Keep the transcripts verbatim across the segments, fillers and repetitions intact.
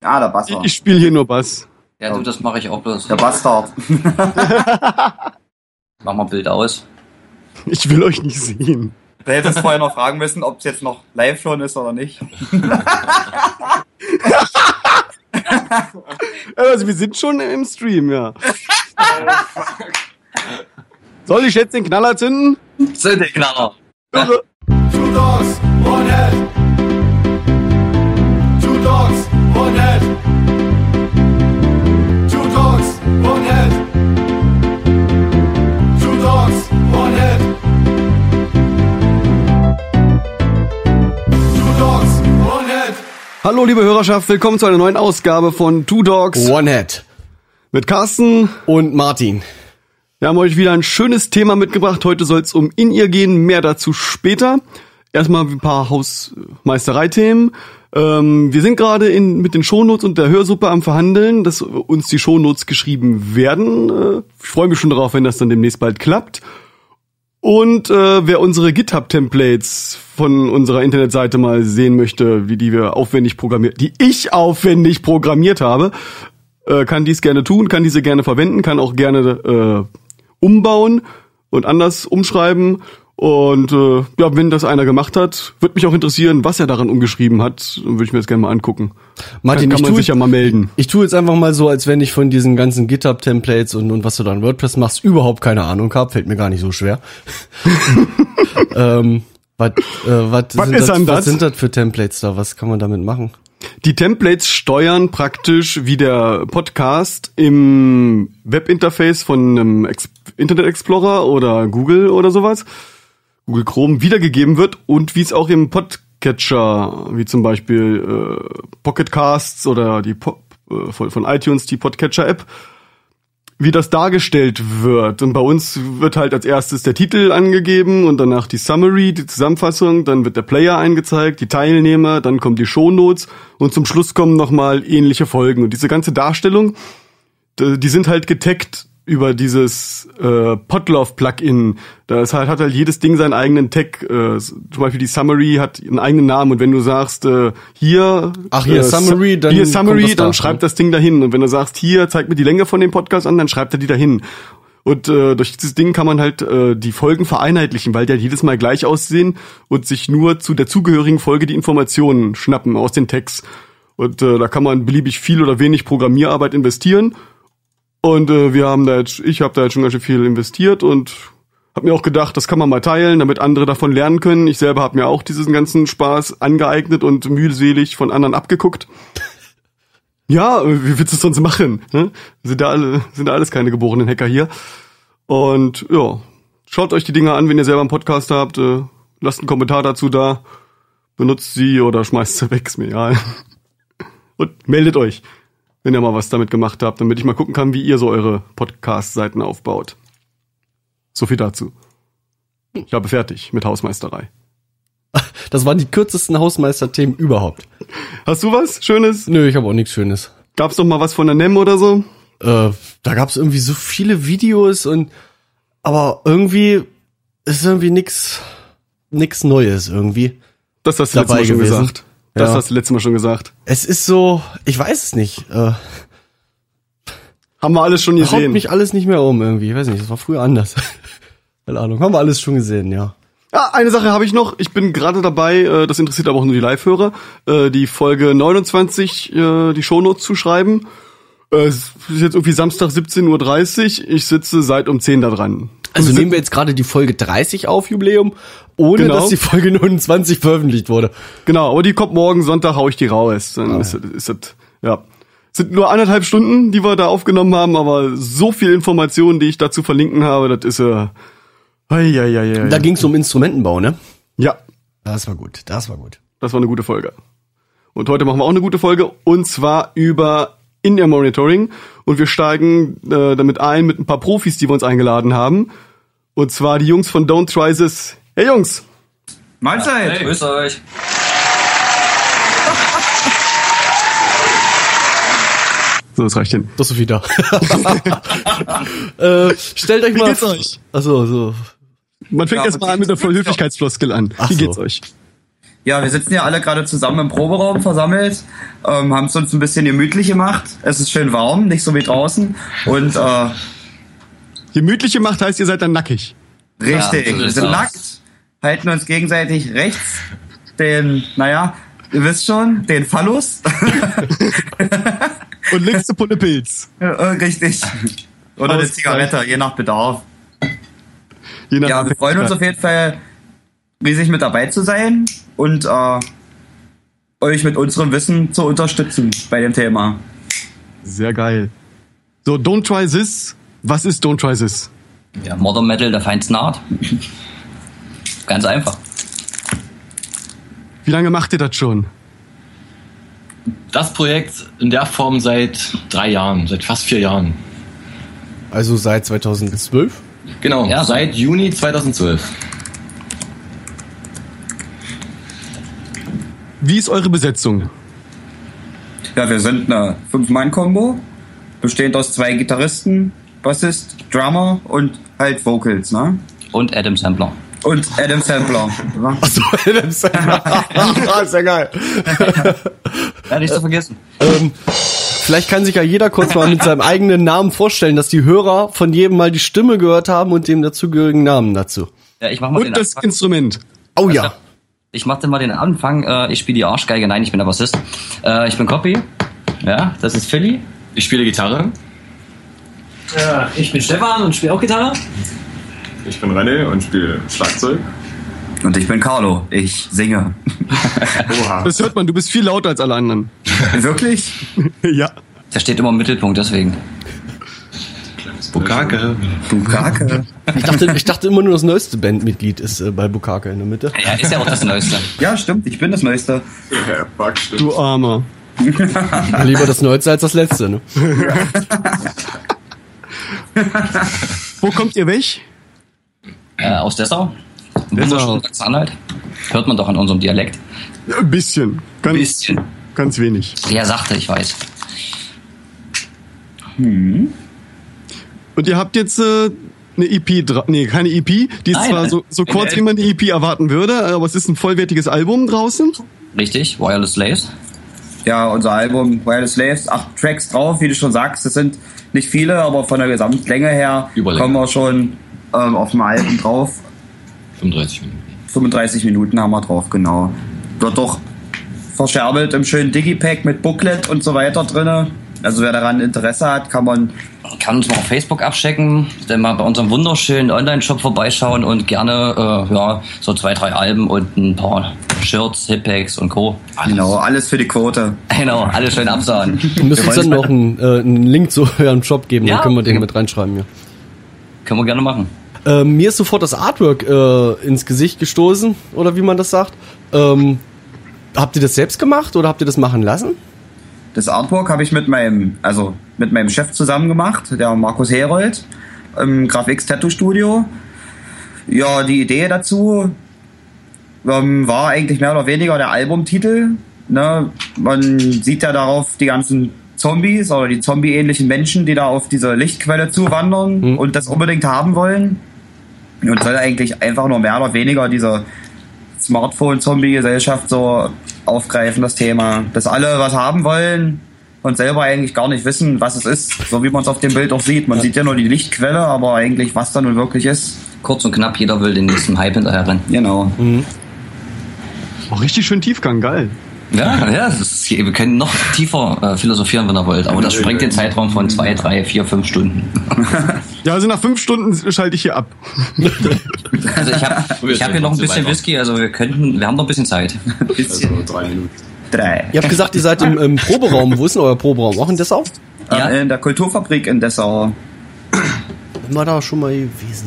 Ja, der Bastard. Ich, ich spiele hier nur Bass. Ja, du, das mache ich auch bloß. Der Bastard. Mach mal Bild aus. Ich will euch nicht sehen. Du hättest vorher noch fragen müssen, ob es jetzt noch live schon ist oder nicht. Also wir sind schon im Stream, ja. Soll ich jetzt den Knaller zünden? Zünd den Knaller. Irre. Two dogs, one head. Two dogs, one head. Two dogs, one head. Two dogs, one head. Two dogs, one head. Hallo liebe Hörerschaft, willkommen zu einer neuen Ausgabe von Two Dogs One Head mit Carsten und Martin. Wir haben euch wieder ein schönes Thema mitgebracht. Heute soll es um In-Ear gehen, mehr dazu später. Erstmal ein paar Hausmeistereithemen. Ähm, wir sind gerade in mit den Shownotes und der Hörsuppe am Verhandeln, dass uns die Shownotes geschrieben werden. Äh, ich freue mich schon darauf, wenn das dann demnächst bald klappt. Und äh, wer unsere GitHub-Templates von unserer Internetseite mal sehen möchte, wie die wir aufwendig programmiert, die ich aufwendig programmiert habe, äh, kann dies gerne tun, kann diese gerne verwenden, kann auch gerne äh, umbauen und anders umschreiben. Und äh, ja, wenn das einer gemacht hat, würde mich auch interessieren, was er daran umgeschrieben hat. Dann würde ich mir das gerne mal angucken. Martin, kann ich man tu, sich ja mal melden. Ich tue jetzt einfach mal so, als wenn ich von diesen ganzen GitHub-Templates und, und was du da in WordPress machst, überhaupt keine Ahnung habe. Fällt mir gar nicht so schwer. ähm, was äh, was sind, ist das, das? was sind das für Templates da? Was kann man damit machen? Die Templates steuern praktisch wie der Podcast im Webinterface von einem Ex- Internet Explorer oder Google oder sowas, Google Chrome, wiedergegeben wird und wie es auch im Podcatcher, wie zum Beispiel äh, Pocket Casts oder die po- äh, von, von iTunes, die Podcatcher-App, wie das dargestellt wird. Und bei uns wird halt als erstes der Titel angegeben und danach die Summary, die Zusammenfassung, dann wird der Player eingezeigt, die Teilnehmer, dann kommen die Shownotes und zum Schluss kommen nochmal ähnliche Folgen. Und diese ganze Darstellung, die sind halt getaggt über dieses äh, Podlove-Plugin. Das halt, hat halt jedes Ding seinen eigenen Tag. Äh, zum Beispiel die Summary hat einen eigenen Namen und wenn du sagst, äh, hier Ach, hier äh, Summary, dann hier Summary, kommt das dann da, schreibt ne? das Ding dahin. Und wenn du sagst, hier, zeig mir die Länge von dem Podcast an, dann schreibt er die dahin. Und äh, durch dieses Ding kann man halt äh, die Folgen vereinheitlichen, weil die halt jedes Mal gleich aussehen und sich nur zu der zugehörigen Folge die Informationen schnappen aus den Tags. Und äh, da kann man beliebig viel oder wenig Programmierarbeit investieren. Und äh, wir haben da jetzt, ich habe da jetzt schon ganz schön viel investiert und habe mir auch gedacht, das kann man mal teilen, damit andere davon lernen können. Ich selber habe mir auch diesen ganzen Spaß angeeignet und mühselig von anderen abgeguckt. Ja, wie willst du es sonst machen? Ne? Sind da alle, sind da alles keine geborenen Hacker hier. Und ja, schaut euch die Dinger an, wenn ihr selber einen Podcast habt. Äh, lasst einen Kommentar dazu da. Benutzt sie oder schmeißt sie weg, ist mir egal. Und meldet euch, wenn ihr mal was damit gemacht habt, damit ich mal gucken kann, wie ihr so eure Podcast-Seiten aufbaut. So viel dazu. Ich habe fertig mit Hausmeisterei. Das waren die kürzesten Hausmeister-Themen überhaupt. Hast du was Schönes? Nö, ich habe auch nichts Schönes. Gab's noch mal was von der N E M oder so? Äh, da gab's irgendwie so viele Videos und aber irgendwie ist irgendwie nix nix Neues irgendwie. Das hast du letztes Mal schon gewesen. gesagt. Das Ja. hast du letztes Mal schon gesagt. Es ist so, ich weiß es nicht. Äh, Haben wir alles schon haut gesehen. mich alles nicht mehr um irgendwie. Ich weiß nicht, das war früher anders. Keine Ahnung, haben wir alles schon gesehen, ja. Ah, eine Sache habe ich noch. Ich bin gerade dabei, äh, das interessiert aber auch nur die Live-Hörer, äh, die Folge neunundzwanzig, äh, die Shownotes zu schreiben. Äh, es ist jetzt irgendwie Samstag siebzehn Uhr dreißig. Ich sitze seit um zehn da dran. Also nehmen wir jetzt gerade die Folge dreißig auf, Jubiläum, ohne Genau. dass die Folge neunundzwanzig veröffentlicht wurde. Genau, aber die kommt morgen Sonntag, hau ich die raus. Dann Ah, ist, das- ist das, ja. Es sind nur anderthalb Stunden, die wir da aufgenommen haben, aber so viel Informationen, die ich dazu verlinken habe, das ist äh, ei, ei, ei, ei. Da ging es um Instrumentenbau, ne? Ja, Das war gut, das war gut. das war eine gute Folge. Und heute machen wir auch eine gute Folge, und zwar über In-Ear Monitoring. Und wir steigen äh, damit ein mit ein paar Profis, die wir uns eingeladen haben. Und zwar die Jungs von Don't Try This. Hey Jungs! Mahlzeit! Hey, grüß euch. So, das reicht hin. Das ist wieder. äh, stellt euch Wie mal. geht's euch? Achso, so. Man fängt Ja, erst mal an mit der Vollhöflichkeitsfloskel an. Ach Wie so. geht's euch? Ja, wir sitzen ja alle gerade zusammen im Proberaum versammelt, ähm, haben es uns ein bisschen gemütlich gemacht. Es ist schön warm, nicht so wie draußen. Und äh, Gemütliche Macht heißt, ihr seid dann nackig. richtig, Ja, so wir ist sind das. nackt, halten uns gegenseitig rechts den, naja, ihr wisst schon, den Phallus. Und links eine Pulle Pilz. Äh, richtig. Oder eine Ausgleich. Zigarette, je nach Bedarf. Je nach Ja, wir freuen uns auf jeden Fall, riesig mit dabei zu sein und äh, euch mit unserem Wissen zu unterstützen bei dem Thema. Sehr geil. So, Don't Try This. Was ist Don't Try This? Ja, Modern Metal der feinsten Art. Ganz einfach. Wie lange macht ihr das schon? Das Projekt in der Form seit drei Jahren, seit fast vier Jahren. Also seit zweitausendzwölf? Genau, Ja. seit Juni zweitausendzwölf. Wie ist eure Besetzung? Ja, wir sind eine Fünf-Mann-Kombo, bestehend aus zwei Gitarristen, Bassist, Drummer und halt Vocals, ne? Und Adam Sampler. Und Adam Sampler. Ja. Achso, das ist ja, ist ja geil. Ja, nicht zu vergessen. Ähm, vielleicht kann sich ja jeder kurz mal mit seinem eigenen Namen vorstellen, dass die Hörer von jedem mal die Stimme gehört haben und dem dazugehörigen Namen dazu. Ja, ich mach mal den Und das Anfang. Instrument. Oh ja. Ich mach dann mal den Anfang. Äh, ich spiele die Arschgeige. Nein, ich bin der Bassist. Äh, ich bin Copy. Ja, das ist Philly. Ich spiele Gitarre. Ja, ich bin Stefan und spiele auch Gitarre. Ich bin René und spiele Schlagzeug. Und ich bin Carlo, ich singe. Oha. Das hört man, du bist viel lauter als alle anderen. Wirklich? Ja. Der steht immer im Mittelpunkt, deswegen. Bukake. Bukake. Ich dachte, ich dachte immer nur, das neueste Bandmitglied ist äh, bei Bukake in der Mitte. Ja, ist ja auch das Neueste. Ja, stimmt, ich bin das Neueste. Ja, fuck, stimmt. Du Armer. Lieber das neueste als das letzte, ne? Wo kommt ihr weg? Äh, aus Dessau. Dessau. Wunderschön Sachsen-Anhalt. Hört man doch an unserem Dialekt. Ein bisschen. Ganz, Bisschen. ganz wenig. Ja, sachte, ich weiß. Und ihr habt jetzt äh, eine E P, dra- nee, keine E P, die ist Nein, zwar nein. so, so Eine kurz, L- wie man die E P erwarten würde, aber es ist ein vollwertiges Album draußen. Richtig, Wireless Slaves. Ja, unser Album Wireless Slaves, acht Tracks drauf, wie du schon sagst, das sind nicht viele, aber von der Gesamtlänge her Überlänge. kommen wir schon ähm, auf dem Album drauf. fünfunddreißig Minuten. fünfunddreißig Minuten haben wir drauf, genau. Wird doch verscherbelt im schönen Digipack mit Booklet und so weiter drinne. Also wer daran Interesse hat, kann man Kann uns mal auf Facebook abchecken, dann mal bei unserem wunderschönen Online-Shop vorbeischauen und gerne äh, ja, so zwei, drei Alben und ein paar Shirts, Hippacks und Co. genau alles für die Quote. Genau, alles schön absahen. Du müsstest uns dann noch einen, äh, einen Link zu eurem Shop geben, Ja. dann können wir den mit reinschreiben, ja. Können wir gerne machen. Ähm, mir ist sofort das Artwork äh, ins Gesicht gestoßen, oder wie man das sagt. Ähm, habt ihr das selbst gemacht oder habt ihr das machen lassen? Das Artwork habe ich mit meinem, also mit meinem Chef zusammen gemacht, der Markus Herold, im Grafix Tattoo Studio. Ja, die Idee dazu ähm, war eigentlich mehr oder weniger der Albumtitel. Ne? Man sieht ja darauf die ganzen Zombies oder die zombie-ähnlichen Menschen, die da auf diese Lichtquelle zuwandern Mhm. und das unbedingt haben wollen. Und soll eigentlich einfach nur mehr oder weniger diese Smartphone-Zombie-Gesellschaft so aufgreifen, das Thema. Dass alle was haben wollen und selber eigentlich gar nicht wissen, was es ist. So wie man es auf dem Bild auch sieht. Man sieht ja nur die Lichtquelle, aber eigentlich was da nun wirklich ist. Kurz und knapp, jeder will den nächsten Hype hinterher rennen. Genau. Oh, richtig schön Tiefgang, geil. Ja, ja, das ist, wir können noch tiefer äh, philosophieren, wenn ihr wollt, aber das sprengt den Zeitraum von zwei, drei, vier, fünf Stunden. Ja, also nach fünf Stunden schalte ich hier ab. Also ich habe ich hab hier noch ein bisschen Whisky, also wir könnten, wir haben noch ein bisschen Zeit. Also drei Minuten. Drei. Ihr habt gesagt, ihr seid im, im Proberaum. Wo ist denn euer Proberaum? Auch in Dessau? Ja. Ähm, in der Kulturfabrik in Dessau. Sind wir da schon mal gewesen?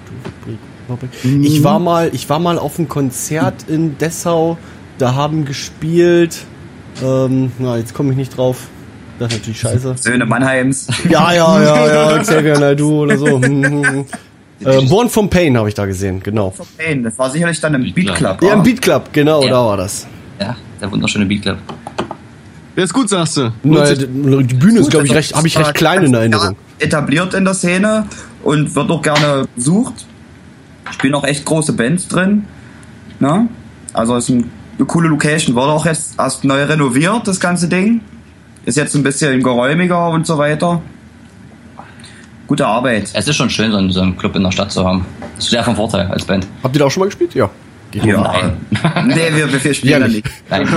Ich war mal, ich war mal auf einem Konzert in Dessau. Da haben gespielt. Ähm, na, jetzt komme ich nicht drauf. Das ist natürlich scheiße. Söhne Mannheims. Ja, ja, ja, ja. Xavier Naidoo oder so. Hm, hm, hm. Äh, Born from Pain habe ich da gesehen, genau. Das war sicherlich dann im Beat Club. Ja, im Beat Club, genau, Ja. da war das. Ja, der wunderschöne Beat Club. Der ist gut, sagst du. Naja, die die Bühne ist, glaube ich, recht, habe ich recht klein in Erinnerung. Ja, etabliert in der Szene und wird auch gerne besucht. Spielen auch echt große Bands drin. Ne? Also ist ein eine coole Location. Wurde auch jetzt erst neu renoviert, das ganze Ding. Ist jetzt ein bisschen geräumiger und so weiter. Gute Arbeit. Es ist schon schön, so einen, so einen Club in der Stadt zu haben. Das ist sehr von Vorteil als Band. Habt ihr da auch schon mal gespielt? Ja. Ja. Nein. Nee, wir, wir spielen Ja, da nicht. nicht. Nein.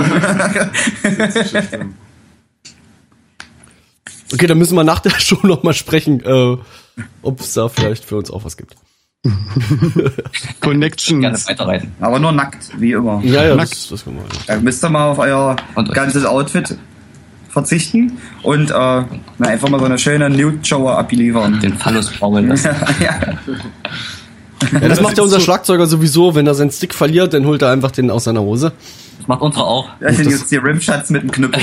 Okay, dann müssen wir nach der Show noch mal sprechen, äh, ob es da vielleicht für uns auch was gibt. Gerne Connections. weiterreiten. Aber nur nackt, wie immer. Ja, ja, Nackt. das, das können wir. Da müsst ihr mal auf euer Und euch. ganzes Outfit verzichten und äh, na, einfach mal so eine schöne Nude-Show abliefern. Den Phallus baumeln lassen. Ja. Ja, das macht ja unser Schlagzeuger sowieso, wenn er seinen Stick verliert, dann holt er einfach den aus seiner Hose. Das macht unsere auch. Da sind jetzt die Rimshots mit dem Knüppel.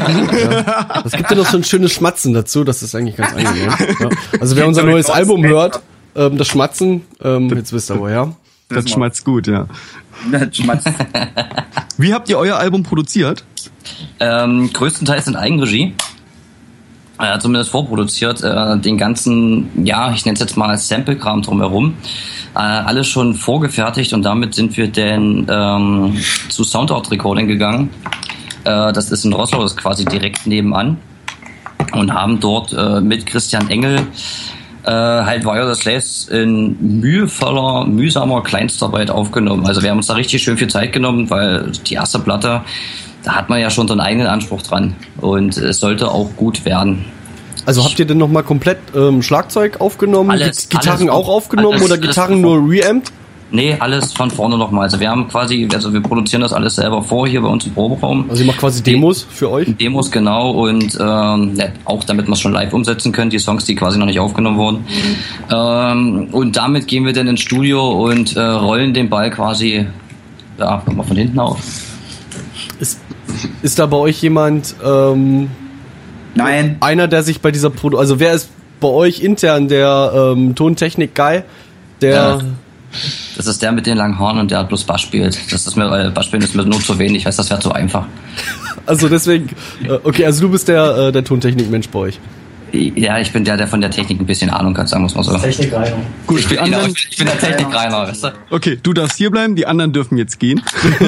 Es gibt ja noch so ein schönes Schmatzen dazu, das ist eigentlich ganz angenehm. Ja. Also wer unser neues Album hört, ähm, das Schmatzen, ähm, jetzt wisst ihr woher. Das schmatzt gut, ja. Das schmatzt. Wie habt ihr euer Album produziert? Ähm, größtenteils in Eigenregie. Äh, zumindest vorproduziert. Äh, den ganzen, ja, ich nenne es jetzt mal Sample-Kram drumherum. Äh, alles schon vorgefertigt und damit sind wir dann ähm, zu Soundout Recording gegangen. Äh, das ist in Rosslau, das ist quasi direkt nebenan. Und haben dort äh, mit Christian Engel äh, halt Wire the Slaves in mühevoller, mühsamer Kleinstarbeit aufgenommen. Also wir haben uns da richtig schön viel Zeit genommen, weil die erste Platte, da hat man ja schon so einen eigenen Anspruch dran. Und es sollte auch gut werden. Also habt ihr denn nochmal komplett ähm, Schlagzeug aufgenommen, Alles, Gitarren alles, auch aufgenommen alles, oder alles Gitarren nur reamped? Nee, alles von vorne nochmal. Also wir haben quasi, also wir produzieren das alles selber vor hier bei uns im Proberaum. Also ihr macht quasi Demos für euch? Demos, genau, und ähm, ja, auch damit wir es schon live umsetzen können, die Songs, die quasi noch nicht aufgenommen wurden. Ähm, und damit gehen wir dann ins Studio und äh, rollen den Ball quasi, ja, mal von hinten auf. Ist, ist da bei euch jemand, ähm, Nein. einer, der sich bei dieser Produ... Also wer ist bei euch intern der ähm, Tontechnik-Guy, der... Ja. Das ist der mit den langen Haaren und der bloß Bass spielt. Das ist mir, weil Bass spielen ist mir nur zu wenig, ich weiß, das wäre zu einfach. Also deswegen... Äh, okay, also du bist der, äh, der Tontechnik-Mensch bei euch. Ja, ich bin der, der von der Technik ein bisschen Ahnung hat, sagen wir es mal so. Technikreiner. Gut, Ich bin, die genau, anderen, ich bin der Technikreiner, weißt du? okay, du darfst hier bleiben, die anderen dürfen jetzt gehen.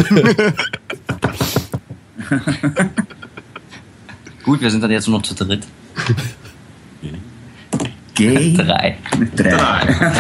Gut, wir sind dann jetzt nur noch zu dritt. Gay. Drei. Drei.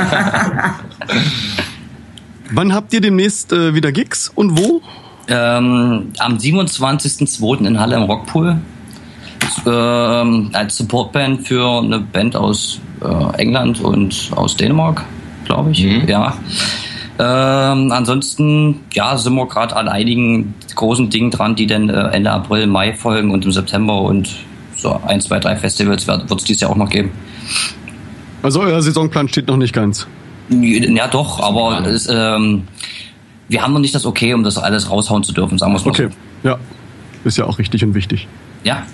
Wann habt ihr demnächst äh, wieder Gigs und wo? Ähm, am siebenundzwanzigsten zweiten in Halle im Rockpool. Ähm, als Supportband für eine Band aus äh, England und aus Dänemark, glaube ich. Mhm. Ja. Ähm, ansonsten, ja, sind wir gerade an einigen großen Dingen dran, die dann äh, Ende April, Mai folgen und im September und so ein, zwei, drei Festivals wird es dieses Jahr auch noch geben. Also euer Saisonplan steht noch nicht ganz. Ja, doch, aber es, ähm, wir haben noch nicht das Okay, um das alles raushauen zu dürfen, sagen wir es mal Okay, ja. Ist ja auch richtig und wichtig. so. Ja,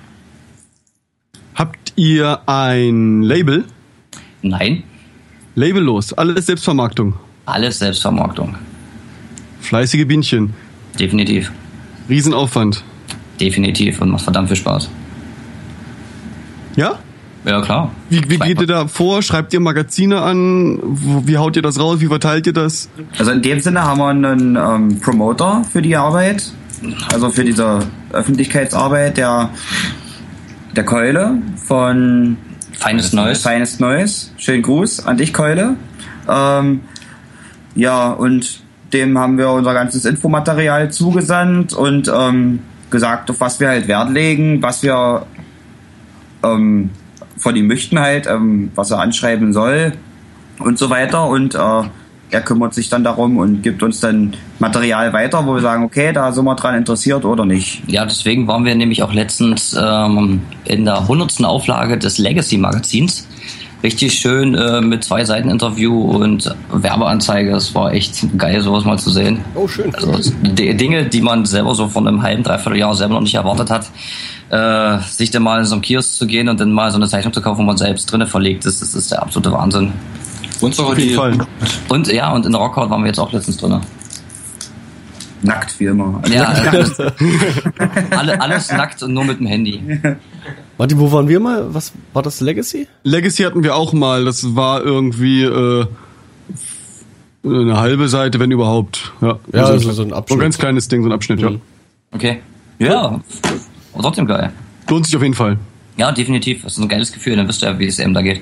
Habt ihr ein Label? nein, Labellos, alles Selbstvermarktung. alles Selbstvermarktung. Fleißige Bienchen. Definitiv. Riesenaufwand. Definitiv und macht verdammt viel Spaß. Ja? Ja, klar. Wie, wie geht ihr da vor? Schreibt ihr Magazine an? Wo, wie haut ihr das raus? Wie verteilt ihr das? Also in dem Sinne haben wir einen ähm, Promoter für die Arbeit, also für diese Öffentlichkeitsarbeit, der der Keule von Feines Neues. Feines Neues. Schönen Gruß an dich, Keule. Ähm, ja, und dem haben wir unser ganzes Infomaterial zugesandt und ähm, gesagt, auf was wir halt Wert legen, was wir ähm, von ihm möchten halt, ähm, was er anschreiben soll und so weiter. Und äh, er kümmert sich dann darum und gibt uns dann Material weiter, wo wir sagen, okay, da sind wir dran interessiert oder nicht. Ja, deswegen waren wir nämlich auch letztens ähm, in der hundertsten Auflage des Legacy-Magazins. Richtig schön äh, mit zwei Seiten Interview und Werbeanzeige. Es war echt geil, sowas mal zu sehen. Oh, schön. Also die Dinge, die man selber so von einem halben, dreiviertel Jahr selber noch nicht erwartet hat, äh, sich dann mal in so einen Kiosk zu gehen und dann mal so eine Zeichnung zu kaufen, wo man selbst drinne verlegt ist, das ist der absolute Wahnsinn. Und sogar Auf jeden die, Fall. Und ja, und in Rockhaut waren wir jetzt auch letztens drinne. Nackt wie immer. Ja, alles, alle, alles nackt und nur mit dem Handy. Warte, wo waren wir mal? Was war das, Legacy? Legacy hatten wir auch mal. Das war irgendwie äh, Eine halbe Seite, wenn überhaupt. Ja, Ja, also also so ein Abschnitt. So ein ganz kleines Ding, so ein Abschnitt, Mhm. ja. Okay. Ja, aber trotzdem geil. Lohnt sich auf jeden Fall. Ja, definitiv. Das ist ein geiles Gefühl, dann wisst ihr ja, wie es eben da geht.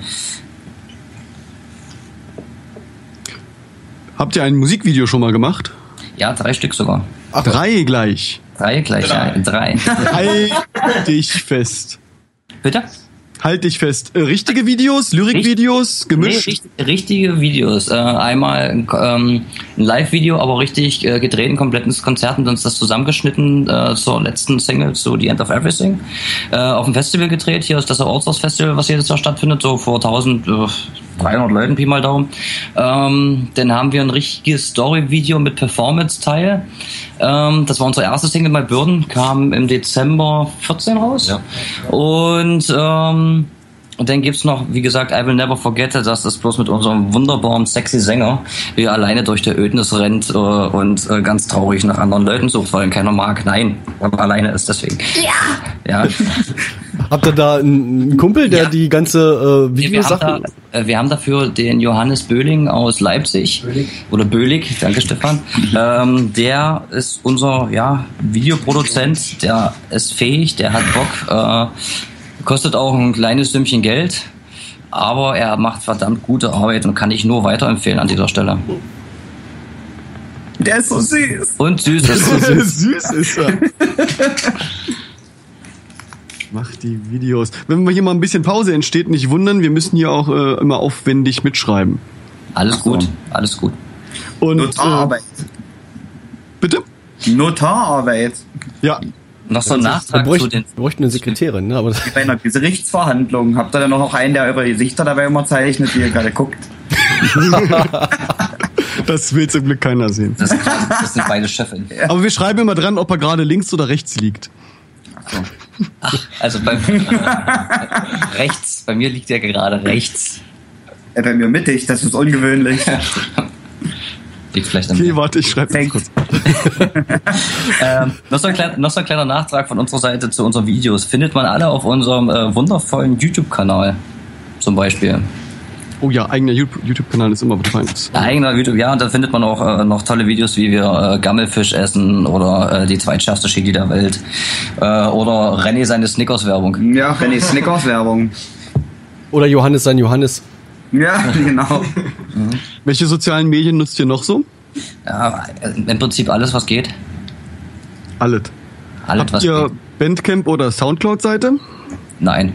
Habt ihr ein Musikvideo schon mal gemacht? Ja, drei Stück sogar. Ach, drei gleich. Drei gleich, ja, drei. Halt dich fest. Bitte? Halt dich fest. Äh, richtige Videos, Lyrikvideos, gemischt? Nee, richtig, richtige Videos. Äh, einmal ähm, ein Live-Video, aber richtig äh, gedreht, ein komplettes Konzert und uns das zusammengeschnitten äh, zur letzten Single, zu The End of Everything. Äh, auf dem Festival gedreht. Hier ist das Allstars Festival, was jedes Jahr stattfindet, so vor dreizehnhundert Leuten, Pi mal Daumen. Ähm, dann haben wir ein richtiges Story-Video mit Performance-Teil. Ähm, das war unsere erste Single bei Bürden, kam im Dezember vierzehn raus. Ja. Und ähm, Und dann gibt's noch, wie gesagt, I Will Never Forget It, das ist bloß mit unserem wunderbaren, sexy Sänger, wie er alleine durch die Ödnis rennt äh, und äh, ganz traurig nach anderen Leuten sucht, weil ihn keiner mag. Nein, weil er alleine ist, deswegen. Ja. Ja. Habt ihr da einen Kumpel, der Ja. die ganze äh, Wir haben, Videosachen... da, äh, wir haben dafür den Johannes Böhling aus Leipzig. Böhlig. Oder Böhlig, danke Stefan. ähm, der ist unser ja, Videoproduzent, der ist fähig, der hat Bock, äh, kostet auch ein kleines Sümmchen Geld, aber er macht verdammt gute Arbeit und kann ich nur weiterempfehlen an dieser Stelle. Der ist so süß. Und süß ist es. Süß ist er. Mach die Videos. Wenn hier mal ein bisschen Pause entsteht, nicht wundern, wir müssen hier auch äh, immer aufwendig mitschreiben. Alles gut, alles gut. Und Notararbeit. Äh, bitte? Notararbeit. Ja. Noch so ein Wir Nachtrag zu bräuchten, den... wir bräuchten eine Sekretärin, ne? Aber Wie bei einer Gerichtsverhandlung. Habt ihr dann noch einen, der eure Gesichter dabei immer zeichnet, wie ihr gerade guckt? Das will zum Glück keiner sehen. Das, das sind beide Chefin. Aber wir schreiben immer dran, ob er gerade links oder rechts liegt. Ach, also bei äh, rechts, bei mir liegt er gerade rechts. Äh, bei mir mittig, das ist ungewöhnlich. Liegt vielleicht an Okay, mir. warte, ich schreibe Thanks. kurz. Ähm, noch, so ein kleiner, noch so ein kleiner Nachtrag von unserer Seite zu unseren Videos. Findet man alle auf unserem äh, wundervollen YouTube-Kanal zum Beispiel. Oh ja, eigener YouTube-Kanal ist immer was Feines. Eigener YouTube, ja, und da findet man auch äh, noch tolle Videos, wie wir äh, Gammelfisch essen oder äh, die zweitschärfste Chili der Welt äh, oder René seine Snickers-Werbung. Ja, René Snickers-Werbung. oder Johannes sein Johannes. Ja, genau. Welche sozialen Medien nutzt ihr noch so? Ja, im Prinzip alles, was geht. Alles. Alles, Habt was ihr geht. Bandcamp oder Soundcloud-Seite? Nein.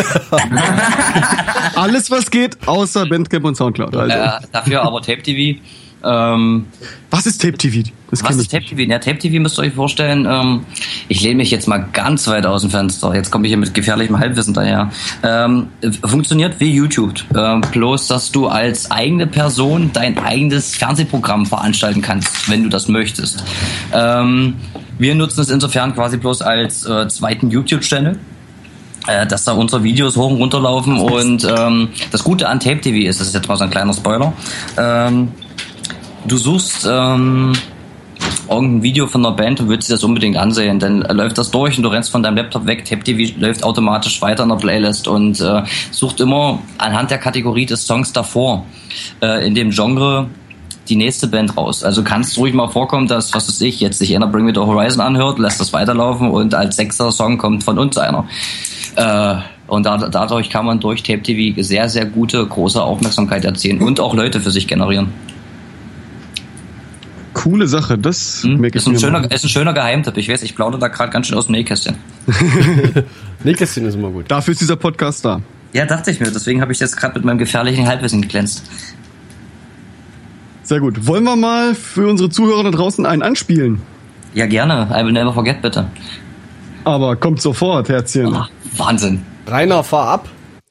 Alles, was geht, außer Bandcamp und Soundcloud. Also. äh, dafür aber Tape T V. Ähm, Was ist Tape T V? Das Was kenn ist Tape T V? Ja, Tape T V müsst ihr euch vorstellen, ähm, ich lehne mich jetzt mal ganz weit aus dem Fenster. Jetzt komme ich hier mit gefährlichem Halbwissen daher. Ähm, funktioniert wie YouTube. Ähm, bloß, dass du als eigene Person dein eigenes Fernsehprogramm veranstalten kannst, wenn du das möchtest. Ähm, wir nutzen es insofern quasi bloß als äh, zweiten YouTube-Channel. Äh, dass da unsere Videos hoch und runter laufen und ähm, das Gute an Tape T V ist, das ist jetzt mal so ein kleiner Spoiler, ähm, du suchst ähm, irgendein Video von einer Band und willst dir das unbedingt ansehen, dann läuft das durch und du rennst von deinem Laptop weg, Tape T V läuft automatisch weiter in der Playlist und äh, sucht immer anhand der Kategorie des Songs davor äh, in dem Genre die nächste Band raus. Also kann es ruhig mal vorkommen, dass, was weiß ich, jetzt sich einer Bring Me The Horizon anhört, lässt das weiterlaufen und als sechster Song kommt von uns einer. Äh, und da, dadurch kann man durch Tape T V sehr, sehr gute, große Aufmerksamkeit erzielen und auch Leute für sich generieren. Coole Sache, das Hm? merke ich Ist ein mir schöner, mal. ist ein schöner Geheimtipp. Ich weiß, ich plaudere da gerade ganz schön aus dem Nähkästchen. Nähkästchen ist immer gut. Dafür ist dieser Podcast da. Ja, dachte ich mir. Deswegen habe ich jetzt gerade mit meinem gefährlichen Halbwissen geglänzt. Sehr gut. Wollen wir mal für unsere Zuhörer da draußen einen anspielen? Ja, gerne. I will never forget, bitte. Aber kommt sofort, Herzchen. Ach, Wahnsinn. Rainer, fahr ab.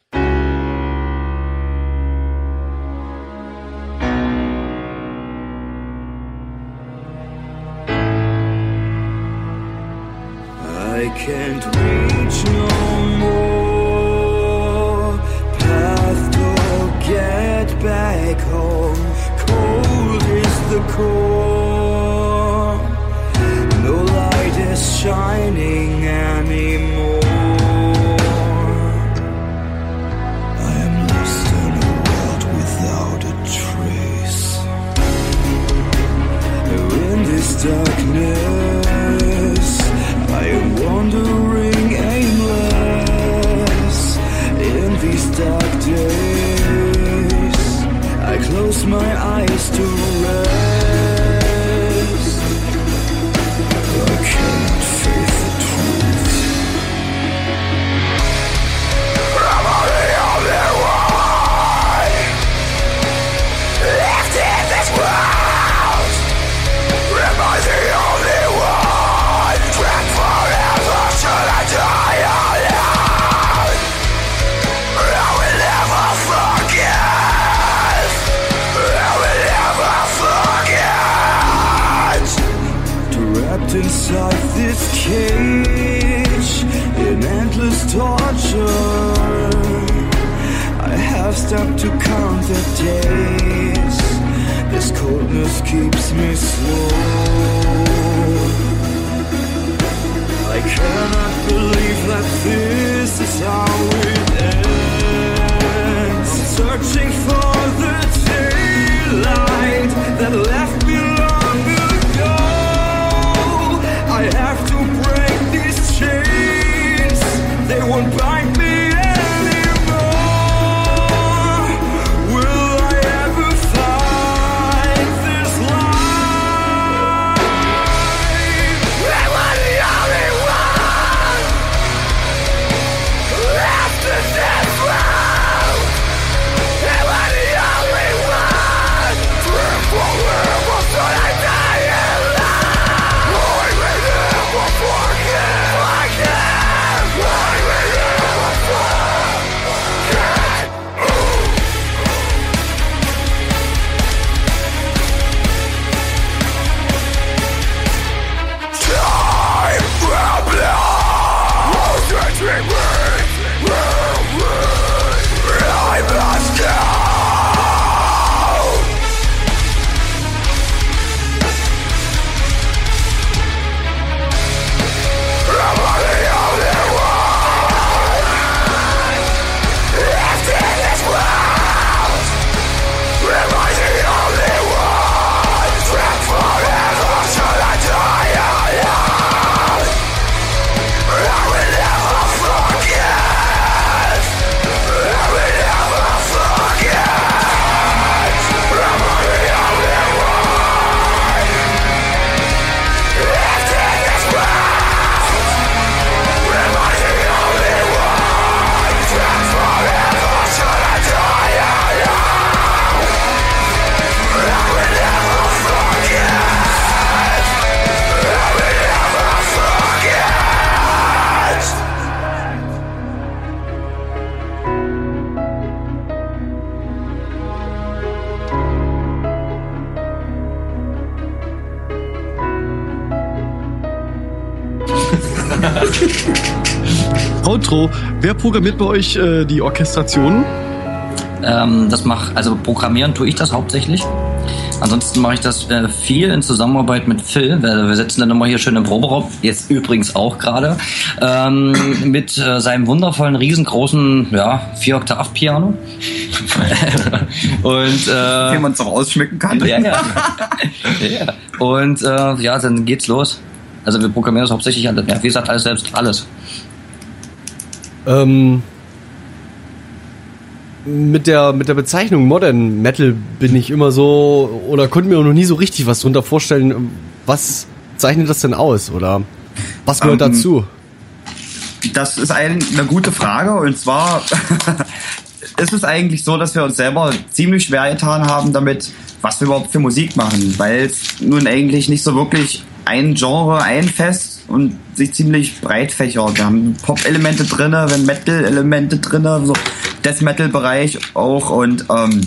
I can't reach no more. Path to get back home. Cold is the core. No light is shining anymore. cage in endless torture. I have stopped to count the days. This coldness keeps me slow. I cannot believe that this is how it ends. I'm searching for the daylight that left me long ago. I have to break these chains. They won't bind me anymore. Will I ever find this light? Am I the only one left in this world? Am I the only one? Forever should I die alive? I may never forget. I can't. I may never forget. Time will blow. Stretching me. I must go. Am I the only one left in this world? Am I the only one trapped forever? Should I die alone? I will never forget. I will never forget. Am I the only one left in this world? Am I the only one trapped forever? Should I die alone? I will never forget. I will never forget. Outro, wer programmiert bei euch äh, die Orchestrationen? Ähm, das mach, also programmieren tue ich das hauptsächlich. Ansonsten mache ich das äh, viel in Zusammenarbeit mit Phil. Wir, wir sitzen dann immer hier schön im Proberaum, jetzt übrigens auch gerade, ähm, mit äh, seinem wundervollen, riesengroßen, ja, Vier-Oktav-Piano. Und äh, Wie man es auch ausschmücken kann. ja, ja. ja. Und äh, ja, dann geht's los. Also wir programmieren das hauptsächlich, ja, wie gesagt, alles selbst, alles. Ähm, mit der mit der Bezeichnung Modern Metal bin ich immer so, oder konnte mir noch nie so richtig was drunter vorstellen. Was zeichnet das denn aus, oder was gehört Ähm, dazu? Das ist ein, eine gute Frage, und zwar ist es eigentlich so, dass wir uns selber ziemlich schwer getan haben damit, was wir überhaupt für Musik machen, weil es nun eigentlich nicht so wirklich ein Genre einfest und sich ziemlich breit fächert. Wir haben Pop-Elemente drinne, wir haben Metal-Elemente drinne, so Death-Metal-Bereich auch, und ähm,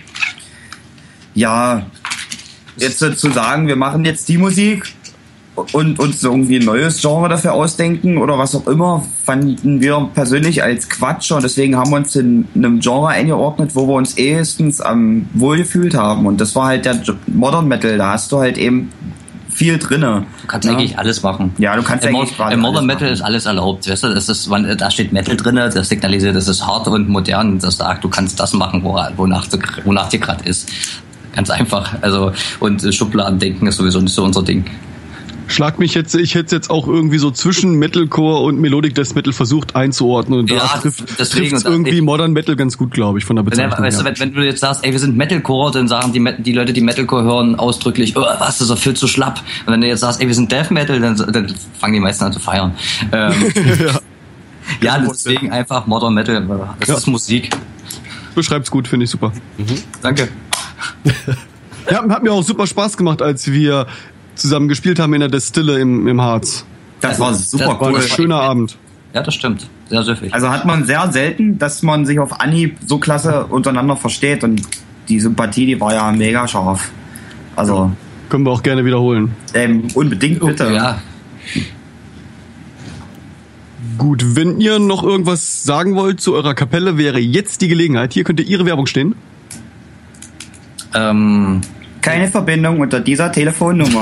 ja, jetzt äh, zu sagen, wir machen jetzt die Musik und uns irgendwie ein neues Genre dafür ausdenken oder was auch immer, fanden wir persönlich als Quatsch, und deswegen haben wir uns in einem Genre eingeordnet, wo wir uns ehestens am wohl gefühlt haben, und das war halt der Modern Metal. Da hast du halt eben viel drinne. Du kannst ja eigentlich alles machen. Ja, du kannst Im, eigentlich gerade Im Modern alles Metal machen. ist alles erlaubt. Weißt du, das ist, da steht Metal drin, das signalisiert, das ist hart und modern. Das sagt, du kannst das machen, wonach, wonach dir gerade ist. Ganz einfach. Also, und Schubladendenken ist sowieso nicht so unser Ding. Schlag mich jetzt, ich hätte jetzt auch irgendwie so zwischen Metalcore und Melodic Death Metal versucht einzuordnen, und da Ja, trifft deswegen, es und irgendwie ich- Modern Metal ganz gut, glaube ich, von der Bezeichnung Weißt du, her. wenn, wenn du jetzt sagst, ey, wir sind Metalcore, dann sagen die, Met- die Leute, die Metalcore hören, ausdrücklich, oh, was, das ist doch viel zu schlapp. Und wenn du jetzt sagst, ey, wir sind Death Metal, dann, dann fangen die meisten an zu feiern. Ähm, ja, deswegen einfach Modern Metal. Das Ja. ist Musik. Beschreibt's gut, finde ich super. Danke. Ja, hat mir auch super Spaß gemacht, als wir zusammen gespielt haben in der Destille im, im Harz. Das war super das war cool. ein Schöner Abend. Ja, das stimmt. Sehr süffig. Also hat man sehr selten, dass man sich auf Anhieb so klasse untereinander versteht, und die Sympathie, die war ja mega scharf. Also Können wir auch gerne wiederholen. ähm, unbedingt bitte. Ja. Gut, wenn ihr noch irgendwas sagen wollt zu eurer Kapelle, wäre jetzt die Gelegenheit. Hier könnte Ihre Werbung stehen. Ähm, Keine Verbindung unter dieser Telefonnummer.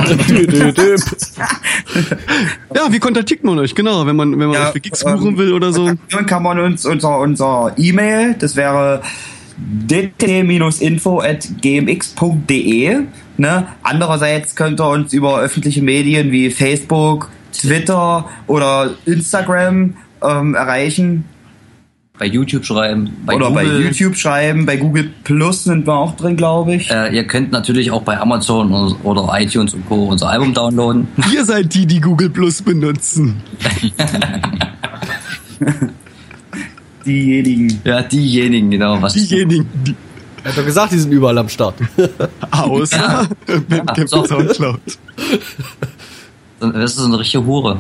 Ja, wie kontaktiert man euch? Genau, wenn man wenn man Ja, euch für Gigs ähm, buchen will oder so. Dann kann man uns unser, unser E-Mail, das wäre d t info at g m x punkt d e. Ne? Andererseits könnt ihr uns über öffentliche Medien wie Facebook, Twitter oder Instagram ähm, erreichen. bei YouTube schreiben, bei Oder Google. bei YouTube schreiben, bei Google Plus sind wir auch drin, glaube ich. Äh, ihr könnt natürlich auch bei Amazon oder iTunes und Co. unser Album downloaden. Ihr seid die, die Google Plus benutzen. Diejenigen. Ja, diejenigen, genau. Was Diejenigen, die Er hat doch gesagt, die sind überall am Start. außer Ja. Bandcamp Ja, so. und Soundcloud. Das ist so eine richtige Hure.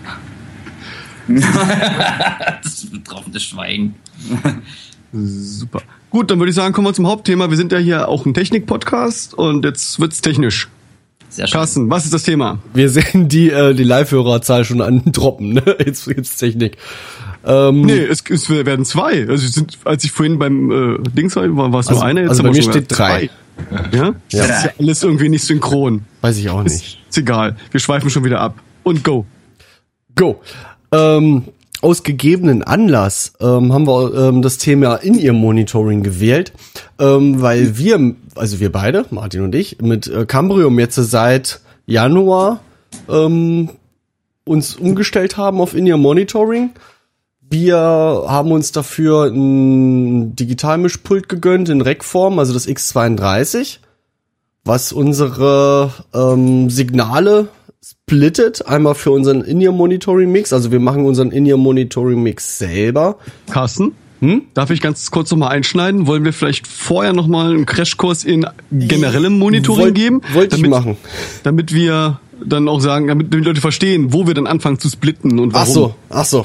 Das betroffene Schweigen. Super. Gut, dann würde ich sagen, kommen wir zum Hauptthema. Wir sind ja hier auch ein Technik-Podcast und jetzt wird's technisch. Sehr schön. Carsten, was ist das Thema? Wir sehen die, äh, die Live-Hörerzahl schon an droppen, ne? Jetzt, jetzt Technik. Ähm, Nee, es, es werden zwei. Also es sind, als ich vorhin beim äh, Dings war, war war es Also- nur eine. Jetzt also haben bei wir mir schon steht zwei. Ja? Ja. Das ist ja alles irgendwie nicht synchron. Weiß ich auch Ist, nicht. ist egal. Wir schweifen schon wieder ab. Und go. Go. Ähm, aus gegebenen Anlass ähm, haben wir ähm, das Thema In-Ear-Monitoring gewählt, ähm, weil wir, also wir beide, Martin und ich, mit äh, Cambrium jetzt seit Januar ähm, uns umgestellt haben auf In-Ear-Monitoring. Wir haben uns dafür ein Digitalmischpult gegönnt in Rackform, also das X zweiunddreißig, was unsere ähm, Signale splittet, einmal für unseren In-Ear-Monitoring-Mix, also wir machen unseren In-Ear-Monitoring-Mix selber. Carsten, Hm? darf ich ganz kurz noch mal einschneiden? Wollen wir vielleicht vorher noch mal einen Crashkurs in generellem Monitoring Wollt- geben? wollte ich damit, machen. Damit wir dann auch sagen, damit die Leute verstehen, wo wir dann anfangen zu splitten und Ach warum. so, ach so.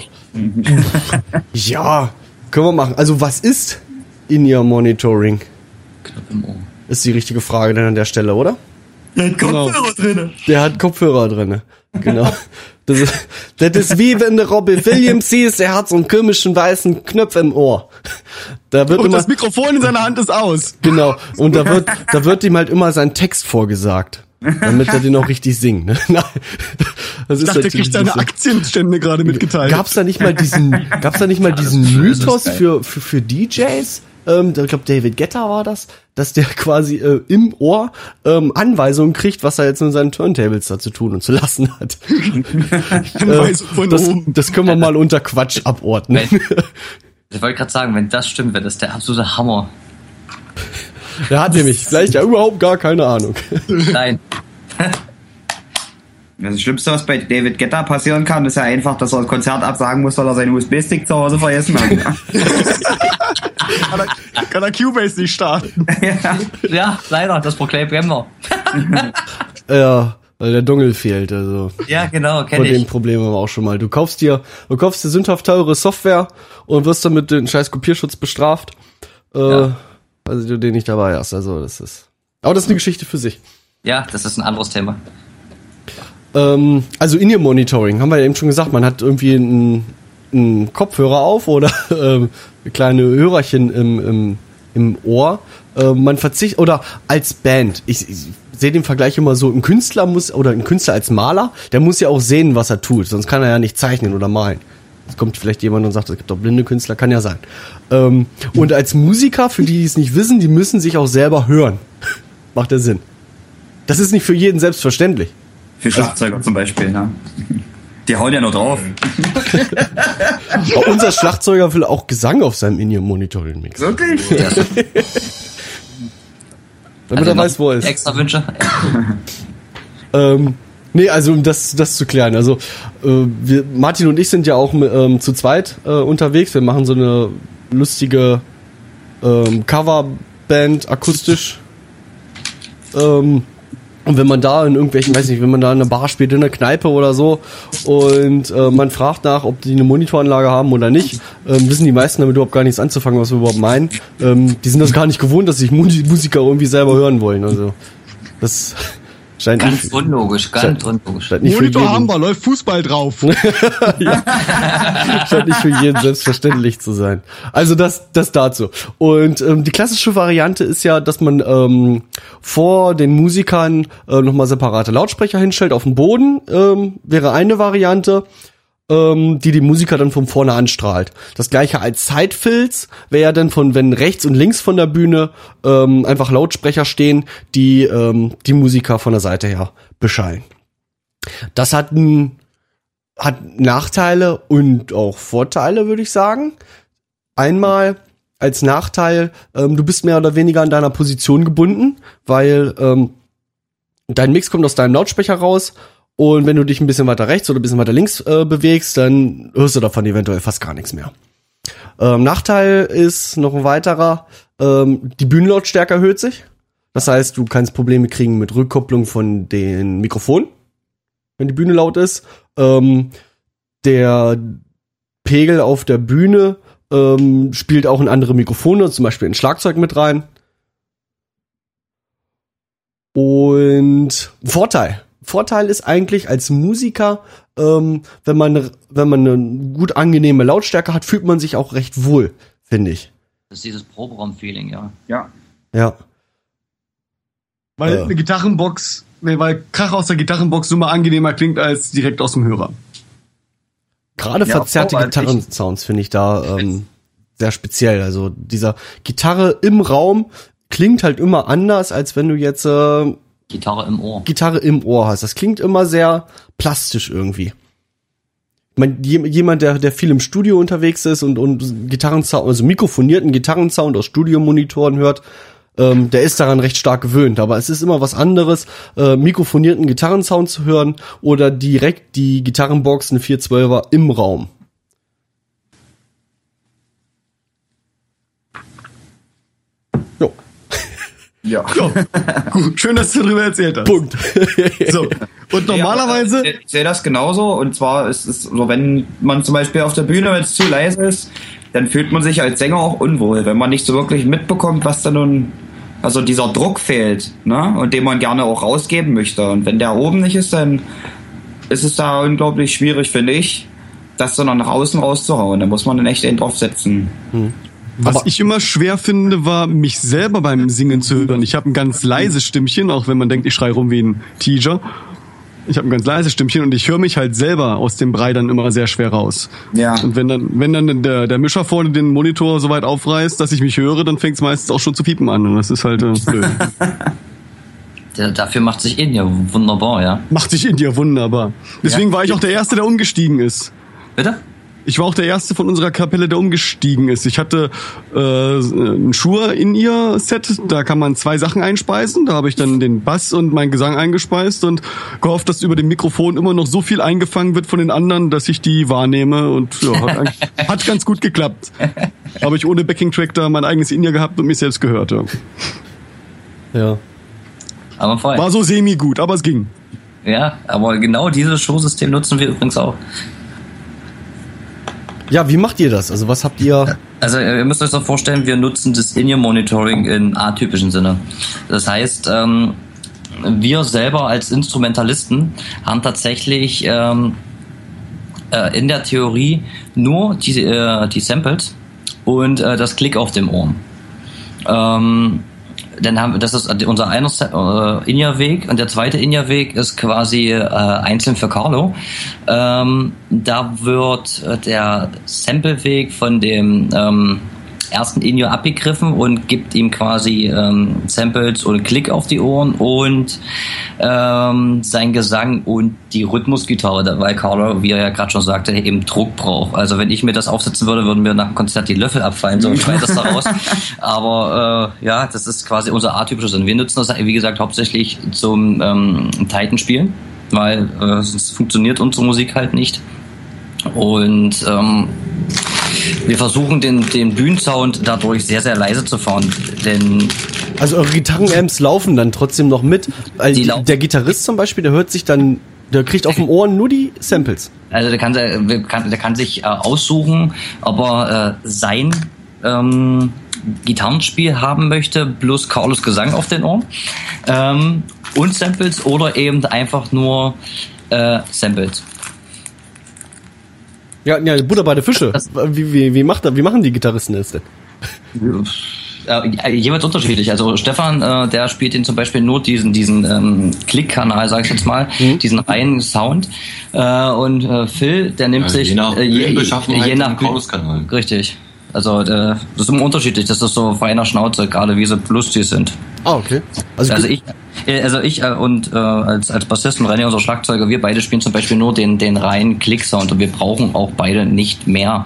Ja, können wir machen. Also was ist In-Ear-Monitoring? Knopf im Ohr. Ist die richtige Frage dann an der Stelle, oder? Genau. Der hat Kopfhörer drinne. Genau. Das ist, das ist wie wenn du Robbie Williams siehst, er hat so einen komischen weißen Knopf im Ohr. Da wird Und immer, das Mikrofon in seiner Hand ist aus. genau. Und da wird, da wird ihm halt immer sein Text vorgesagt. Damit er den auch richtig singt. Ne? Nein, das Ich ist dachte, der natürlich kriegt seine nicht so. Aktienstände gerade mitgeteilt. Gab's da nicht mal diesen, gab's da nicht mal diesen Mythos für, für, für D Js? Ähm, ich glaube, David Guetta war das, dass der quasi äh, im Ohr ähm, Anweisungen kriegt, was er jetzt in seinen Turntables da zu tun und zu lassen hat. Anweisung von das, oben. das können wir mal unter Quatsch abordnen. Ich wollte gerade sagen, wenn das stimmt, wäre das der absolute Hammer. Der hat nämlich vielleicht ja überhaupt gar keine Ahnung. Nein. Das Schlimmste, was bei David Guetta passieren kann, ist ja einfach, dass er das Konzert absagen muss, weil er seinen U S B-Stick zu Hause vergessen hat. Kann er, kann er Cubase nicht starten. Ja, leider, das Problem kennen wir. Ja, weil der Dongle fehlt, also. Ja, genau, Von kenne dem ich. Problem haben wir auch schon mal. Du kaufst dir, du kaufst dir sündhaft teure Software und wirst dann mit dem scheiß Kopierschutz bestraft, äh, Ja. weil du den nicht dabei hast. Also das ist. Aber das ist eine Geschichte für sich. Ja, das ist ein anderes Thema. Ähm, also In-Ear-Monitoring, haben wir ja eben schon gesagt, man hat irgendwie einen, einen Kopfhörer auf oder ähm, kleine Hörerchen im, im, im Ohr. Äh, man verzichtet, oder als Band, ich, ich sehe den Vergleich immer so, ein Künstler muss, oder ein Künstler als Maler, der muss ja auch sehen, was er tut, sonst kann er ja nicht zeichnen oder malen. Jetzt kommt vielleicht jemand und sagt, es gibt doch blinde Künstler, kann ja sein. Ähm, und als Musiker, für die, die es nicht wissen, die müssen sich auch selber hören. Macht ja Sinn. Das ist nicht für jeden selbstverständlich. Für Schlagzeuger zum Beispiel, ne? Die hauen ja nur drauf. Aber unser Schlagzeuger will auch Gesang auf seinem In-Ear-Monitoring-Mix. Wirklich? Damit er weiß, wo er ist. Extra Wünsche? Ähm, nee, also um das, das zu klären. Also äh, wir, Martin und ich sind ja auch ähm, zu zweit äh, unterwegs. Wir machen so eine lustige ähm, Coverband akustisch. Ähm, und wenn man da in irgendwelchen, weiß nicht, wenn man da in einer Bar spielt, in einer Kneipe oder so und äh, man fragt nach, ob die eine Monitoranlage haben oder nicht, ähm, wissen die meisten damit überhaupt gar nichts anzufangen, was wir überhaupt meinen. Ähm, die sind das gar nicht gewohnt, dass sich Mu- Musiker irgendwie selber hören wollen. Also das Scheint Ganz nicht, unlogisch, ganz scheint, unlogisch. Scheint nicht Monitor für jeden, haben wir, läuft Fußball drauf. scheint nicht für jeden selbstverständlich zu sein. Also das, das dazu. Und ähm, die klassische Variante ist ja, dass man ähm, vor den Musikern äh, nochmal separate Lautsprecher hinstellt auf dem Boden. Ähm, wäre eine Variante, ähm, die die Musiker dann von vorne anstrahlt. Das gleiche als Sidefills wäre ja dann von, wenn rechts und links von der Bühne ähm, einfach Lautsprecher stehen, die ähm, die Musiker von der Seite her beschallen. Das hat ein, hat Nachteile und auch Vorteile, würde ich sagen. Einmal als Nachteil, ähm, du bist mehr oder weniger an deiner Position gebunden, weil ähm, dein Mix kommt aus deinem Lautsprecher raus. Und wenn du dich ein bisschen weiter rechts oder ein bisschen weiter links äh, bewegst, dann hörst du davon eventuell fast gar nichts mehr. Ähm, Nachteil ist noch ein weiterer, ähm, die Bühnenlautstärke erhöht sich. Das heißt, du kannst Probleme kriegen mit Rückkopplung von den Mikrofonen, wenn die Bühne laut ist. Ähm, der Pegel auf der Bühne ähm, spielt auch in andere Mikrofone, zum Beispiel ein Schlagzeug mit rein. Und Vorteil. Vorteil ist eigentlich als Musiker, ähm, wenn man wenn man eine gut angenehme Lautstärke hat, fühlt man sich auch recht wohl, finde ich. Das ist dieses Proberaum-Feeling, ja. Ja. Ja. Weil Ja. eine Gitarrenbox, nee, weil Krach aus der Gitarrenbox so mal angenehmer klingt als direkt aus dem Hörer. Gerade Ja, verzerrte auch Gitarrensounds finde ich da ähm, sehr speziell. Also dieser Gitarre im Raum klingt halt immer anders, als wenn du jetzt äh, Gitarre im Ohr. Gitarre im Ohr hast. Das klingt immer sehr plastisch irgendwie. Ich meine, jemand, der, der viel im Studio unterwegs ist und, und Gitarrensound, also mikrofonierten Gitarrensound aus Studiomonitoren hört, ähm, der ist daran recht stark gewöhnt. Aber es ist immer was anderes, äh, mikrofonierten Gitarrensound zu hören oder direkt die Gitarrenbox, eine vier zwölfer im Raum. Jo. Ja. Gut, schön, dass du darüber erzählt hast. Punkt. So. Und normalerweise, Ich sehe das genauso. Und zwar ist es so, wenn man zum Beispiel auf der Bühne, wenn es zu leise ist, dann fühlt man sich als Sänger auch unwohl, wenn man nicht so wirklich mitbekommt, was da nun, also dieser Druck fehlt, ne? Und den man gerne auch rausgeben möchte. Und wenn der oben nicht ist, dann ist es da unglaublich schwierig, finde ich, das so nach außen rauszuhauen. Da muss man dann echt einen draufsetzen. Hm. was Aber- ich immer schwer finde, war, mich selber beim Singen zu hören. Ich habe ein ganz leises Stimmchen, auch wenn man denkt, ich schrei rum wie ein Teaser. Ich habe ein ganz leises Stimmchen und ich höre mich halt selber aus dem Brei dann immer sehr schwer raus. Ja. Und wenn dann, wenn dann der, der Mischer vorne den Monitor so weit aufreißt, dass ich mich höre, dann fängt es meistens auch schon zu piepen an. Und das ist halt äh, blöd. Der, dafür macht sich India wunderbar, ja. Macht sich in dir wunderbar. Deswegen Ja. war ich auch der Erste, der umgestiegen ist. Bitte? Ich war auch der Erste von unserer Kapelle, der umgestiegen ist. Ich hatte äh, ein Shure in ihr Set, da kann man zwei Sachen einspeisen. Da habe ich dann den Bass und meinen Gesang eingespeist und gehofft, dass über dem Mikrofon immer noch so viel eingefangen wird von den anderen, dass ich die wahrnehme. Und ja, hat, eigentlich- hat ganz gut geklappt. Habe ich ohne Backing-Track da mein eigenes In-Ear gehabt und mich selbst gehört. Ja. Ja. Aber voll. War so semi-gut, aber es ging. Ja, aber genau dieses Showsystem nutzen wir übrigens auch. Ja, wie macht ihr das? Also was habt ihr? Also ihr müsst euch das vorstellen, wir nutzen das In-Ear-Monitoring im atypischen Sinne. Das heißt, ähm, wir selber als Instrumentalisten haben tatsächlich ähm, äh, in der Theorie nur die, äh, die Samples und äh, das Klick auf dem Ohr. Ähm, dann haben wir, das ist unser einer äh, In-Ear-Weg und der zweite In-Ear-Weg ist quasi äh, einzeln für Carlo. Ähm, da wird äh, der Sample-Weg von dem ähm, ersten In-Ear abgegriffen und gibt ihm quasi ähm, Samples und Klick auf die Ohren und ähm, sein Gesang und die Rhythmusgitarre, weil Carlo, wie er ja gerade schon sagte, eben Druck braucht. Also wenn ich mir das aufsetzen würde, würden mir nach dem Konzert die Löffel abfallen, so schreit das da raus. Aber äh, ja, das ist quasi unser atypischer Sinn. Wir nutzen das, wie gesagt, hauptsächlich zum ähm, Titan-Spielen, weil äh, sonst funktioniert unsere Musik halt nicht. Und ähm, wir versuchen den, den Bühnensound dadurch sehr, sehr leise zu fahren, denn Also eure Gitarrenamps laufen dann trotzdem noch mit. Also Die laufen. der Gitarrist zum Beispiel, der hört sich dann, der kriegt auf dem Ohr nur die Samples. also der kann, der kann, der kann sich äh, aussuchen, ob er äh, sein ähm, Gitarrenspiel haben möchte, plus Carlos Gesang auf den Ohren. Ähm, und Samples oder eben einfach nur äh, Samples. Ja, ja, Butter bei der Fische. Wie, wie, wie, macht, wie machen die Gitarristen das denn? Äh, jeweils unterschiedlich. Also Stefan, äh, der spielt den zum Beispiel nur diesen diesen ähm, Klick-Kanal, sag ich jetzt mal, mhm. diesen reinen Sound. Äh, und äh, Phil, der nimmt also sich je nach äh, je, Bühnenbeschaffenheit je nach Choruskanal. Richtig. Also äh, das ist immer unterschiedlich. Das ist so feiner Schnauze, gerade wie sie lustig sind. Ah, okay. Also, also ich, also ich äh, und äh, als als Bassist und René, unser Schlagzeuger, wir beide spielen zum Beispiel nur den den reinen Klick-Sound und wir brauchen auch beide nicht mehr.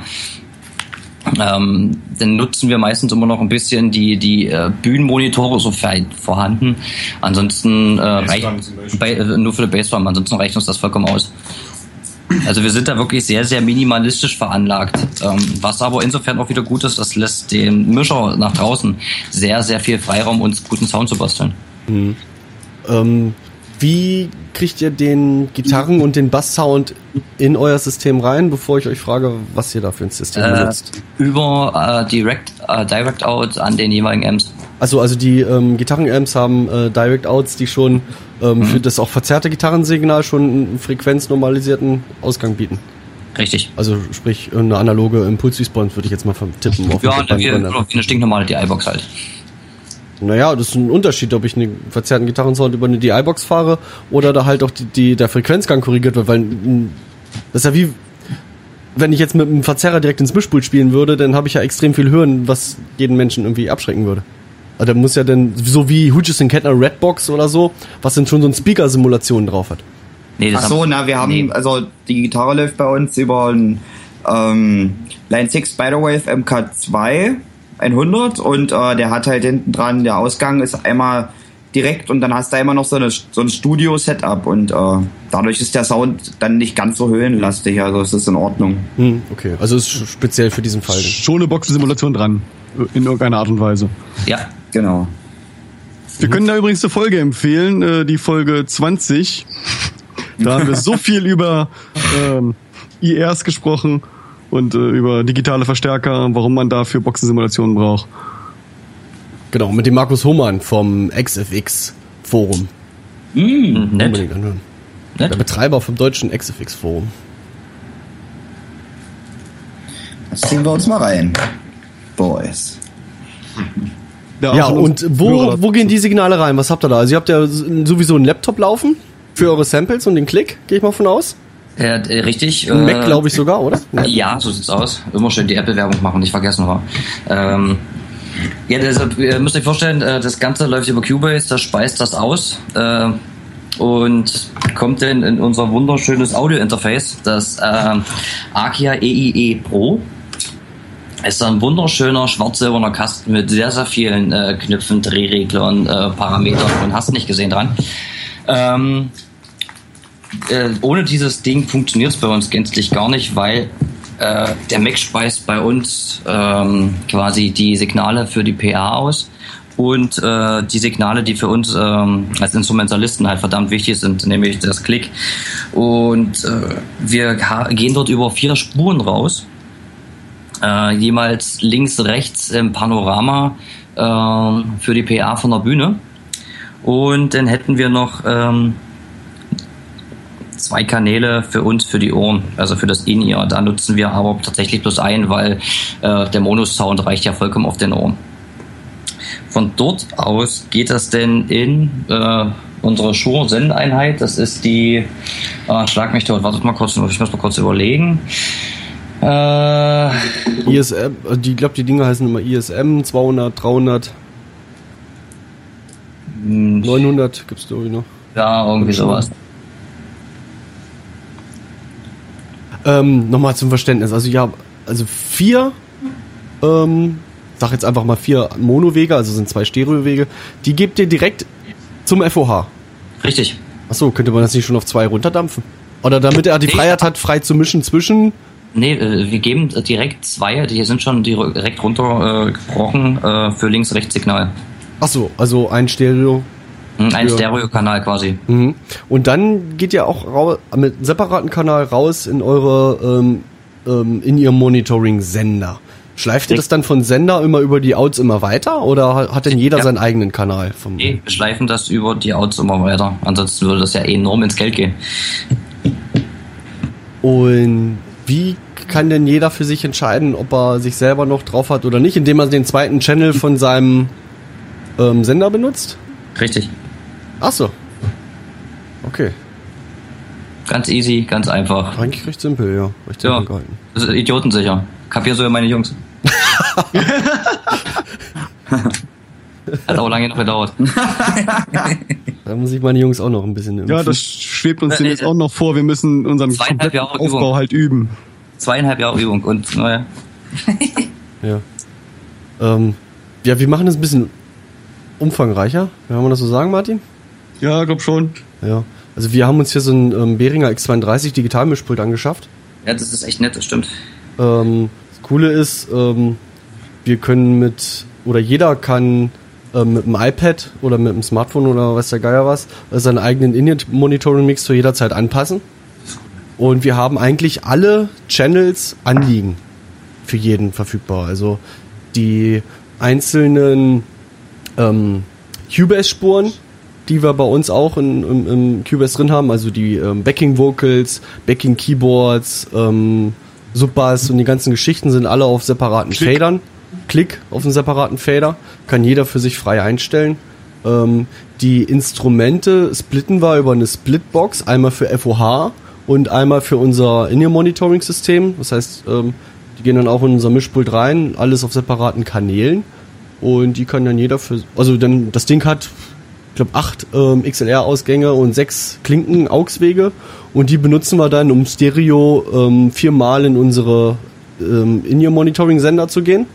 Ähm, dann nutzen wir meistens immer noch ein bisschen die die äh, Bühnenmonitore, sofern vorhanden. Ansonsten äh, reicht bei, äh, nur für die Bassdrum. Ansonsten reicht uns das vollkommen aus. Also wir sind da wirklich sehr, sehr minimalistisch veranlagt. Ähm, was aber insofern auch wieder gut ist, das lässt den Mischer nach draußen sehr, sehr viel Freiraum, uns guten Sound zu basteln. Mhm. Ähm, wie kriegt ihr den Gitarren- und den Bass-Sound in euer System rein, bevor ich euch frage, was ihr da für ein System äh, benutzt? Über äh, Direct, äh, Direct Out an den jeweiligen Amps. Also, also die ähm, Gitarren-Amps haben äh, Direct-Outs, die schon ähm, mhm. für das auch verzerrte Gitarrensignal schon einen frequenznormalisierten Ausgang bieten. Richtig. Also sprich, eine analoge Impulsresponse würde ich jetzt mal tippen. Auf ja, eine, eine stinknormale D I-Box halt. Naja, das ist ein Unterschied, ob ich einen verzerrten Gitarrensound über eine D I-Box fahre oder da halt auch die, die, der Frequenzgang korrigiert wird, weil das ist ja wie, wenn ich jetzt mit einem Verzerrer direkt ins Mischpult spielen würde, dann habe ich ja extrem viel Hören, was jeden Menschen irgendwie abschrecken würde. Also der muss ja dann, so wie Hughes Kettner Redbox oder so, was dann schon so eine Speaker-Simulation drauf hat. Nee, das Ach so, na, wir haben, nee. also die Gitarre läuft bei uns über ein ähm, Line six Spiderwave M K zwei hundert und äh, der hat halt hinten dran, der Ausgang ist einmal direkt und dann hast du immer noch so, eine, so ein Studio-Setup und äh, dadurch ist der Sound dann nicht ganz so höhenlastig, also es ist in Ordnung. Hm, okay, also ist speziell für diesen Fall. Schon eine Boxensimulation dran, in irgendeiner Art und Weise. Ja, genau. Wir können da übrigens eine Folge empfehlen, äh, die Folge zwanzig. Da haben wir so viel über ähm, I Rs gesprochen und äh, über digitale Verstärker, warum man dafür Boxensimulationen braucht. Genau, mit dem Markus Hohmann vom X F X Forum. Mm, nett. Unbedingt anhören. Nett. Der Betreiber vom deutschen X F X Forum. Das ziehen wir uns mal rein. Boys. Ja, ja und wo, wo gehen die Signale rein? Was habt ihr da? Also ihr habt ja sowieso einen Laptop laufen für eure Samples und den Klick, gehe ich mal von aus. Ja, richtig. Ein Mac, glaube ich sogar, oder? Ja, so sieht's aus. Immer schön die Apple-Werbung machen, nicht vergessen war. Ähm, ja, deshalb, ihr müsst euch vorstellen, das Ganze läuft über Cubase, das speist das aus äh, und kommt dann in unser wunderschönes Audio-Interface, das äh, Akia E I E Pro. Es ist ein wunderschöner schwarz-silberner Kasten mit sehr, sehr vielen äh, Knöpfen, Drehreglern, äh, Parametern und hast nicht gesehen dran. Ähm, äh, ohne dieses Ding funktioniert es bei uns gänzlich gar nicht, weil äh, der Mac speist bei uns ähm, quasi die Signale für die P A aus und äh, die Signale, die für uns ähm, als Instrumentalisten halt verdammt wichtig sind, nämlich das Klick. Und äh, wir ha- gehen dort über vier Spuren raus. Äh, jemals links, rechts im Panorama äh, für die P A von der Bühne. Und dann hätten wir noch ähm, zwei Kanäle für uns, für die Ohren, also für das In-Ear. Da nutzen wir aber tatsächlich bloß einen, weil äh, der Mono-Sound reicht ja vollkommen auf den Ohren. Von dort aus geht das denn in äh, unsere Shure-Sendeinheit. Das ist die, äh, schlag mich dort, wartet mal kurz, ich muss mal kurz überlegen. Äh, I S M, die, ich glaube, die Dinger heißen immer I S M zweihundert, dreihundert, neunhundert gibt's glaube ich noch. Ja, irgendwie sowas. Ähm, nochmal zum Verständnis, also ja, also vier, ähm, sag jetzt einfach mal vier Monowege, also sind zwei Stereowege, die gebt ihr direkt zum F O H. Richtig. Achso, könnte man das nicht schon auf zwei runterdampfen? Oder damit er die Freiheit hat, frei zu mischen zwischen... Nee, wir geben direkt zwei, die sind schon direkt runtergebrochen äh, für Links-Rechts-Signal. Ach so, also ein Stereo. Ein Stereo-Kanal quasi. Mhm. Und dann geht ihr auch raus, mit einem separaten Kanal raus in eure, ähm, ähm, in ihr Monitoring-Sender. Schleift ihr das dann von Sender immer über die Outs immer weiter oder hat denn jeder Ja. seinen eigenen Kanal? Vom Nee, wir schleifen das über die Outs immer weiter. Ansonsten würde das ja enorm ins Geld gehen. Und wie kann denn jeder für sich entscheiden, ob er sich selber noch drauf hat oder nicht, indem er den zweiten Channel von seinem ähm, Sender benutzt? Richtig. Ach so. Okay. Ganz easy, ganz einfach. Eigentlich recht simpel, ja. Recht Ja, simpel gehalten. das ist idiotensicher. Kapierst du ja meine Jungs. Hat auch lange noch gedauert. Da muss ich meine Jungs auch noch ein bisschen impfen. Ja, das schwebt uns Äh, jetzt äh, auch noch vor. Wir müssen unseren zweieinhalb kompletten Jahre Aufbau Übung. halt üben. Zweieinhalb Jahre Übung und naja. Ja. Ähm, ja, wir machen das ein bisschen umfangreicher. Kann man das so sagen, Martin? Ja, glaub schon. Ja. Also wir haben uns hier so ein ähm, Behringer X zweiunddreißig Digitalmischpult angeschafft. Ja, das ist echt nett, das stimmt. Ähm, das Coole ist, ähm, wir können mit, oder jeder kann ähm, mit dem iPad oder mit dem Smartphone oder weiß der Geier was, äh, seinen eigenen In-Monitoring-Mix zu jeder Zeit anpassen. Und wir haben eigentlich alle Channels anliegen für jeden verfügbar. Also die einzelnen ähm, Cubase-Spuren, die wir bei uns auch in, im, im Cubase drin haben, also die ähm, Backing-Vocals, Backing-Keyboards, ähm, Subbass und die ganzen Geschichten sind alle auf separaten Klick. Fadern. Klick auf einen separaten Fader, kann jeder für sich frei einstellen. Ähm, die Instrumente splitten wir über eine Splitbox, einmal für F O H und einmal für unser In-Ear-Monitoring-System. Das heißt, ähm, die gehen dann auch in unser Mischpult rein, alles auf separaten Kanälen. Und die kann dann jeder für, also dann, das Ding hat, ich glaube, acht ähm, X L R-Ausgänge und sechs Klinken-Augswege. Und die benutzen wir dann, um Stereo ähm, viermal in unsere ähm, In-Ear-Monitoring-Sender zu gehen.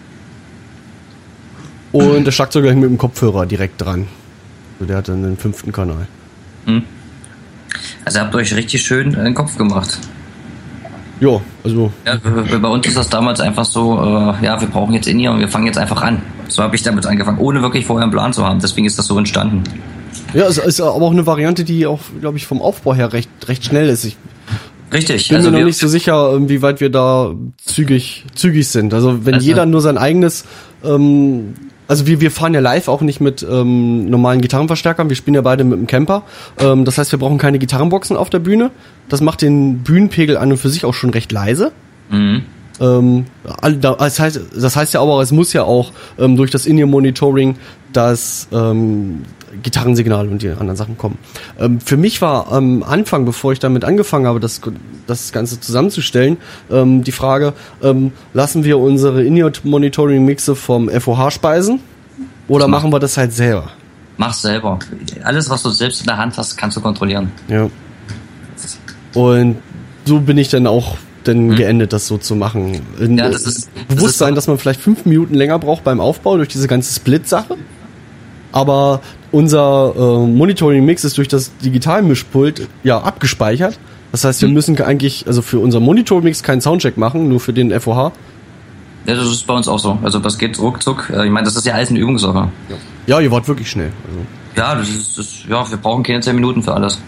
Und der Schlagzeuger hängt mit dem Kopfhörer direkt dran. So, der hat dann den fünften Kanal. Hm. Also ihr habt euch richtig schön den Kopf gemacht. Ja, also. Ja, bei bei uns ist das damals einfach so, äh, ja, wir brauchen jetzt In-Ear und wir fangen jetzt einfach an. So habe ich damit angefangen, ohne wirklich vorher einen Plan zu haben. Deswegen ist das so entstanden. Ja, es ist aber auch eine Variante, die auch, glaube ich, vom Aufbau her recht, recht schnell ist. Ich Richtig. bin also mir noch wir, nicht so sicher, wie weit wir da zügig, zügig sind. Also wenn Also- jeder nur sein eigenes, ähm, also wir, wir fahren ja live auch nicht mit ähm, normalen Gitarrenverstärkern, wir spielen ja beide mit dem Camper. Ähm, das heißt, wir brauchen keine Gitarrenboxen auf der Bühne. Das macht den Bühnenpegel an und für sich auch schon recht leise. Mhm. Ähm, all- da- das, heißt, das heißt ja aber, es muss ja auch ähm, durch das In-Ear-Monitoring das ähm, Gitarrensignal und die anderen Sachen kommen. Ähm, für mich war am Anfang, bevor ich damit angefangen habe, das, das Ganze zusammenzustellen, ähm, die Frage, ähm, lassen wir unsere In-Ear-Monitoring-Mixe vom F O H speisen oder Das machen wir das halt selber? Mach's selber. Alles, was du selbst in der Hand hast, kannst du kontrollieren. Ja. Und so bin ich dann auch dann geendet, das so zu machen. In, Ja, das ist- das Bewusstsein, ist- dass man vielleicht fünf Minuten länger braucht beim Aufbau durch diese ganze Split-Sache. Aber unser äh, Monitoring-Mix ist durch das Digitalmischpult ja abgespeichert. Das heißt, wir müssen eigentlich, also für unser Monitoring-Mix keinen Soundcheck machen, nur für den F O H. Ja, das ist bei uns auch so. Also das geht ruckzuck. Äh, Ich meine, das ist ja alles eine Übungssache. Ja, ihr wart wirklich schnell. Also. Ja, das ist, das, ja, wir brauchen keine zehn Minuten für alles.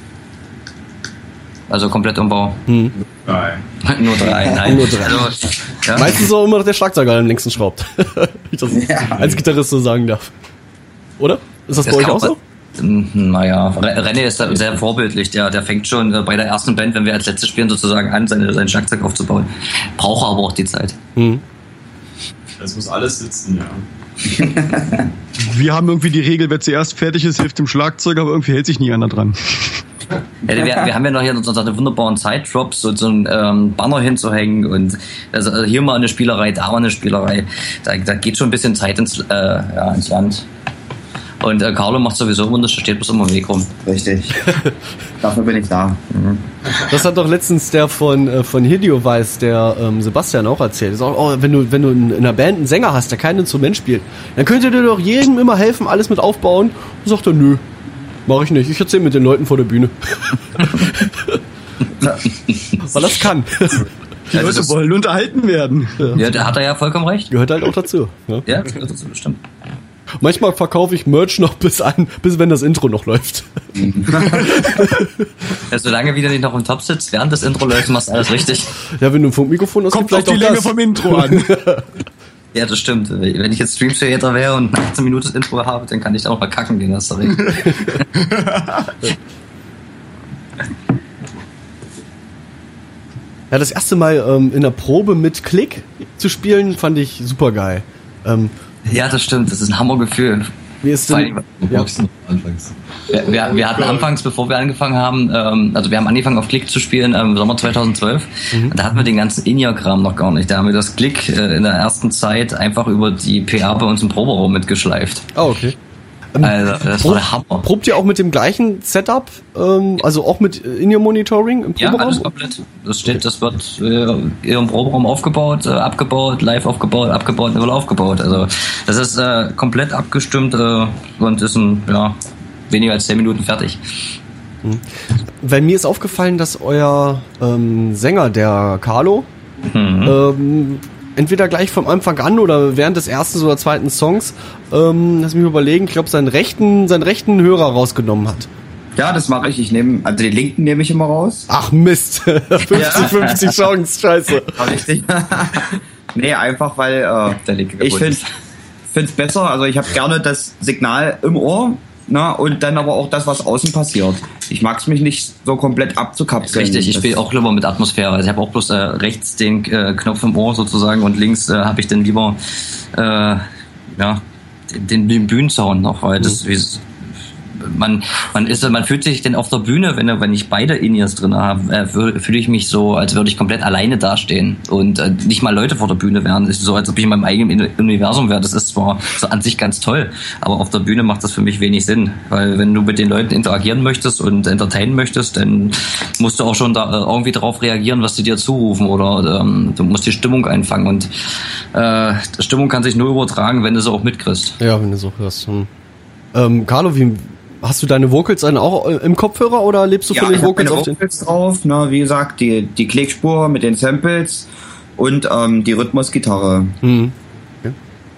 Also komplett Umbau. Hm. Nein. Nur drei, nein. Nur drei. Also, ja. Meistens auch immer noch der Schlagzeuger am längsten schraubt. Wenn ich das als Gitarrist so sagen darf. Oder? Ist das, Das bei euch kann auch man- so? Naja, René ist da sehr vorbildlich. Der, der fängt schon äh, bei der ersten Band, wenn wir als letztes spielen, sozusagen an, seine, sein Schlagzeug aufzubauen. Braucht aber auch die Zeit. Hm. Es muss alles sitzen, ja. Wir haben irgendwie die Regel, wer zuerst fertig ist, hilft dem Schlagzeuger, aber irgendwie hält sich nie einer dran. Ja, wir, wir haben ja noch hier unsere wunderbaren Side-Drops, so, so einen ähm, Banner hinzuhängen und also hier mal eine Spielerei, da mal eine Spielerei. Da, da geht schon ein bisschen Zeit ins, äh, ja, ins Land. Und äh, Carlo macht sowieso immer, das steht bloß immer im Weg rum. Richtig. Dafür bin ich da. Mhm. Das hat doch letztens der von, äh, von Hideo Weiß, der ähm, Sebastian auch erzählt. Er sagt, oh, wenn du, wenn du in einer Band einen Sänger hast, der kein Instrument spielt, dann könnt ihr dir doch jedem immer helfen, alles mit aufbauen. Und sagt er, nö, mach ich nicht. Ich erzähle mit den Leuten vor der Bühne. Weil das kann. Die Also Leute das- wollen unterhalten werden. Ja, da hat er ja vollkommen recht. Gehört halt auch dazu. Ne? Ja, das ist bestimmt. Manchmal verkaufe ich Merch noch bis an, bis wenn das Intro noch läuft. Ja, solange wieder nicht noch im Top sitzt, während das Intro läuft, machst du alles richtig. Ja, wenn du ein Funkmikrofon hast, Kommt auf die auch Länge das. vom Intro an. Ja, das stimmt. Wenn ich jetzt Stream Creator wäre und ein achtzehn Minuten Intro habe, dann kann ich da auch mal kacken gehen, hast du recht. Ja, das erste Mal ähm, in der Probe mit Klick zu spielen, fand ich super geil. Ähm, Ja, das stimmt. Das ist ein Hammergefühl. wie ist Vor denn? allem, Ja. Anfangs. Wir, wir, wir hatten anfangs, bevor wir angefangen haben, ähm, also wir haben angefangen auf Klick zu spielen ähm, im Sommer zweitausendzwölf. Mhm. Da hatten wir den ganzen In-Ear-Kram noch gar nicht. Da haben wir das Klick äh, in der ersten Zeit einfach über die P A bei uns im Proberaum mitgeschleift. Ah, okay. Also das war der Hammer. Probt ihr auch mit dem gleichen Setup? Ähm, also auch mit In-Ear-Monitoring im Ja, Proberaum? alles komplett. Das steht, das wird äh, im Proberaum aufgebaut, äh, abgebaut, live aufgebaut, abgebaut, wieder aufgebaut. Also das ist äh, komplett abgestimmt äh, und ist ein, ja, weniger als zehn Minuten fertig. Weil mir ist aufgefallen, dass euer ähm, Sänger, der Carlo, mhm. ähm, entweder gleich vom Anfang an oder während des ersten oder zweiten Songs, ähm, lass mich überlegen, ich glaube, seinen rechten, seinen rechten Hörer rausgenommen hat. Ja, das mache ich. Ich nehme, also den linken nehme ich immer raus. Ach Mist, fünfzig fünfzig Chance, scheiße. Richtig. Nee, einfach weil äh, Der linke ich kaputt finde es besser. Also ich habe gerne das Signal im Ohr, na, und dann aber auch das, was außen passiert. Ich mag es mich nicht so komplett abzukapseln. Richtig, ich spiele auch lieber mit Atmosphäre. Also ich habe auch bloß äh, rechts den äh, Knopf im Ohr sozusagen und links äh, habe ich dann lieber äh, ja, den, den Bühnensound noch, weil das wie man man ist man fühlt sich denn auf der Bühne, wenn wenn ich beide In-Ears drin habe, äh, fühle ich mich so, als würde ich komplett alleine dastehen und äh, nicht mal Leute vor der Bühne wären. Es ist so, als ob ich in meinem eigenen Universum wäre. Das ist zwar so an sich ganz toll, aber auf der Bühne macht das für mich wenig Sinn, weil wenn du mit den Leuten interagieren möchtest und entertainen möchtest, dann musst du auch schon da äh, irgendwie darauf reagieren, was sie dir zurufen, oder ähm, du musst die Stimmung einfangen, und äh, die Stimmung kann sich nur übertragen, wenn du sie auch mitkriegst. Ja, wenn du so hörst. Hm. Ähm, Carlo, wie hast du deine Vocals dann auch im Kopfhörer oder lebst du Ja, von den ich hab Vocals meine auf den? Vocals drauf, ne, wie gesagt, die, die Klickspur mit den Samples und ähm, die Rhythmusgitarre. Hm. Okay.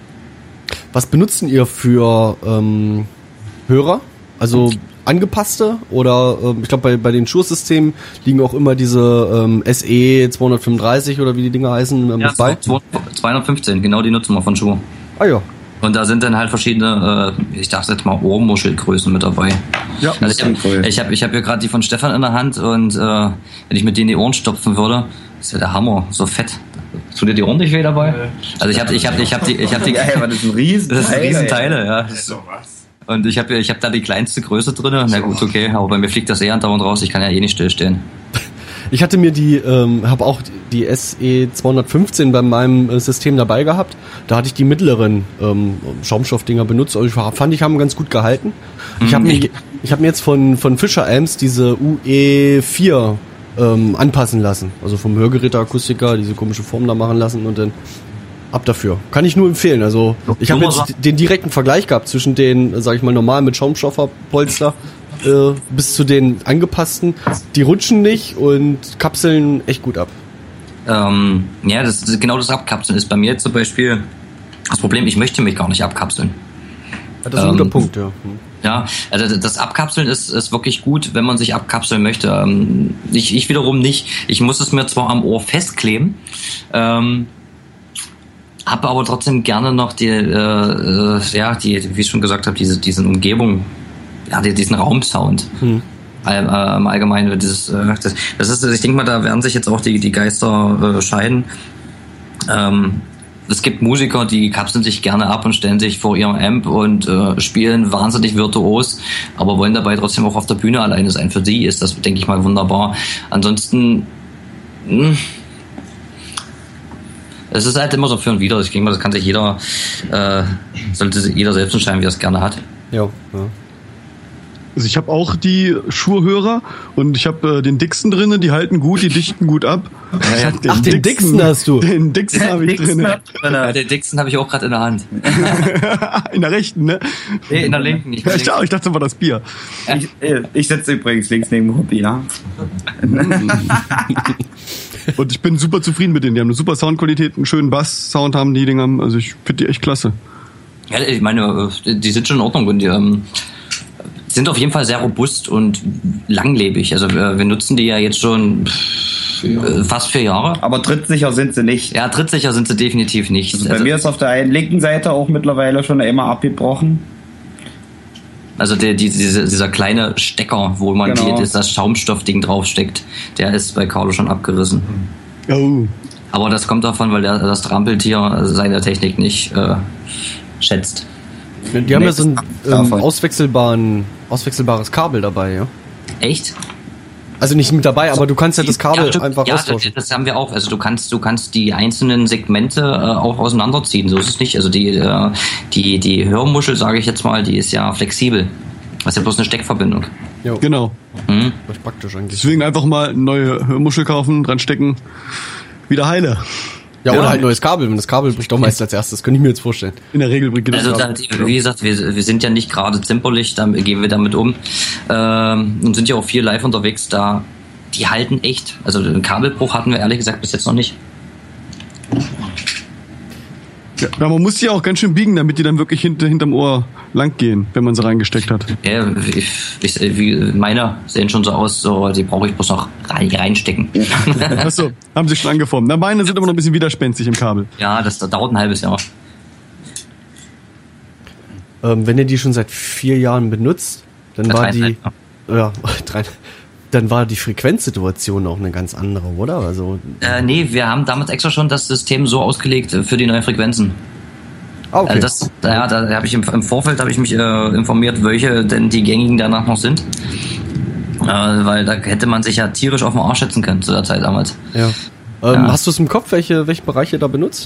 Was benutzen ihr für ähm, Hörer? Also angepasste oder ähm, ich glaube bei, bei den Shure-Systemen liegen auch immer diese ähm, S E zweihundertfünfunddreißig oder wie die Dinger heißen ähm, Ja, mit bei? zweihundertfünfzehn, genau die nutzen wir von Shure. Ah ja. Und da sind dann halt verschiedene, äh, ich dachte jetzt mal Ohrmuschelgrößen mit dabei. Ja, also ich habe cool. ich hab, ich hab hier gerade die von Stefan in der Hand, und äh, wenn ich mit denen die Ohren stopfen würde, ist ja der Hammer, so fett. Tut dir die Ohren nicht weh dabei? Also ich habe ich hab, ich hab die, ich hab die, Ja, aber das sind riesen das sind Teile, Riesenteile, ja. So was. Und ich habe ich hab da die kleinste Größe drin. Na gut, okay, aber bei mir fliegt das eh andauernd raus. Ich kann ja eh nicht stillstehen. Ich hatte mir die, ähm, habe auch die S E zweihundertfünfzehn bei meinem äh, System dabei gehabt. Da hatte ich die mittleren ähm, Schaumstoffdinger benutzt. Also ich fand, ich haben ganz gut gehalten. Ich habe mir, ich habe mir jetzt von von Fischer Amps diese U E vier ähm, anpassen lassen. Also vom Hörgeräteakustiker diese komische Form da machen lassen und dann ab dafür. Kann ich nur empfehlen. Also ich habe jetzt den direkten Vergleich gehabt zwischen den, sag ich mal, normal mit Schaumstoffpolster äh, bis zu den angepassten. Die rutschen nicht und kapseln echt gut ab. Ähm, ja, das, das genau das Abkapseln ist bei mir zum Beispiel das Problem. Ich möchte mich gar nicht abkapseln. Ja, das ist ein Ähm, guter Punkt, ja. Hm. Ja, also das Abkapseln ist, ist wirklich gut, wenn man sich abkapseln möchte. Ähm, Ich, ich wiederum nicht. Ich muss es mir zwar am Ohr festkleben, ähm, habe aber trotzdem gerne noch die, äh, äh, ja, die, wie ich schon gesagt habe, diese, diesen Umgebung, ja, die, diesen Raumsound. Hm. All, äh, im Allgemeinen, dieses, äh, das, das ist, ich denke mal, da werden sich jetzt auch die, die Geister äh, scheiden. Ähm, es gibt Musiker, die kapseln sich gerne ab und stellen sich vor ihrem Amp und äh, spielen wahnsinnig virtuos, aber wollen dabei trotzdem auch auf der Bühne alleine sein. Für sie ist das, denke ich mal, wunderbar. Ansonsten, mh, es ist halt immer so für und wider. Ich denke mal, das kann sich jeder, äh, sollte jeder selbst entscheiden, wie er es gerne hat. Ja, ja. Also ich habe auch die Schuhhörer und ich habe äh, den Dicksten drinnen, die halten gut, die dichten gut ab. Ja, ja. Ach, den Dicksten hast du. Den Dicksten habe ich drin. Ja, den Dixon habe ich auch gerade in der Hand. In der rechten, ne? Nee, in der linken. Ich, Ja, ich, ich dachte, das war das Bier. Ich, ich sitze übrigens links neben dem Hobby, ja. Und ich bin super zufrieden mit denen. Die haben eine super Soundqualität, einen schönen Bass-Sound haben die Dinger. Also ich finde die echt klasse. Ja, ich meine, die sind schon in Ordnung und die ähm, sind auf jeden Fall sehr robust und langlebig. Also äh, wir nutzen die ja jetzt schon äh, fast vier Jahre. Aber trittsicher sind sie nicht. Ja, trittsicher sind sie definitiv nicht. Also bei also, mir ist auf der einen linken Seite auch mittlerweile schon einmal abgebrochen. Also der, die, diese, dieser kleine Stecker, wo man Genau. die, das Schaumstoffding draufsteckt, der ist bei Carlo schon abgerissen. Oh. Aber das kommt davon, weil der, das Trampeltier seine Technik nicht äh, schätzt. Die haben Nee, ja so ein das- ähm, davon. auswechselbaren, auswechselbares Kabel dabei, ja. Echt? Also nicht mit dabei, aber du kannst ja das Kabel ja, stimmt. einfach ja, austauschen. Das, das haben wir auch. Also du kannst, du kannst die einzelnen Segmente äh, auch auseinanderziehen. So ist es nicht. Also die, äh, die, die Hörmuschel, sage ich jetzt mal, die ist ja flexibel. Das ist ja bloß eine Steckverbindung. Jo, Genau. Hm? das ist praktisch eigentlich. Deswegen einfach mal eine neue Hörmuschel kaufen, dran stecken, wieder heile. Ja, Ja. oder halt neues Kabel. Wenn das Kabel bricht doch meist als erstes. Könnte ich mir jetzt vorstellen. In der Regel bringt das Also Kabel. da, wie gesagt, wir, wir sind ja nicht gerade zimperlich, da gehen wir damit um ähm, und sind ja auch viel live unterwegs. Da die halten echt. Also einen Kabelbruch hatten wir ehrlich gesagt bis jetzt noch nicht. Ja, aber man muss die auch ganz schön biegen, damit die dann wirklich hinter, hinterm Ohr lang gehen, wenn man sie reingesteckt hat. Ja, ich, ich, wie meine sehen schon so aus, so die brauche ich bloß noch rein, reinstecken. Achso, haben sich schon angeformt. Na, meine sind immer noch ein bisschen widerspenstig im Kabel. Ja, das, das dauert ein halbes Jahr. Ähm, wenn ihr die schon seit vier Jahren benutzt, dann Seit war die, dreieinhalb, ja, drei, dann war die Frequenzsituation auch eine ganz andere, oder? Also, Äh, nee, wir haben damals extra schon das System so ausgelegt äh, für die neuen Frequenzen. ah, okay. Also das, ja, da habe ich im, im Vorfeld habe ich mich äh, informiert, welche denn die gängigen danach noch sind. Äh, weil da hätte man sich ja tierisch auf den Arsch setzen können zu der Zeit damals. ja. Ähm, ja. Hast du es im Kopf, welche, welche Bereiche da benutzt?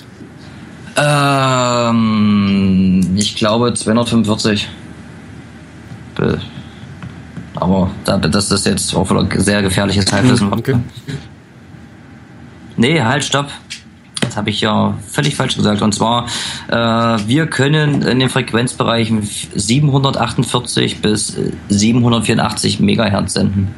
Ähm, ich glaube zweihundertfünfundvierzig. Be- Aber da, das ist jetzt auch wieder sehr gefährliches Halbwissen. Okay. Nee, halt, stopp. Das habe ich ja völlig falsch gesagt. Und zwar, äh, wir können in den Frequenzbereichen siebenhundertachtundvierzig bis siebenhundertvierundachtzig Megahertz senden.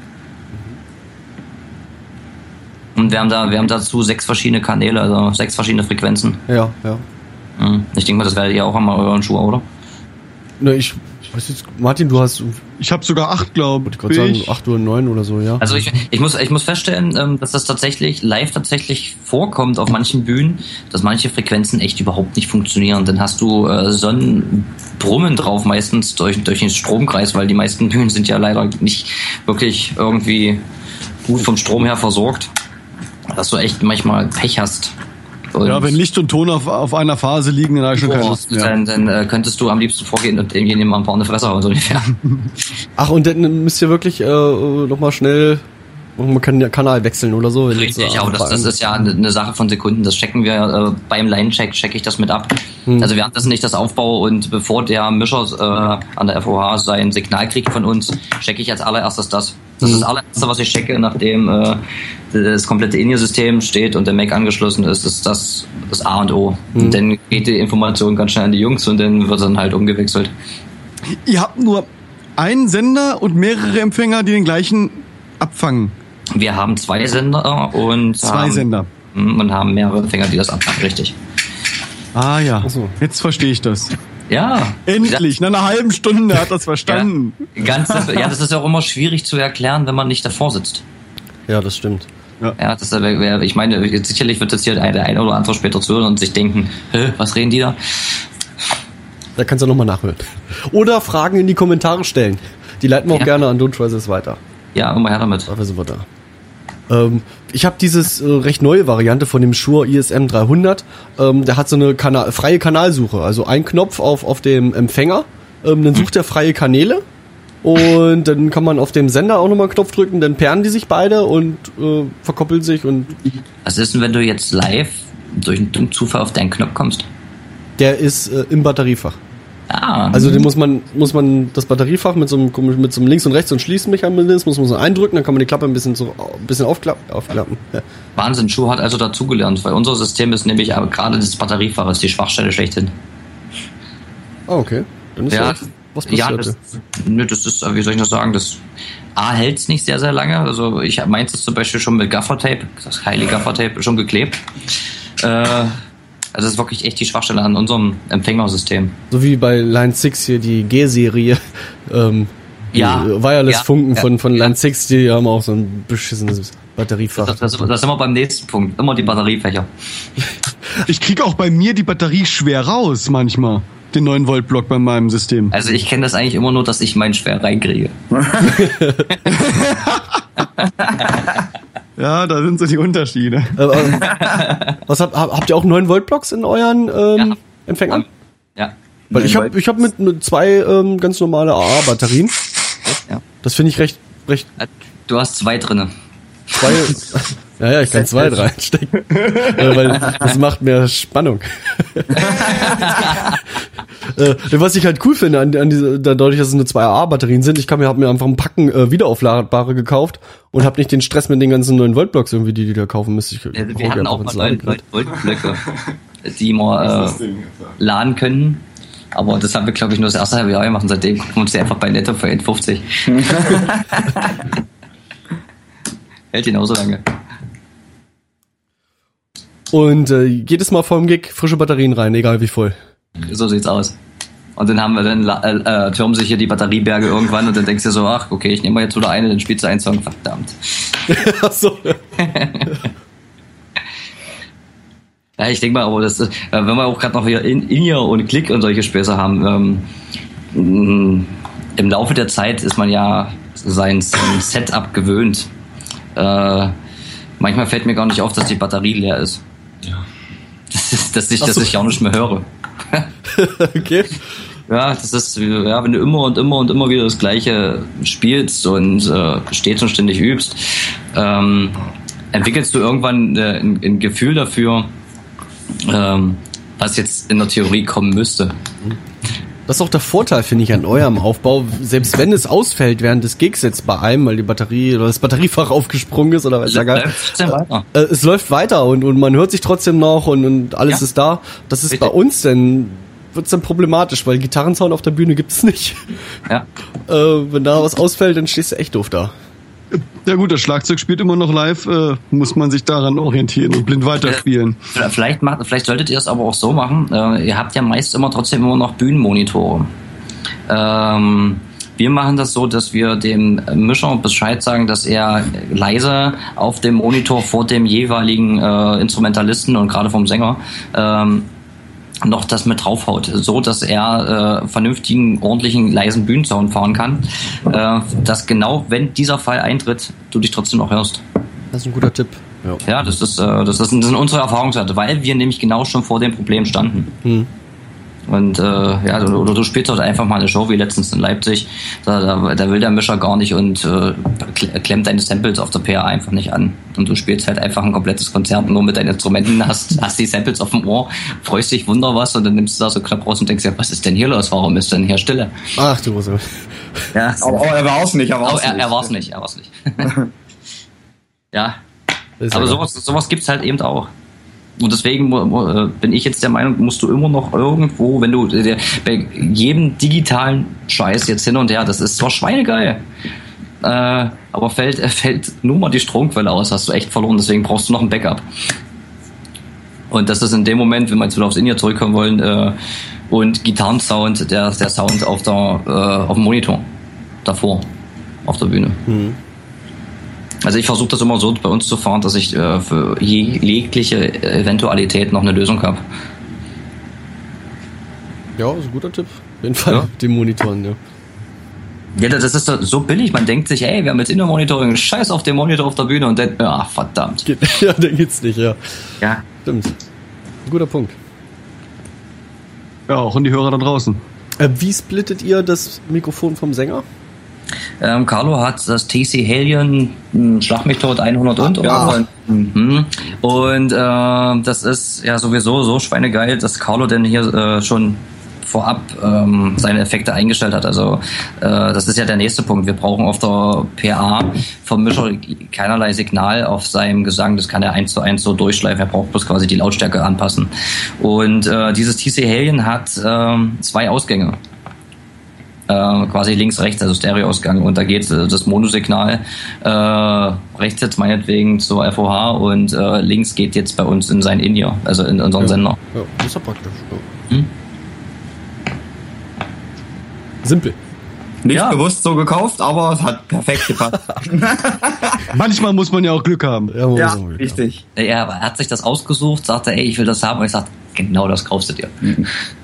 Und wir haben da, wir haben dazu sechs verschiedene Kanäle, also sechs verschiedene Frequenzen. Ja, ja. Hm. Ich denke mal, das werdet ihr auch einmal euren Schuh, oder? Ne, ich weiß jetzt, Martin, du hast, Ich habe sogar acht, glaube ich gerade sagen, ich. acht oder neun oder so, ja. Also ich, ich muss ich muss feststellen, ähm, dass das tatsächlich live tatsächlich vorkommt auf manchen Bühnen, dass manche Frequenzen echt überhaupt nicht funktionieren. Dann hast du äh, so ein Brummen drauf meistens durch durch den Stromkreis, weil die meisten Bühnen sind ja leider nicht wirklich irgendwie gut vom Strom her versorgt, dass du echt manchmal Pech hast. Und Ja, wenn Licht und Ton auf, auf einer Phase liegen, dann habe ich schon keine Boah, Lust mehr. dann, dann äh, könntest du am liebsten vorgehen und demjenigen mal ein paar eine Fresse hauen, so ungefähr. Ach, und dann müsst ihr wirklich äh, nochmal schnell, man kann ja Kanal wechseln oder so. wenn Richtig, jetzt, äh, aber das, das ist ja eine, eine Sache von Sekunden. Das checken wir äh, beim Line-Check, checke ich das mit ab. Hm. Also währenddessen nicht das Aufbau und bevor der Mischer äh, an der F O H sein Signal kriegt von uns, checke ich als allererstes das. Das ist das allererste, was ich checke, nachdem äh, das komplette In-Ear-System steht und der Mac angeschlossen ist, ist das das A und O. Hm. Und dann geht die Information ganz schnell an die Jungs und dann wird dann halt umgewechselt. Ihr habt nur einen Sender und mehrere Empfänger, die den gleichen abfangen. Wir haben zwei Sender und Zwei haben, Sender. und haben mehrere Empfänger, die das abfangen, richtig. Ah ja, Ach so. jetzt verstehe ich das. Ja. Endlich, nach einer halben Stunde hat das verstanden. Ja, ganz simpel. Ja, das ist ja auch immer schwierig zu erklären, wenn man nicht davor sitzt. Ja, das stimmt. Ja, das ist, ja- ich meine, sicherlich wird jetzt hier der eine oder andere später zuhören und sich denken, hä, was reden die da? Da kannst du nochmal nachhören. Oder Fragen in die Kommentare stellen. Die leiten wir auch Ja. gerne an Don't Try This weiter. Ja, immer her damit. Dafür sind wir da. Ähm, ich habe dieses äh, recht neue Variante von dem Shure I S M dreihundert. Ähm, der hat so eine Kana- freie Kanalsuche. Also ein Knopf auf, auf dem Empfänger. Ähm, dann sucht er freie Kanäle. Und dann kann man auf dem Sender auch nochmal einen Knopf drücken. Dann pairen die sich beide und äh, verkoppeln sich. Und Was ist denn, wenn du jetzt live durch einen dummen Zufall auf deinen Knopf kommst? der ist äh, im Batteriefach. Ah, Also den muss man, muss man das Batteriefach mit so einem, komisch- mit so einem Links- und Rechts- und Schließmechanismus muss man eindrücken, dann kann man die Klappe ein bisschen, so, ein bisschen aufklappen. aufklappen. Ja. Wahnsinn, Schuh hat also dazugelernt, weil unser System ist nämlich aber gerade das Batteriefach ist die Schwachstelle schlechthin. Ah, okay. Dann ist ja, Ja, echt was ja passiert. das, nö, das ist, wie soll ich das sagen, das A hält's nicht sehr, sehr lange. Also ich habe meins ist zum Beispiel schon mit Gaffertape, das heilige Gaffertape, schon geklebt. Äh, Also das ist wirklich echt die Schwachstelle an unserem Empfängersystem. So wie bei Line six hier die G-Serie, ähm, Ja. Wireless-Funken ja, von, von ja. Line six, die haben auch so ein beschissenes Batteriefach. Das, das, das sind wir beim nächsten Punkt. Immer die Batteriefächer. Ich kriege auch bei mir die Batterie schwer raus manchmal. Den neun Volt Block bei meinem System. Also ich kenne das eigentlich immer nur, dass ich meinen schwer reinkriege. Ja, da sind so die Unterschiede. Äh, äh, was habt, habt ihr auch neun Volt Blocks in euren ähm, Ja. Empfängern? Ja. Weil ich habe ich hab mit, mit zwei ähm, ganz normale A A-Batterien. Ja. Das finde ich recht, recht Du hast zwei drinne. zwei. Ja, ja, ich kann zwei reinstecken. äh, weil das macht mehr Spannung. äh, was ich halt cool finde, an, an diese, dadurch, dass es nur zwei A A-Batterien sind, ich kann mir, hab mir einfach ein Packen äh, wiederaufladbare gekauft und habe nicht den Stress mit den ganzen neun Volt Blocks irgendwie, die die da kaufen müsste. Ich, Wir, wir hatten auch mal neun Volt Blöcke, die wir äh, laden können. Aber das haben wir, glaube ich, nur das erste halbe Jahr gemacht und seitdem gucken wir uns die einfach bei Netto für eins fünfzig. Hält genauso lange. Und äh, jedes Mal vorm Gig frische Batterien rein, egal wie voll. So sieht's aus. Und dann haben wir dann äh, äh, türmen sich hier die Batterieberge irgendwann und dann denkst du so, ach, okay, ich nehme mal jetzt wieder eine, dann spielst du einen Song, verdammt. Ach so. Ja, ich denke mal, aber das ist, äh, wenn wir auch gerade noch hier in, In-Ear und Klick und solche Späße haben, ähm, m- im Laufe der Zeit ist man ja sein, sein Setup gewöhnt. Äh, manchmal fällt mir gar nicht auf, dass die Batterie leer ist. Ja. Das ist, dass ich, Ach dass so. ich auch nicht mehr höre. Okay. Ja, das ist, ja, wenn du immer und immer und immer wieder das Gleiche spielst und äh, stets und ständig übst, ähm, entwickelst du irgendwann äh, ein, ein Gefühl dafür, ähm, was jetzt in der Theorie kommen müsste. Das ist auch der Vorteil, finde ich, an eurem Aufbau. Selbst wenn es ausfällt während des Gigs jetzt bei einem, weil die Batterie oder das Batteriefach aufgesprungen ist oder was ja geil. Äh, es läuft weiter und, und man hört sich trotzdem noch und, und alles Ja. ist da. Das ist Richtig. bei uns denn, wird's dann problematisch, weil Gitarrensound auf der Bühne gibt's nicht. Ja. Äh, wenn da was ausfällt, dann stehst du echt doof da. Ja gut, das Schlagzeug spielt immer noch live, äh, muss man sich daran orientieren und blind weiterspielen. Vielleicht, macht, vielleicht solltet ihr es aber auch so machen. Äh, ihr habt ja meist immer trotzdem immer noch Bühnenmonitore. Ähm, wir machen das so, dass wir dem Mischer Bescheid sagen, dass er leise auf dem Monitor vor dem jeweiligen äh, Instrumentalisten und gerade vom Sänger ähm, noch das mit draufhaut, so dass er äh, vernünftigen, ordentlichen, leisen Bühnensound fahren kann, äh, dass genau, wenn dieser Fall eintritt, du dich trotzdem noch hörst. Das ist ein guter Tipp. Ja. Ja, das ist, äh, das sind, das sind unsere Erfahrungswerte, weil wir nämlich genau schon vor dem Problem standen. Hm. Und äh, ja, oder du spielst halt einfach mal eine Show wie letztens in Leipzig, da, da, da will der Mischer gar nicht und äh, klemmt deine Samples auf der P A einfach nicht an. Und du spielst halt einfach ein komplettes Konzert nur mit deinen Instrumenten, hast, hast die Samples auf dem Ohr, freust dich, wunder was und dann nimmst du da so knapp raus und denkst ja, was ist denn hier los, warum ist denn hier Stille? Ach du so. Ja, Aber, aber er war es nicht, er war aber es er, nicht. er war's nicht, er war's nicht. Ja, Ist aber ja sowas, sowas gibt's halt eben auch. Und deswegen mu- mu- äh, bin ich jetzt der Meinung, musst du immer noch irgendwo, wenn du der, bei jedem digitalen Scheiß jetzt hin und her, das ist zwar schweinegeil, äh, aber fällt, fällt nur mal die Stromquelle aus, hast du echt verloren, deswegen brauchst du noch ein Backup. Und das ist in dem Moment, wenn wir jetzt wieder aufs In-Ear zurückkommen wollen, äh, und Gitarrensound, der, der Sound auf der, äh, auf dem Monitor, davor, auf der Bühne. Hm. Also ich versuche das immer so bei uns zu fahren, dass ich äh, für jegliche Eventualität noch eine Lösung habe. Ja, ist ein guter Tipp. Auf jeden Fall, Ja. die Monitoren, ja. Ja, das ist so- so billig. Man denkt sich, hey, wir haben jetzt Indoor-Monitoring, scheiß auf den Monitor auf der Bühne und dann, ah, verdammt. Geht, ja, dann geht's nicht, ja. Ja. Stimmt. Ein guter Punkt. Ja, auch an die Hörer da draußen. Äh, wie splittet ihr das Mikrofon vom Sänger? Ähm, Carlo hat das T C Hellion, mh, Schlag mich tot, hundert und, Ja. oder? Mhm. Und äh, das ist ja sowieso so schweinegeil, dass Carlo denn hier äh, schon vorab ähm, seine Effekte eingestellt hat. Also äh, das ist ja der nächste Punkt. Wir brauchen auf der P A vom Mischer keinerlei Signal auf seinem Gesang. Das kann er eins zu eins so durchschleifen. Er braucht bloß quasi die Lautstärke anpassen. Und äh, dieses T C Hellion hat ähm, zwei Ausgänge. äh, quasi links, rechts, also Stereoausgang. Und da geht äh, das Monosignal äh, rechts jetzt meinetwegen zur F O H und äh, links geht jetzt bei uns in sein In-Ear, also in unseren ja. Sender. Ja, das ist ja praktisch. Ja. Hm? Simpel. Nicht ja. bewusst so gekauft, aber es hat perfekt gepasst. Manchmal muss man ja auch Glück haben. Ja, ja richtig. Ja, er hat sich das ausgesucht, sagte, ey, ich will das haben. Und ich sagte, genau das kaufst du dir. Mhm.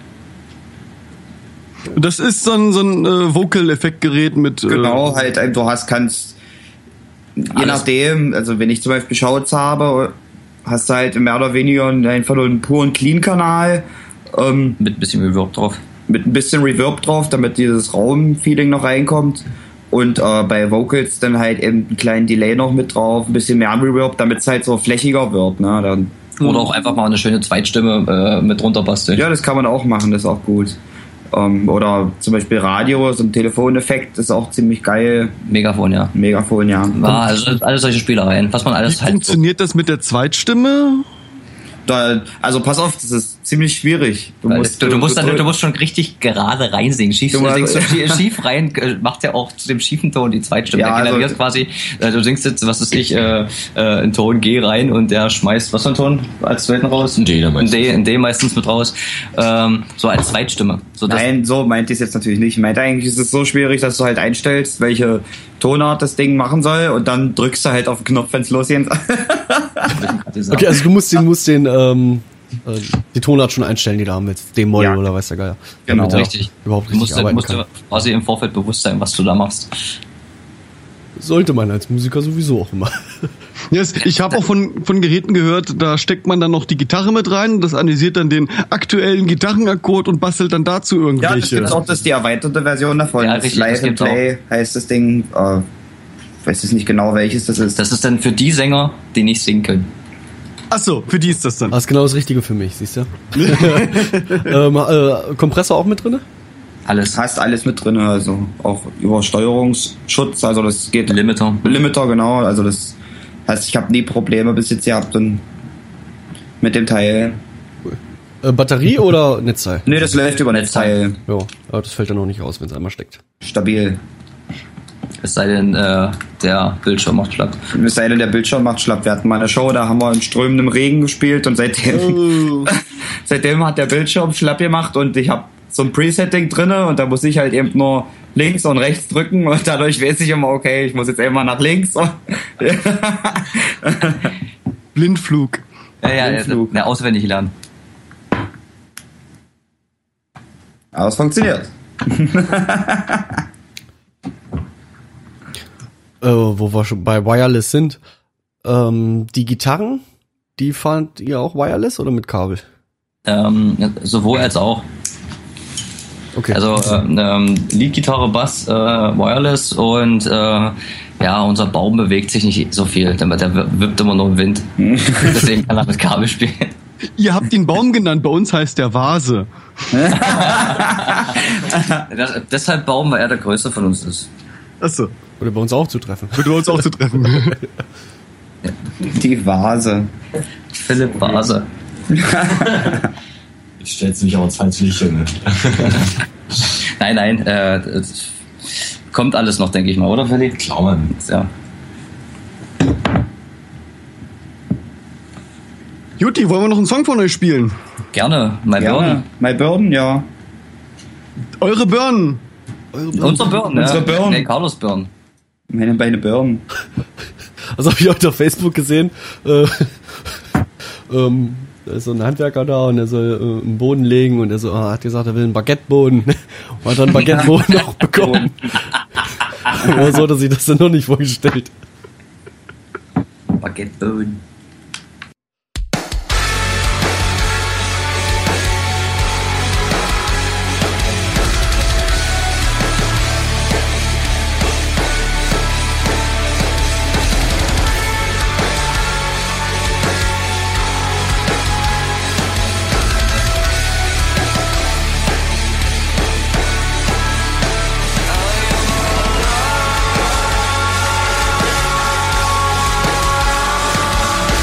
Das ist so ein, so ein äh, Vocal-Effekt-Gerät mit... Äh, genau, halt, du hast, kannst, je alles. Nachdem, also wenn ich zum Beispiel Shouts habe, hast du halt mehr oder weniger einfach nur einen puren Clean-Kanal. Ähm, mit ein bisschen Reverb drauf. Mit ein bisschen Reverb drauf, damit dieses Raum-Feeling noch reinkommt. Und äh, bei Vocals dann halt eben einen kleinen Delay noch mit drauf, ein bisschen mehr Reverb, damit es halt so flächiger wird. Ne? Dann Oder auch einfach mal eine schöne Zweitstimme äh, mit runter basteln. Ja, das kann man auch machen, das ist auch gut. Ähm, oder zum Beispiel Radio, so ein Telefoneffekt ist auch ziemlich geil. Megafon, ja. Megafon, ja. Ja, also alles solche Spielereien, was man alles Wie halt. Funktioniert so. Das mit der Zweitstimme? Da, also pass auf, das ist ziemlich schwierig. Du musst, du, du, musst dann, du musst schon richtig gerade reinsingen. Schief, du singst so schief rein, macht ja auch zu dem schiefen Ton die Zweitstimme. Ja, der also, quasi, du singst jetzt, was ist ich, äh, äh, einen Ton G rein und der schmeißt, was für ein Ton als zweiten raus? Ein D, ein D, ein D meistens mit raus. Ähm, so als Zweitstimme. So, Nein, so meinte ich es jetzt natürlich nicht. Ich meinte eigentlich ist es so schwierig, dass du halt einstellst, welche Tonart das Ding machen soll und dann drückst du halt auf den Knopf, wenn's losgeht. Okay, also du musst den, musst den ähm, äh, die Tonart schon einstellen, die da haben willst. D-Moll ja. oder weiß der Geier. Genau, richtig. Überhaupt richtig du musst, arbeiten musst kann. Du quasi im Vorfeld bewusst sein, was du da machst. Sollte man als Musiker sowieso auch immer. Yes, ich habe auch von, von Geräten gehört, da steckt man dann noch die Gitarre mit rein, das analysiert dann den aktuellen Gitarrenakkord und bastelt dann dazu irgendwelche. Ja, das gibt auch, das ist die erweiterte Version davon. Ja, das richtig, Live das and Play auch. Heißt das Ding. Äh, ich weiß jetzt nicht genau, welches das ist. Das ist dann für die Sänger, die nicht singen können. Ach so, für die ist das dann. Das ist genau das Richtige für mich, siehst du? ähm, äh, Kompressor auch mit drin? Alles. Hast alles mit drin, also auch über Steuerungsschutz, also das geht. Limiter. Limiter, genau, also das heißt, ich habe nie Probleme bis jetzt gehabt und mit dem Teil. Cool. Äh, Batterie oder Netzteil? Nee, das läuft über Netzteil. Ja, aber das fällt dann auch nicht raus, wenn es einmal steckt. Stabil. Es sei denn, äh, der Bildschirm macht schlapp. Es sei denn, der Bildschirm macht schlapp. Wir hatten mal eine Show, da haben wir in strömendem Regen gespielt und seitdem, oh. seitdem hat der Bildschirm schlapp gemacht und ich habe so ein Presetting drinne und da muss ich halt eben nur links und rechts drücken und dadurch weiß ich immer, okay, ich muss jetzt immer nach links. Blindflug. Ja, ja, Blindflug. Ja, auswendig lernen. Aber es funktioniert. äh, wo wir schon bei Wireless sind, ähm, die Gitarren, die fahrt ihr auch wireless oder mit Kabel? Ähm, sowohl als auch. Okay. Also ähm, Leadgitarre, Bass, äh, Wireless und äh, ja, unser Baum bewegt sich nicht so viel, der, der wippt immer nur im Wind. Deswegen kann er mit Kabel spielen. Ihr habt ihn Baum genannt, bei uns heißt der Vase. das, deshalb Baum, weil er der größte von uns ist. Achso. Oder bei uns auch zu treffen. Würde bei uns auch zu treffen. Die Vase. Philipp Vase. Ich stell's mich auch ins falsche Licht, Junge. Nein, nein, äh, kommt alles noch, denke ich mal, oder Philipp? Klar, Mann. Ja. Jutti, wollen wir noch einen Song von euch spielen? Gerne, My Burden. My Burden, ja. Eure Birnen. Unser Burden, Unsere ja. Birnen. Nee, Carlos Burden. Meine Beine Birnen. Also habe ich heute auf Facebook gesehen, äh, ähm, da ist so ein Handwerker da und er soll äh, einen Boden legen und er so, ah, hat gesagt, er will einen Baguetteboden und hat dann einen Baguetteboden auch bekommen. Aber so hat er sich das dann noch nicht vorgestellt. Baguetteboden. I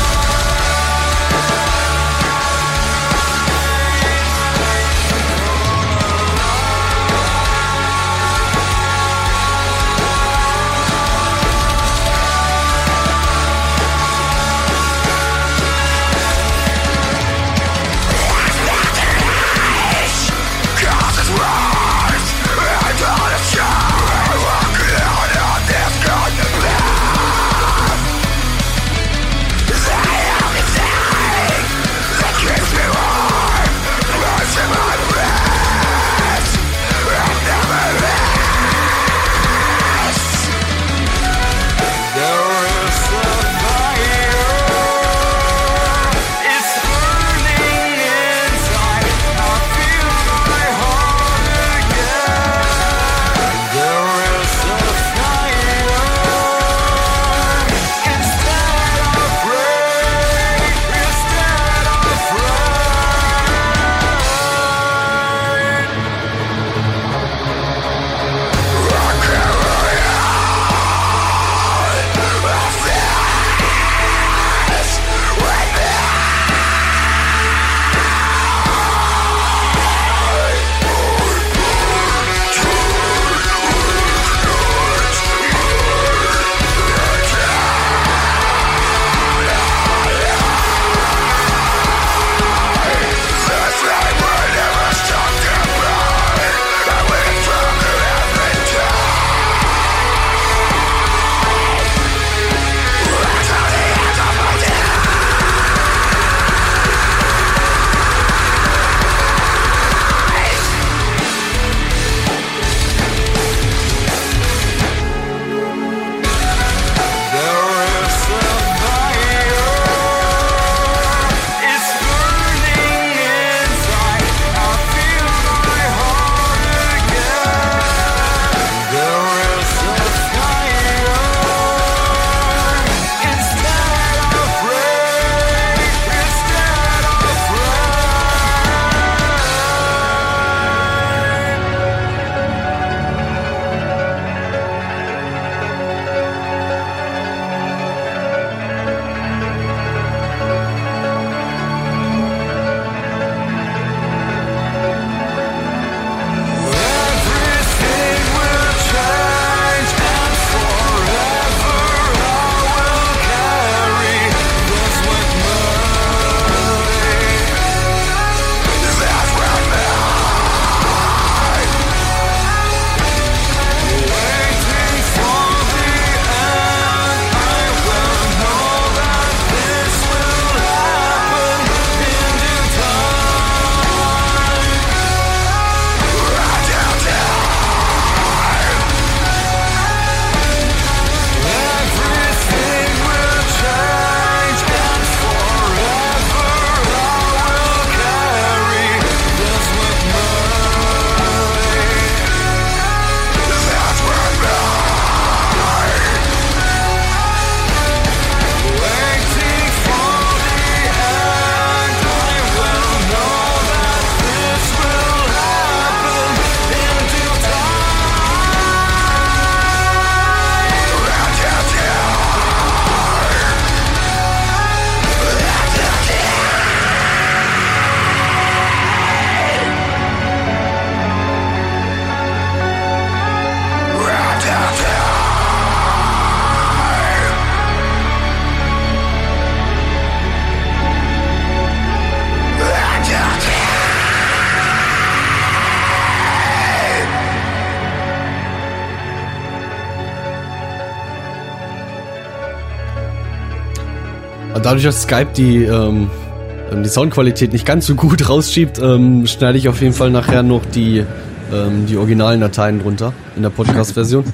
dadurch, dass Skype die, ähm, die Soundqualität nicht ganz so gut rausschiebt, ähm, schneide ich auf jeden Fall nachher noch die, ähm, die originalen Dateien drunter in der Podcast-Version.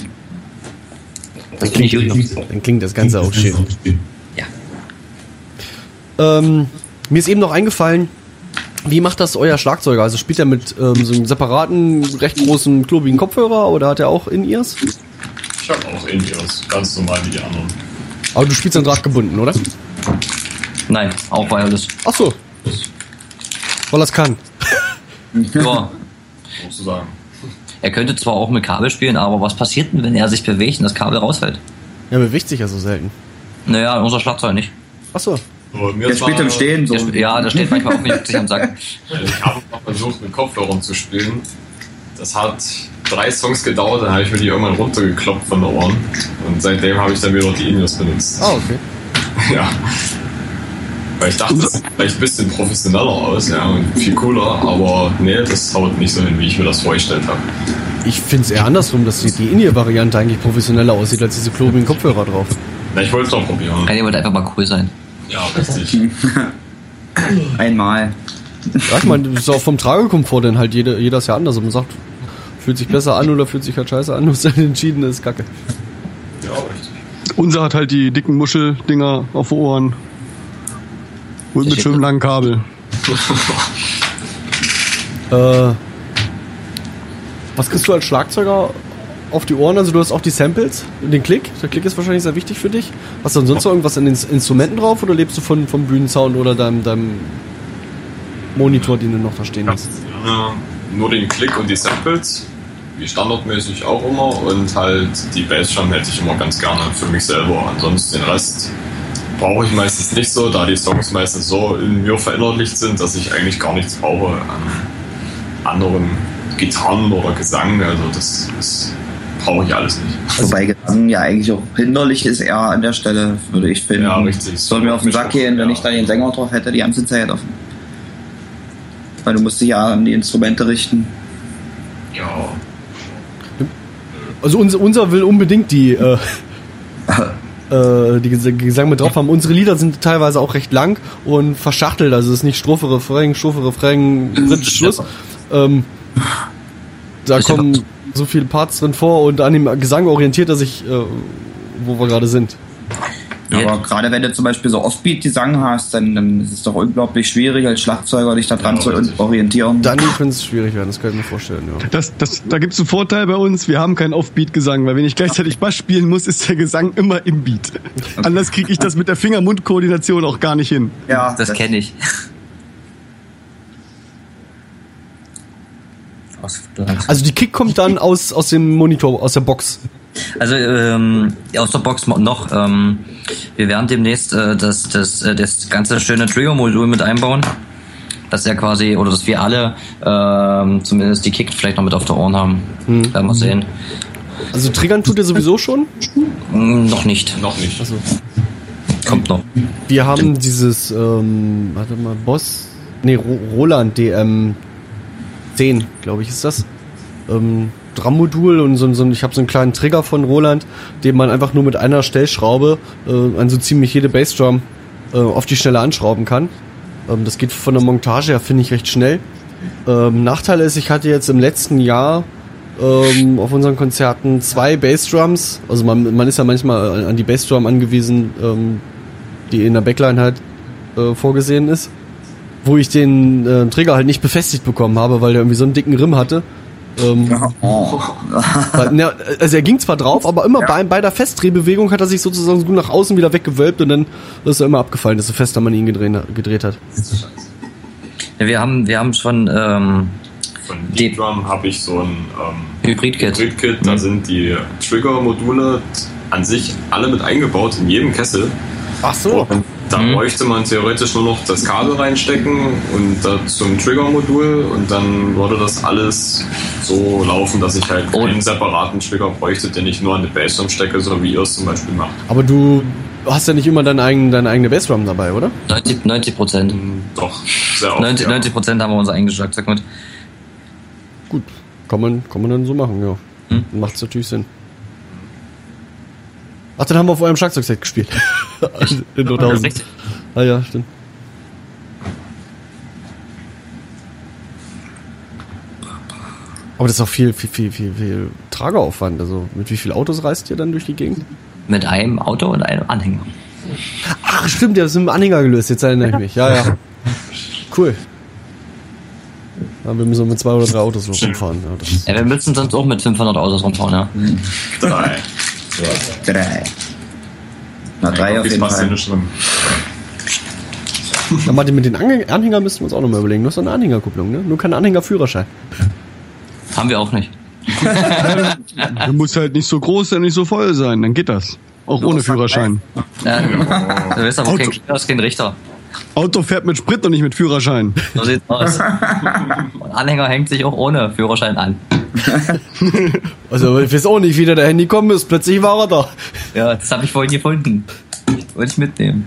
Das klingt gut. Dann klingt das Ganze auch schön. Ja. Ähm, mir ist eben noch eingefallen, wie macht das euer Schlagzeuger? Also spielt er mit ähm, so einem separaten, recht großen, klobigen Kopfhörer oder hat er auch In-Ears? Ich habe auch In-Ears, ganz normal wie die anderen. Aber du spielst an Draht gebunden, oder? Nein, auch Wireless. Ach so. Weil er es kann. Ja. Sozusagen. Er könnte zwar auch mit Kabel spielen, aber was passiert denn, wenn er sich bewegt und das Kabel rausfällt? Er bewegt sich ja so selten. Naja, unser Schlagzeug nicht. Ach so. So, mir Der spielt im Stehen so. Der sp- ja, der steht manchmal auch nicht sich am Sack. Ich habe mal versucht, mit Kopfhörern zu spielen. Das hat drei Songs gedauert, dann habe ich mir die irgendwann runtergekloppt von den Ohren. Und seitdem habe ich dann wieder die In-Ears benutzt. Ah, okay. Ja. Weil ich dachte, das sieht vielleicht ein bisschen professioneller aus, ja, und viel cooler, aber nee, das haut nicht so hin, wie ich mir das vorgestellt habe. Ich finde es eher andersrum, dass die, die In-Ear-Variante eigentlich professioneller aussieht als diese klobigen Kopfhörer drauf. Na, ich wollte es noch probieren. Kann jemand einfach mal cool sein. Ja, richtig. Einmal. Ja, ich meine, das ist auch vom Tragekomfort dann halt jeder, jeder ist ja anders. Und man sagt, fühlt sich besser an oder fühlt sich halt scheiße an, ist dann entschieden, ist kacke. Ja, richtig. Unser hat halt die dicken Muscheldinger auf den Ohren. Und mit schönem langen Kabel. Äh, was kriegst du als Schlagzeuger auf die Ohren? Also du hast auch die Samples, den Klick. Der Klick ist wahrscheinlich sehr wichtig für dich. Hast du denn sonst noch irgendwas in den Instrumenten drauf oder lebst du von, vom Bühnensound oder deinem, deinem Monitor, den du noch da stehen hast? Ja, nur den Klick und die Samples, wie standardmäßig auch immer, und halt die Bassdrum hätte ich immer ganz gerne für mich selber. Ansonsten den Rest brauche ich meistens nicht so, da die Songs meistens so in mir verinnerlicht sind, dass ich eigentlich gar nichts brauche an anderen Gitarren oder Gesang. Also das, das brauche ich alles nicht. Wobei Gesang ja eigentlich auch hinderlich ist, eher an der Stelle, würde ich finden. Ja, richtig. Soll mir auf den Sack gehen, wenn ich da den Sänger drauf hätte, die ganze Zeit auf. Weil du musst dich ja an die Instrumente richten. Ja. Also unser, unser will unbedingt die äh, äh, die Ges- Gesang mit drauf haben. Unsere Lieder sind teilweise auch recht lang und verschachtelt. Also es ist nicht Strophe, Refrain, Strophe, Refrain, Bridge, Schluss. Ähm, da kommen so viele Parts drin vor und an dem Gesang orientiert er sich, äh, wo wir gerade sind. Aber gerade wenn du zum Beispiel so Offbeat-Gesang hast, dann, dann ist es doch unglaublich schwierig als Schlagzeuger dich da dran Ja, zu richtig. orientieren. Dann könnte es schwierig werden, das kann ich mir vorstellen, ja. Das, das, da gibt's einen Vorteil bei uns, wir haben keinen Offbeat-Gesang, weil wenn ich gleichzeitig Bass spielen muss, ist der Gesang immer im Beat. Okay. Anders kriege ich das mit der Finger-Mund-Koordination auch gar nicht hin. Ja, Das kenne ich. Also die Kick kommt dann aus, aus dem Monitor, aus der Box. Also ähm, aus der Box noch. Ähm, wir werden demnächst äh, das, das, äh, das ganze schöne Trigger-Modul mit einbauen. Dass er quasi, oder dass wir alle ähm, zumindest die Kick vielleicht noch mit auf der Ohren haben. Hm. Werden wir sehen. Also triggern tut ihr sowieso schon? Mm, noch nicht. Noch nicht. Also, Kommt noch. wir haben dieses, ähm, warte mal, Boss, nee, Ro- Roland D M zehn, glaube ich, ist das. Ähm, Drum-Modul und so, so, ich habe so einen kleinen Trigger von Roland, den man einfach nur mit einer Stellschraube äh, an so ziemlich jede Bassdrum äh, auf die Schnelle anschrauben kann. Ähm, das geht von der Montage her, finde ich, recht schnell. Ähm, Nachteil ist, ich hatte jetzt im letzten Jahr ähm, auf unseren Konzerten zwei Bassdrums, also man, man ist ja manchmal an die Bassdrum angewiesen, ähm, die in der Backline halt äh, vorgesehen ist, wo ich den äh, Trigger halt nicht befestigt bekommen habe, weil der irgendwie so einen dicken Rimm hatte. Ähm, Oh. weil, ne, also er ging zwar drauf, aber immer bei, bei der Festdrehbewegung hat er sich sozusagen so gut nach außen wieder weggewölbt und dann ist er immer abgefallen, desto fester man ihn gedreht, gedreht hat. Ja, wir haben wir haben schon ähm, Von Die- Deep Drum habe ich so ein ähm, Hybrid-Kit. Hybrid-Kit. Da sind die Trigger-Module an sich alle mit eingebaut in jedem Kessel. Ach so. Und da Mhm. bräuchte man theoretisch nur noch das Kabel reinstecken und da zum Trigger-Modul und dann würde das alles so laufen, dass ich halt Oh. einen separaten Trigger bräuchte, den ich nur an die Bassdrum stecke, so wie ihr es zum Beispiel macht. Aber du hast ja nicht immer deinen eigenen, deine eigene Bassdrum dabei, oder? neunzig Prozent. Doch, sehr oft. neunzig ja. Prozent haben wir unser eigenes Schlagzeug mit. Gut, kann man, kann man dann so machen, ja. Hm. Macht's natürlich Sinn. Ach, dann haben wir auf eurem Schlagzeugset gespielt. In Nordhausen. Richtig. Ah ja, stimmt. Aber das ist auch viel, viel, viel, viel, viel Trageraufwand. Also mit wie vielen Autos reist ihr dann durch die Gegend? Mit einem Auto und einem Anhänger. Ach, stimmt, ihr habt es mit dem Anhänger gelöst. Jetzt erinnere ich mich. Ja, ja. Cool. Ja, wir müssen mit zwei oder drei Autos rumfahren. Ja, das Ja, wir müssen sonst auch mit fünfhundert Autos rumfahren, ja. Drei. Drei. Na, drei auf Ist jeden fast Fall. nicht schlimm. Na, Martin, mit den Anhäng- Anhängern müssten wir uns auch nochmal überlegen. Nur so eine Anhängerkupplung, ne? Nur kein Anhängerführerschein. Haben wir auch nicht. Du musst halt nicht so groß sein, nicht so voll sein, dann geht das. Auch ohne Führerschein. Ja, du bist aber kein Auto. Kinder, kein Richter. Auto fährt mit Sprit und nicht mit Führerschein. So sieht's aus. Und Anhänger hängt sich auch ohne Führerschein an. Also ich weiß auch nicht, wie der da hingekommen ist. Plötzlich war er da. Ja, das habe ich vorhin gefunden. Wollte ich mitnehmen.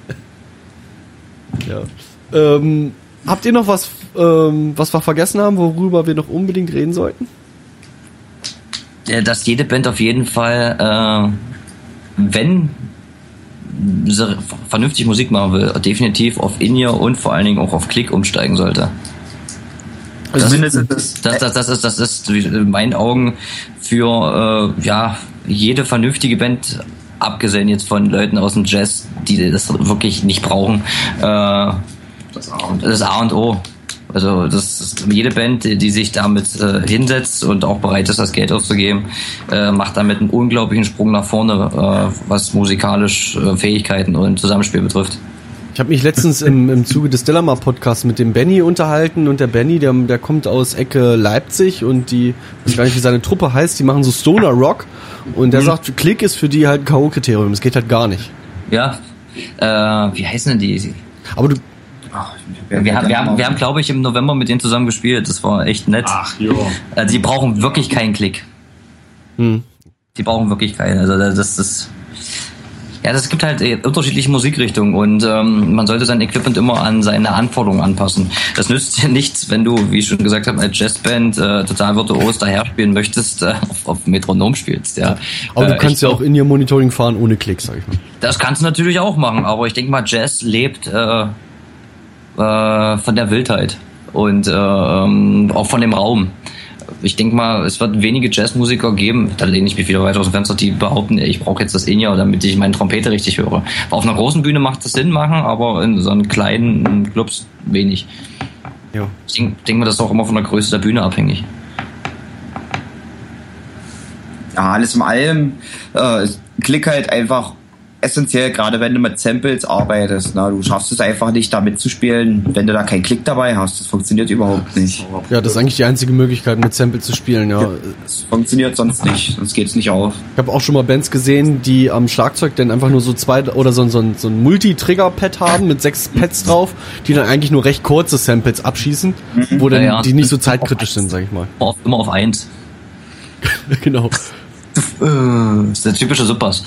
Ja. Ähm, habt ihr noch was, ähm, was wir vergessen haben, worüber wir noch unbedingt reden sollten? Ja, dass jede Band auf jeden Fall, äh, wenn sie vernünftig Musik machen will, definitiv auf In-Ear und vor allen Dingen auch auf Klick umsteigen sollte. Also Das- mindestens Das, das, das ist, das ist in meinen Augen für äh, ja, jede vernünftige Band, abgesehen jetzt von Leuten aus dem Jazz, die das wirklich nicht brauchen, äh, Das A und das A und O. Also das ist jede Band, die, die sich damit äh, hinsetzt und auch bereit ist, das Geld auszugeben, äh, macht damit einen unglaublichen Sprung nach vorne, äh, was musikalisch äh, Fähigkeiten und Zusammenspiel betrifft. Ich habe mich letztens im, im Zuge des Dilemma Podcasts mit dem Benny unterhalten und der Benny, der, der kommt aus Ecke Leipzig und die, ich weiß gar nicht, wie seine Truppe heißt, die machen so Stoner Rock und der sagt, Klick ist für die halt ein K O-Kriterium, das geht halt gar nicht. Ja, äh, wie heißen denn die? Aber du, Ach, Wir haben, wir haben, wir haben glaube ich, im November mit denen zusammen gespielt. Das war echt nett. Ach, jo. Also die brauchen wirklich keinen Klick. hm. Die brauchen wirklich keinen. Also das ist... Ja, das gibt halt äh, unterschiedliche Musikrichtungen und ähm, man sollte sein Equipment immer an seine Anforderungen anpassen. Das nützt dir nichts, wenn du, wie ich schon gesagt habe, als Jazzband äh, total virtuos daher spielen möchtest, äh, auf, auf Metronom spielst. Ja. aber du Äh, kannst ich ja glaub, auch in ihr Monitoring fahren ohne Klick, sag ich mal. Das kannst du natürlich auch machen, aber ich denke mal, Jazz lebt äh, äh, von der Wildheit und äh, ähm, auch von dem Raum. Ich denke mal, es wird wenige Jazzmusiker geben, da lehne ich mich wieder weiter aus dem Fenster, die behaupten, ich brauche jetzt das In-Ear, damit ich meine Trompete richtig höre. Auf einer großen Bühne macht es Sinn machen, aber in so einen kleinen Clubs wenig. Ja. Ich denke denk mal, das ist auch immer von der Größe der Bühne abhängig. Ja, alles in allem äh, ist Klick halt einfach essentiell, gerade wenn du mit Samples arbeitest. Na, du schaffst es einfach nicht, da mitzuspielen, wenn du da keinen Klick dabei hast. Das funktioniert überhaupt nicht. Ja, das ist eigentlich die einzige Möglichkeit, mit Sample zu spielen, ja. Das funktioniert sonst nicht, sonst geht's nicht auf. Ich habe auch schon mal Bands gesehen, die am Schlagzeug dann einfach nur so zwei oder so, so, ein- so ein Multi-Trigger-Pad haben mit sechs Pads drauf, die dann eigentlich nur recht kurze Samples abschießen, wo dann Ja, ja. die nicht so zeitkritisch sind, sag ich mal. Auf, immer auf eins. Genau. Das ist der typische Supers.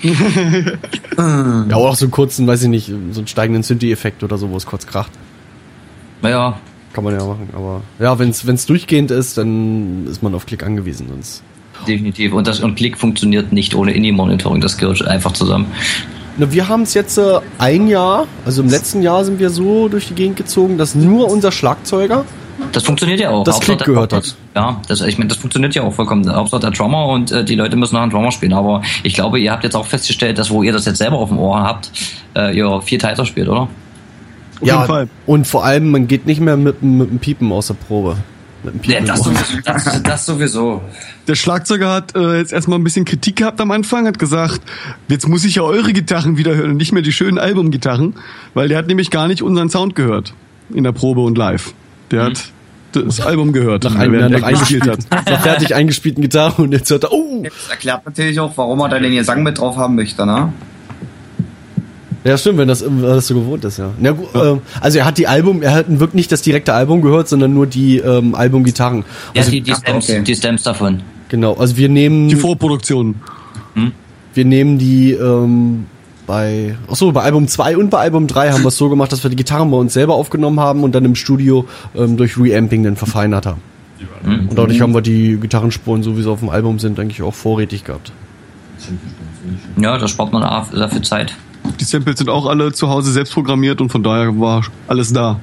Ja, auch so einen kurzen, weiß ich nicht, so einen steigenden Synthi-Effekt oder so, wo es kurz kracht. Naja, Kann man ja machen, aber ja, wenn es durchgehend ist, dann ist man auf Klick angewiesen, sonst. definitiv. Und das und Klick funktioniert nicht ohne In-Ear-Monitoring. Das gehört einfach zusammen. Na, wir haben es jetzt äh, ein Jahr, also im letzten Jahr sind wir so durch die Gegend gezogen, dass nur unser Schlagzeuger Das funktioniert ja auch. das Hauptsache Klick der- gehört hat. Ja, das, ich meine, das funktioniert ja auch vollkommen. Hauptsache der Drummer und äh, die Leute müssen nach einem Drummer spielen. Aber ich glaube, ihr habt jetzt auch festgestellt, dass wo ihr das jetzt selber auf dem Ohr habt, äh, ihr viel tighter spielt, oder? Auf ja, jeden Fall. und vor allem, man geht nicht mehr mit, mit dem Piepen aus der Probe. Mit dem Piepen Ja, das, im Ohr. sowieso, das, das sowieso. Der Schlagzeuger hat äh, jetzt erstmal ein bisschen Kritik gehabt am Anfang, hat gesagt, jetzt muss ich ja eure Gitarren wieder hören und nicht mehr die schönen Albumgitarren, weil der hat nämlich gar nicht unseren Sound gehört in der Probe und live. Der hat das Album gehört, Nach einem während nach er gespielt hat. Nach fertig eingespielten Gitarre und jetzt hört er, oh! Das erklärt natürlich auch, warum er da den Gesang mit drauf haben möchte, ne? Ja, stimmt, wenn das, wenn das so gewohnt ist, ja. Na, gut, ähm, also er hat die Album, er hat wirklich nicht das direkte Album gehört, sondern nur die ähm, Albumgitarren. Ja, Also, die, die, Stems, okay. die Stems davon. genau, also wir nehmen Die Vorproduktion. wir nehmen die ähm, bei ach so, bei Album zwei und bei Album drei haben wir es so gemacht, dass wir die Gitarren bei uns selber aufgenommen haben und dann im Studio ähm, durch Reamping dann verfeinert haben. Und dadurch haben wir die Gitarrenspuren, so wie sie auf dem Album sind, eigentlich auch vorrätig gehabt. Ja, da spart man auch dafür Zeit. Die Samples sind auch alle zu Hause selbst programmiert und von daher war alles da.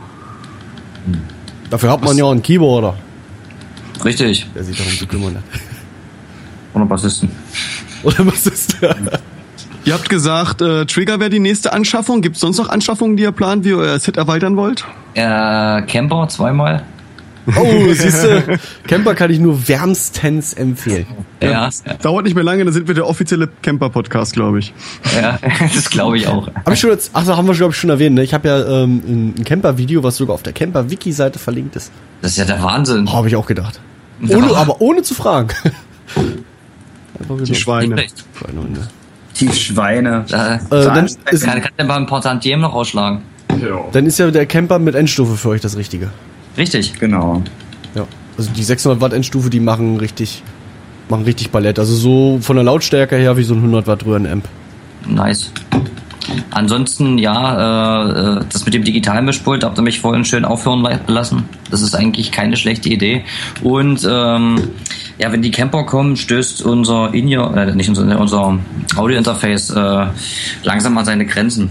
Dafür hat man ja einen Keyboarder, Richtig. der sich darum zu kümmern hat. Oder Bassisten. Oder was ist der? Ihr habt gesagt, äh, Trigger wäre die nächste Anschaffung. Gibt es sonst noch Anschaffungen, die ihr plant, wie ihr euer Set erweitern wollt? Äh, Camper zweimal. Oh, siehst du, Camper kann ich nur wärmstens empfehlen. Ja, ja, Dauert nicht mehr lange, dann sind wir der offizielle Camper-Podcast, glaube ich. ja das glaube ich auch. Hab ich schon jetzt, ach, haben wir glaube ich schon erwähnt, ne? Ich habe ja ähm, ein, ein Camper-Video, was sogar auf der Camper-Wiki-Seite verlinkt ist. Das ist ja der Wahnsinn. Oh, habe ich auch gedacht. Ohne, aber ohne zu fragen. Die Schweine. Nicht schlecht. Schweinehunde. Die Schweine. Äh, Äh, dann, ist, kann, kann der mal ein paar Tantiemen noch ausschlagen. Ja. dann ist ja der Camper mit Endstufe für euch das Richtige. Richtig. Genau. Ja. Also die sechshundert Watt Endstufe, die machen richtig, machen richtig Ballett. Also so von der Lautstärke her wie so ein hundert Watt Röhren-Amp. Nice. Ansonsten, ja, äh, das mit dem digitalen Mischpult habt ihr mich vorhin schön aufhören lassen. Das ist eigentlich keine schlechte Idee. Und ähm, ja, wenn die Camper kommen, stößt unser In-Ear, äh, nicht unser, unser Audio-Interface äh, langsam an seine Grenzen.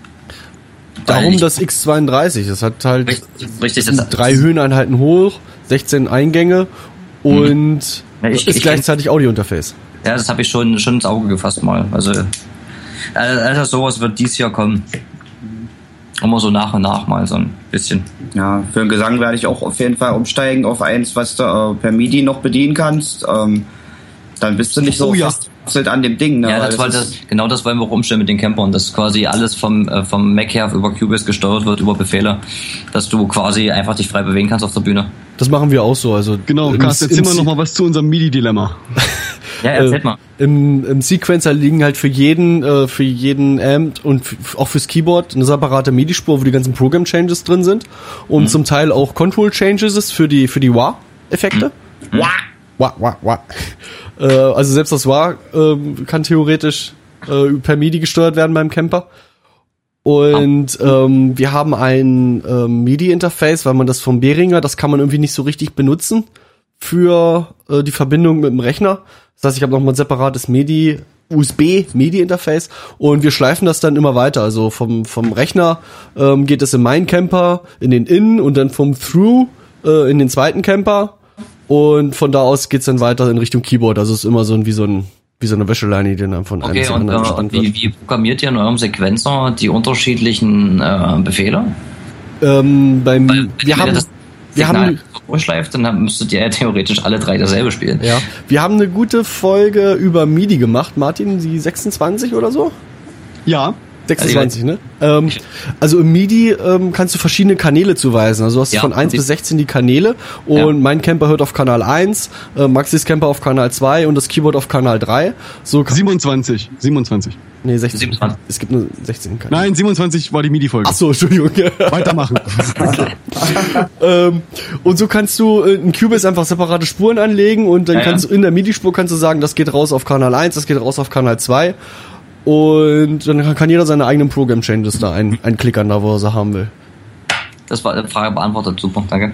Darum ich, das X zweiunddreißig. Das hat halt Richtig, richtig das sind das, drei Höheneinheiten hoch, sechzehn Eingänge und Ja, ich- ist ich- gleichzeitig Audio-Interface. Ja, das habe ich schon, schon ins Auge gefasst mal. Also, also sowas wird dies Jahr kommen. Immer so nach und nach mal so ein bisschen. Ja, für den Gesang werde ich auch auf jeden Fall umsteigen auf eins, was du äh, per MIDI noch bedienen kannst. Ähm, dann bist du nicht so Oh ja. festgefesselt an dem Ding. Ne? Ja, Weil das, weil ist- das, genau das wollen wir auch umstellen mit den Campern, dass quasi alles vom, äh, vom Mac her über Cubase gesteuert wird, über Befehle, dass du quasi einfach dich frei bewegen kannst auf der Bühne. Das machen wir auch so. Also Genau, im- Carsten, im erzähl mal Se- noch mal was zu unserem MIDI-Dilemma. Ja, erzählt mal. Im, Im Sequencer liegen halt für jeden, äh, für jeden Amp und f- auch fürs Keyboard eine separate MIDI-Spur, wo die ganzen Program-Changes drin sind und Mhm. zum Teil auch Control-Changes für die für die Wah-Effekte. Mhm. Wah, wah, wah, wah. Äh, also selbst das Wah ähm, kann theoretisch äh, per MIDI gesteuert werden beim Camper. Und ähm, wir haben ein ähm, MIDI-Interface, weil man das vom Behringer, das kann man irgendwie nicht so richtig benutzen für äh, die Verbindung mit dem Rechner. Das heißt, ich habe noch mal ein separates MIDI, U S B-MIDI-Interface und wir schleifen das dann immer weiter. Also vom vom Rechner ähm, geht es in meinen Camper, in den In und dann vom Through äh, in den zweiten Camper und von da aus geht's dann weiter in Richtung Keyboard. Also es ist immer so ein wie so ein wie so eine Wäscheleine, die dann von einem Okay, zum und, anderen äh, gespannt und wird. wie, wie programmiert ihr in eurem Sequencer die unterschiedlichen äh, Befehle? Ähm, beim Weil, wir wenn ihr haben das wir Signal haben durchschleift, dann habt- müsstet ihr ja theoretisch alle drei dasselbe spielen. ja, wir haben eine gute Folge über MIDI gemacht, Martin, die sechsundzwanzig oder so? Ja, sechsundzwanzig, ne? Ähm, also im MIDI ähm, kannst du verschiedene Kanäle zuweisen. Also du hast Ja, von eins die- bis sechzehn die Kanäle und Ja. mein Camper hört auf Kanal eins, äh, Maxis Camper auf Kanal zwei und das Keyboard auf Kanal drei. So kann, siebenundzwanzig. siebenundzwanzig. nee, sechzehn. siebenundzwanzig. Es gibt nur sechzehn Kanäle. Nein, siebenundzwanzig war die MIDI-Folge. Ach so, Entschuldigung. Weitermachen. ähm, und so kannst du äh, in Cubase einfach separate Spuren anlegen und dann Ja, ja. kannst du in der MIDI-Spur kannst du sagen, das geht raus auf Kanal eins, das geht raus auf Kanal zwei und dann kann jeder seine eigenen Program-Changes da ein, einklickern, da wo er sie haben will. Das war die Frage beantwortet. Super, danke.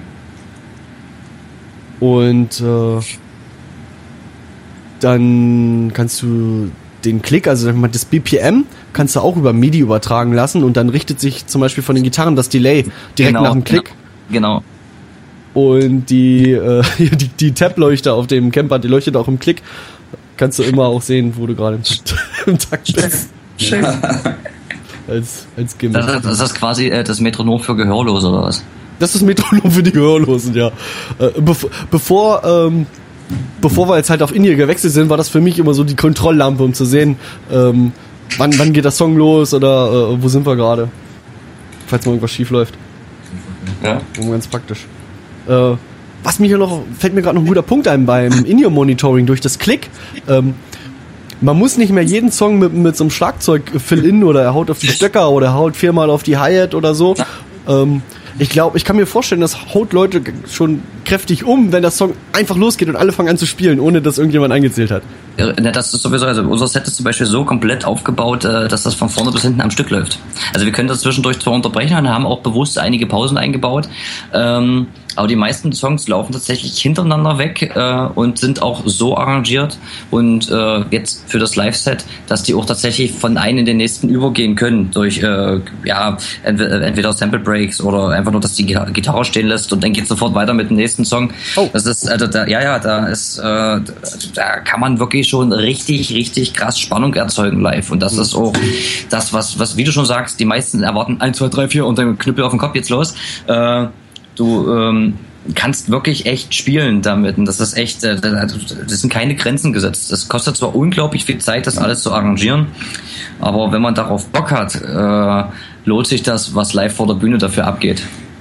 Und äh, dann kannst du den Klick, also sag mal, das B P M, kannst du auch über MIDI übertragen lassen und dann richtet sich zum Beispiel von den Gitarren das Delay direkt Genau, nach dem Klick. Genau. Und die, äh, die, die Tab-Leuchte auf dem Camper, die leuchtet auch im Klick. Kannst du immer auch sehen, wo du gerade im, im Takt bist. als, als Gimmick. Das, das ist quasi äh, das Metronom für Gehörlose oder was? Das ist das Metronom für die Gehörlosen, ja. Äh, bev bevor, ähm, bevor wir jetzt halt auf In-Ear gewechselt sind, war das für mich immer so die Kontrolllampe, um zu sehen, ähm, wann, wann geht der Song los oder äh, wo sind wir gerade. Falls mal irgendwas schief läuft. Ja. Ganz praktisch. Äh, was mir hier noch, fällt mir gerade noch ein guter Punkt ein beim In-Ear-Monitoring durch das Klick. Ähm, man muss nicht mehr jeden Song mit, mit so einem Schlagzeug fill-in oder er haut auf die Stöcker oder er haut viermal auf die Hi-Hat oder so. Ähm, ich glaube, ich kann mir vorstellen, das haut Leute schon kräftig um, wenn der Song einfach losgeht und alle fangen an zu spielen, ohne dass irgendjemand eingezählt hat. Ja, das ist sowieso, also unser Set ist zum Beispiel so komplett aufgebaut, äh, dass das von vorne bis hinten am Stück läuft. Also wir können das zwischendurch zwar unterbrechen und haben auch bewusst einige Pausen eingebaut, ähm, Aber die meisten Songs laufen tatsächlich hintereinander weg äh, und sind auch so arrangiert und äh, jetzt für das Live-Set, dass die auch tatsächlich von einem in den nächsten übergehen können durch äh, ja entweder, entweder Sample Breaks oder einfach nur, dass die Gitarre stehen lässt und dann geht sofort weiter mit dem nächsten Song. Oh. Das ist also da, ja ja da ist äh, da kann man wirklich schon richtig richtig krass Spannung erzeugen live und das mhm. ist auch das was was wie du schon sagst, die meisten erwarten eins, zwei, drei, vier und dann Knüppel auf den Kopf, jetzt los. Äh, Du ähm, kannst wirklich echt spielen damit und das ist echt, äh, das sind keine Grenzen gesetzt. Das kostet zwar unglaublich viel Zeit, das alles zu arrangieren, aber wenn man darauf Bock hat, äh, lohnt sich das, was live vor der Bühne dafür abgeht.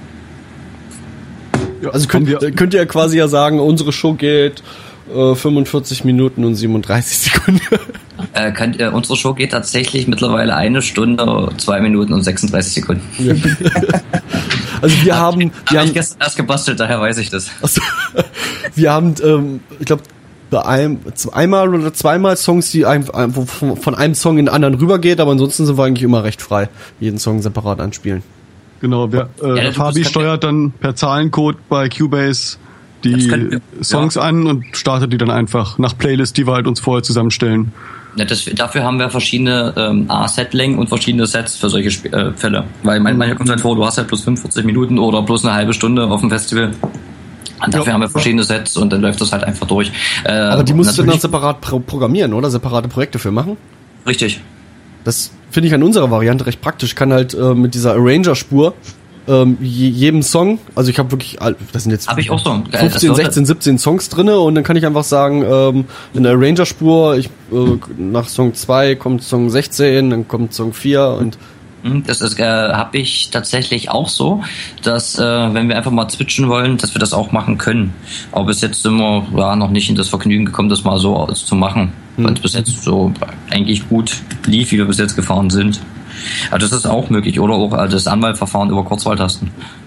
Ja, also könnt ihr, könnt ihr quasi ja sagen, unsere Show geht äh, fünfundvierzig Minuten und siebenunddreißig Sekunden. Äh, könnt, äh, unsere Show geht tatsächlich mittlerweile eine Stunde, zwei Minuten und sechsunddreißig Sekunden. Ja. Also wir haben, wir hab haben ich gestern erst gebastelt, daher weiß ich das. Also, wir haben, ähm, ich glaube, bei einem, einmal oder zweimal Songs, die ein, wo von einem Song in den anderen rübergeht, aber ansonsten sind wir eigentlich immer recht frei, jeden Song separat anspielen. Genau, wir, äh, ja, Fabi steuert dann per Zahlencode bei Cubase die wir, Songs ja. an und startet die dann einfach nach Playlist, die wir halt uns vorher zusammenstellen. Ja, das, dafür haben wir verschiedene ähm, A-Set-Längen und verschiedene Sets für solche Sp- äh, Fälle. Weil manchmal kommt halt vor, du hast halt plus fünfundvierzig Minuten oder plus eine halbe Stunde auf dem Festival. Und dafür ja. haben wir verschiedene Sets und dann läuft das halt einfach durch. Äh, Aber die musst du dann separat pro- programmieren, oder? Separate Projekte für machen? Richtig. Das finde ich an unserer Variante recht praktisch. Ich kann halt äh, mit dieser Arranger-Spur ähm, je, jedem Song, also ich habe wirklich, das sind jetzt hab ich auch so. fünfzehn, sechzehn, siebzehn Songs drinne und dann kann ich einfach sagen, ähm, in der Arranger-Spur, ich, äh, nach Song zwei kommt Song sechzehn, dann kommt Song vier und das ist, äh, habe ich tatsächlich auch so, dass äh, wenn wir einfach mal switchen wollen, dass wir das auch machen können. Aber bis jetzt sind wir ja, noch nicht in das Vergnügen gekommen, das mal so zu machen, mhm. weil es bis jetzt so eigentlich gut lief, wie wir bis jetzt gefahren sind. Aber das ist auch möglich, oder auch äh, das Anwahlverfahren über Kurzwahltasten.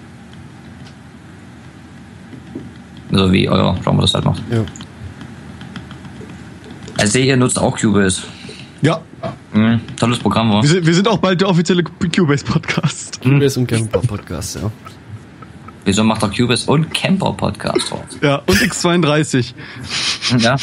Also wie euer Genre das halt macht. Ja. Also ihr nutzt auch Cubase. Ja. Mhm, tolles Programm, war. Wir sind, wir sind auch bald der offizielle Cubase-Podcast. Cubase und Camper-Podcast, ja. Wieso macht er Cubase und Camper-Podcast raus? Ja, und X zweiunddreißig. Ja.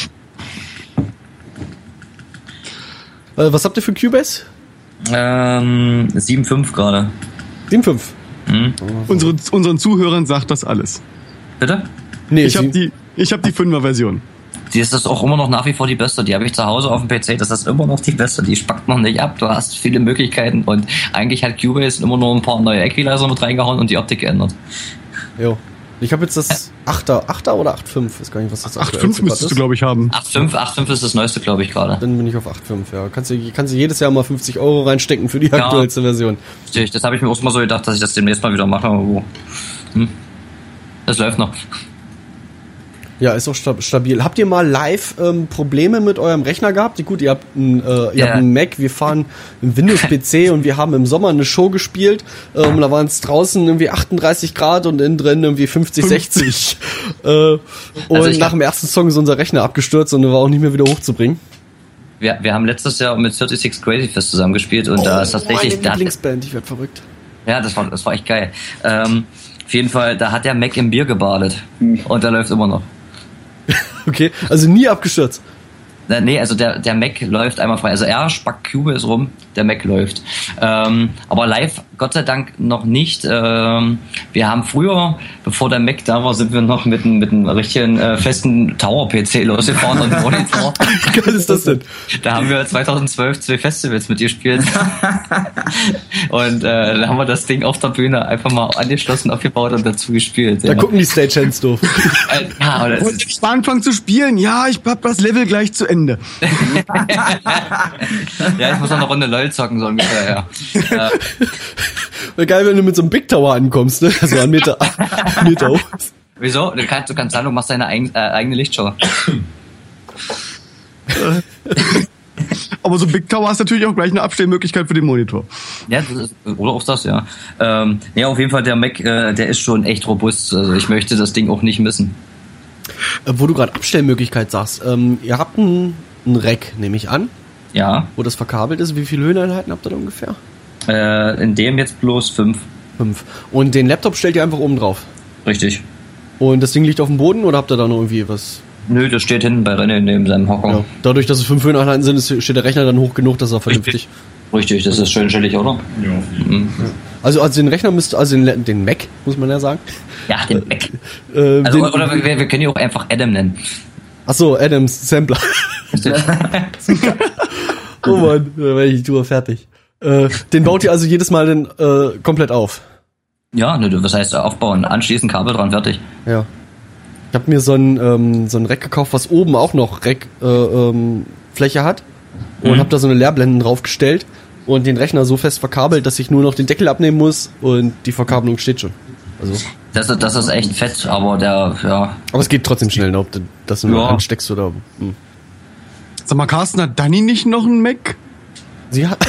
Äh, was habt ihr für Cubase? Ähm, sieben Komma fünf gerade. sieben Komma fünf? Mhm. Unsere, unseren Zuhörern sagt das alles. Bitte? Nee, ich habe die, ich hab die Fünfer-Version. Die ist das auch immer noch nach wie vor die beste. Die habe ich zu Hause auf dem P C. Das ist immer noch die beste. Die spackt noch nicht ab. Du hast viele Möglichkeiten und eigentlich hat Cubase immer nur ein paar neue Equalizer mit reingehauen und die Optik geändert. Jo. Ich habe jetzt das achter, achter oder acht Komma fünf? Ist gar nicht, was das acht Komma fünf müsstest du, glaube ich, haben. acht Komma fünf, acht Komma fünf ist das neueste, glaube ich, gerade. Dann bin ich auf acht Komma fünf, ja. Kannst du, kannst du jedes Jahr mal fünfzig Euro reinstecken für die ja. aktuellste Version. Das habe ich mir auch mal so gedacht, dass ich das demnächst mal wieder mache. Aber hm. Das läuft noch. Ja, ist auch stabil. Habt ihr mal live ähm, Probleme mit eurem Rechner gehabt? Gut, ihr habt einen äh, ihr ja. habt einen Mac, wir fahren einen Windows-P C und wir haben im Sommer eine Show gespielt. Ähm, da waren es draußen irgendwie achtunddreißig Grad und innen drin irgendwie fünfzig, sechzig. äh, und also nach dem ersten Song ist unser Rechner abgestürzt und war auch nicht mehr wieder hochzubringen. Wir, wir haben letztes Jahr mit sechsunddreißig Crazy Fest zusammengespielt und oh, da ist tatsächlich... Meine Lieblingsband, ich werd verrückt. Ja, das war, das war echt geil. Ähm, auf jeden Fall, da hat der Mac im Bier gebadet und der läuft immer noch. Okay, also nie abgestürzt. Nee, also der, der Mac läuft einmal frei. Also er spackt Cubase rum, der Mac läuft. Ähm, aber live, Gott sei Dank, noch nicht. Ähm, wir haben früher, bevor der Mac da war, sind wir noch mit einem, mit einem richtigen äh, festen Tower-P C losgefahren und Monitor. Wie geil ist das denn? Da haben wir zweitausendzwölf zwei Festivals mit gespielt. Und äh, da haben wir das Ding auf der Bühne einfach mal angeschlossen, aufgebaut und dazu gespielt. Da ja. gucken die Stagehands doof. Äh, ja, aber das ist... Ich war anfangen zu spielen. Ja, ich hab das Level gleich zu Ende. Ja, ich muss noch eine Runde LOL zocken, so ungefähr, ja. Wäre geil, wenn du mit so einem Big Tower ankommst, ne? Also ein Meter, ein Meter hoch. Wieso? Du kannst, du kannst sagen, du machst deine eigen, äh, eigene Lichtshow. Aber so Big Tower ist natürlich auch gleich eine Abstellmöglichkeit für den Monitor. Ja, das ist, oder auch das, ja. Ähm, ja, auf jeden Fall, der Mac, äh, der ist schon echt robust. Also ich möchte das Ding auch nicht missen. Wo du gerade Abstellmöglichkeit sagst, ähm, ihr habt ein, ein Rack, nehme ich an. Ja. Wo das verkabelt ist. Wie viele Höheneinheiten habt ihr da ungefähr? Äh, in dem jetzt bloß fünf. Fünf. Und den Laptop stellt ihr einfach oben drauf? Richtig. Und das Ding liegt auf dem Boden oder habt ihr da noch irgendwie was? Nö, das steht hinten bei René neben seinem Hocker. Ja. Dadurch, dass es fünf Höheneinheiten sind, ist- steht der Rechner dann hoch genug, dass er vernünftig. Richtig, das ist schön chillig, oder? Ja, Mhm. Also, also den Rechner müsst, also den, den Mac, muss man ja sagen. Ja, den Mac. Äh, Also, den, oder wir, wir können ihn auch einfach Adam nennen. Achso, Adams Sampler. Oh Mann, da werde ich die Tour fertig. Äh, den baut ihr also jedes Mal dann äh, komplett auf. Ja, ne, was heißt aufbauen? Anschließend Kabel dran, fertig. Ja. Ich habe mir so ein ähm, so ein Rack gekauft, was oben auch noch Rack äh, ähm, Fläche hat und Mhm. habe da so eine Leerblenden draufgestellt und den Rechner so fest verkabelt, dass ich nur noch den Deckel abnehmen muss und die Verkabelung steht schon. Also, Das, ist- das ist echt fett, aber der, ja. aber es geht trotzdem schnell, ne, ob du das nur Ja. ansteckst oder. Hm. Sag mal, Carsten, hat Dani nicht noch einen Mac? Sie hat.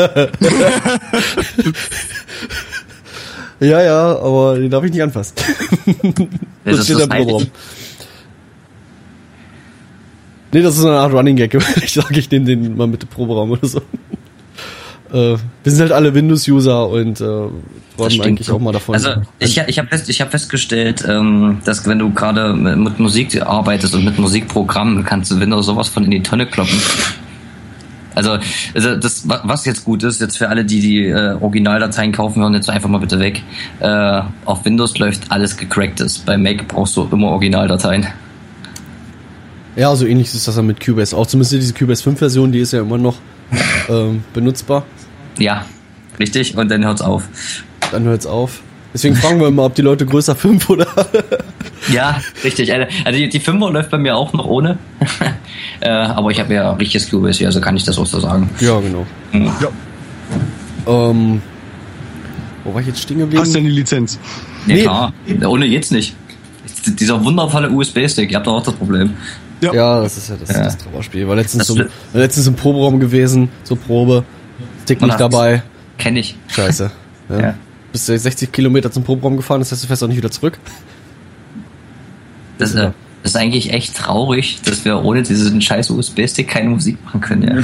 Ja, ja, aber den darf ich nicht anfassen. Das ist steht das im Proberaum. Nee, das ist so eine Art Running Gag. Ich sage, ich nehme den mal mit dem Proberaum oder so. Äh, wir sind halt alle Windows-User und äh, wollen stimmt eigentlich so. auch mal davon. Also ich, ich habe fest, ich hab festgestellt, ähm, dass wenn du gerade mit Musik arbeitest und mit Musikprogrammen, kannst du Windows sowas von in die Tonne kloppen. Also, also das, wa- was jetzt gut ist, jetzt für alle, die die äh, Originaldateien kaufen, hören jetzt einfach mal bitte weg. Äh, auf Windows läuft alles gecracktes. Bei Mac brauchst du immer Originaldateien. Ja, so ähnlich ist das dann mit Cubase. Auch zumindest diese Cubase fünf Version, die ist ja immer noch ähm, benutzbar. Ja, richtig, und dann hört's auf. Dann hört's auf. Deswegen fragen wir immer, ob die Leute größer fünf oder. Ja, richtig. Also die, die Fünfer läuft bei mir auch noch ohne. äh, aber ich habe ja richtiges Cubase, also kann ich das auch so sagen. Ja, genau. Mhm. Ähm, wo war ich jetzt stehen geblieben? Hast du denn die Lizenz? Ja, Nee. klar. Ohne jetzt nicht. Dieser wundervolle U S B-Stick, ihr habt doch auch das Problem. Ja. Ja, das ist ja das, Ja. das Trauerspiel. War letztens, Das so, stimmt. war letztens im Proberaum gewesen, zur Probe. Stick Und nicht hast- dabei. Kenn ich. Scheiße. Ja. Ja. Bist du sechzig Kilometer zum Proberaum gefahren, das heißt, du fährst auch nicht wieder zurück. Das, äh, das ist eigentlich echt traurig, dass wir ohne diesen scheiß U S B-Stick keine Musik machen können. Ja.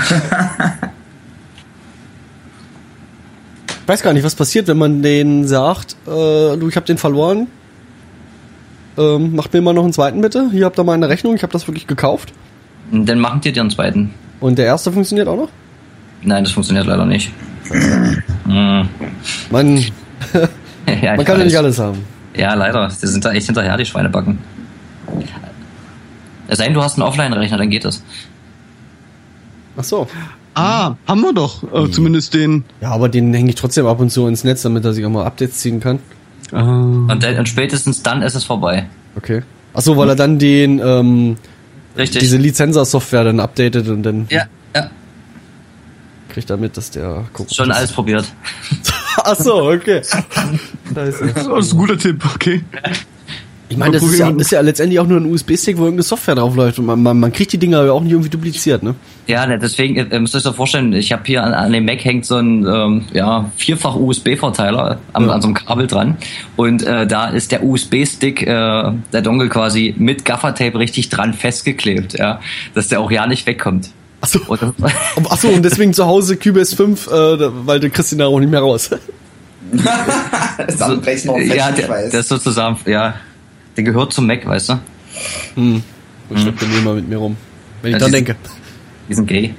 Ich weiß gar nicht, was passiert, wenn man denen sagt, äh, du, ich hab den verloren. Ähm, macht mir mal noch einen zweiten bitte. Hier habt ihr mal eine Rechnung, ich habe das wirklich gekauft. Und dann machen die dir einen zweiten. Und der erste funktioniert auch noch? Nein, das funktioniert leider nicht. Mhm. Man, Ja, man ich kann ja weiß. nicht alles haben. Ja, leider. Die sind da echt hinterher, die Schweinebacken. Es sei denn, du hast einen Offline-Rechner, dann geht das. Ach so. Ah, haben wir doch. Äh, zumindest den. Ja, aber den hänge ich trotzdem ab und zu ins Netz, damit er sich auch mal Updates ziehen kann. Ah. Und, dann, und spätestens dann ist es vorbei. Okay. Ach so, weil er dann den, ähm, Richtig. diese Lizenzer-Software dann updatet und dann ja, ja. kriegt er mit, dass der guckt. Schon alles probiert. Ach so, okay. Scheiße. Das ist ein guter Tipp, okay. Ich meine, das ist ja, ist ja letztendlich auch nur ein U S B-Stick, wo irgendeine Software drauf läuft und man, man, man kriegt die Dinger ja auch nicht irgendwie dupliziert, ne? Ja, ne, deswegen äh, müsst ihr euch so vorstellen, ich habe hier an, an dem Mac hängt so ein ähm, ja, vierfach U S B-Verteiler an, Ja. an so einem Kabel dran und äh, da ist der U S B-Stick, äh, der Dongle quasi mit Gaffertape richtig dran festgeklebt, ja, dass der auch ja nicht wegkommt. Ach so. Und das, Ach so, und deswegen zu Hause Cubase fünf, äh, da- weil du kriegst ihn da auch nicht mehr raus. Dann brechst du noch ja, der, Festschweiß. der ist sozusagen, ja, der gehört zum Mac, weißt du? Hm. Ich schlepp den immer mit mir rum. Wenn ich Das dran ist- denke. Die sind gay.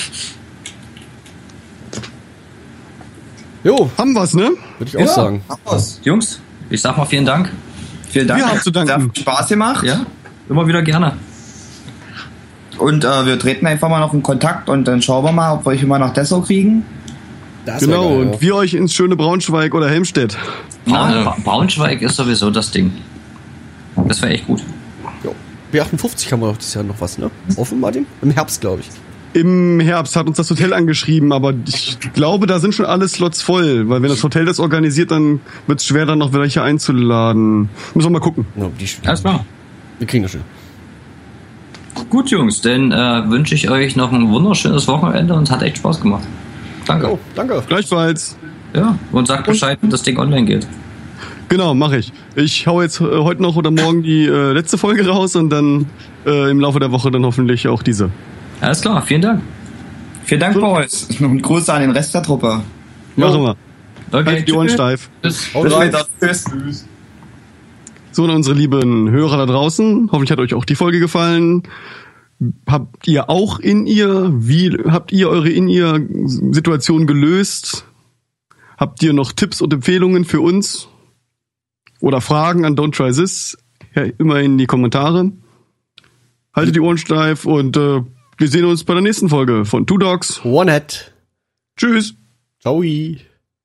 Jo, Haben wir's, ne? würde ich auch sagen. Aus. Jungs, ich sag mal vielen Dank. Vielen Dank. Wir haben zu danken. Hat viel Spaß gemacht. Ja, immer wieder gerne. Und äh, wir treten einfach mal noch in Kontakt und dann schauen wir mal, ob wir euch immer nach Dessau kriegen. Das wär Genau, geil, und wir euch ins schöne Braunschweig oder Helmstedt. Ja, Bra- Braunschweig ist sowieso das Ding. Das wäre echt gut. ja. Jo. B achtundfünfzig haben wir doch dieses Jahr noch was, ne? Offen, Martin? Im Herbst, glaube ich. Im Herbst hat uns das Hotel angeschrieben, aber ich glaube, da sind schon alle Slots voll, weil wenn das Hotel das organisiert, dann wird es schwer, dann noch welche einzuladen. Müssen wir mal gucken. Ja, die, Alles klar. wir kriegen das schon. Gut, Jungs, dann äh, wünsche ich euch noch ein wunderschönes Wochenende und es hat echt Spaß gemacht. Danke. Oh, danke. Gleichfalls. Ja, und sagt Bescheid, wenn das Ding online geht. Genau, mache ich. Ich hau jetzt äh, heute noch oder morgen die äh, letzte Folge raus und dann äh, im Laufe der Woche dann hoffentlich auch diese. Alles klar, vielen Dank. Vielen Dank, Boys. Und Grüße an den Rest der Truppe. Machen wir. Okay, Halt die Ohren tschüss. steif. Tschüss. Haut Bis rein. später. Tschüss. So, und unsere lieben Hörer da draußen, hoffentlich hat euch auch die Folge gefallen. Habt ihr auch in ihr, wie habt ihr eure in ihr Situation gelöst? Habt ihr noch Tipps und Empfehlungen für uns? Oder Fragen an Don't Try This? Ja, immer in die Kommentare. Haltet die Ohren steif und äh, wir sehen uns bei der nächsten Folge von Two Dogs. One Head. Tschüss. Ciao. Die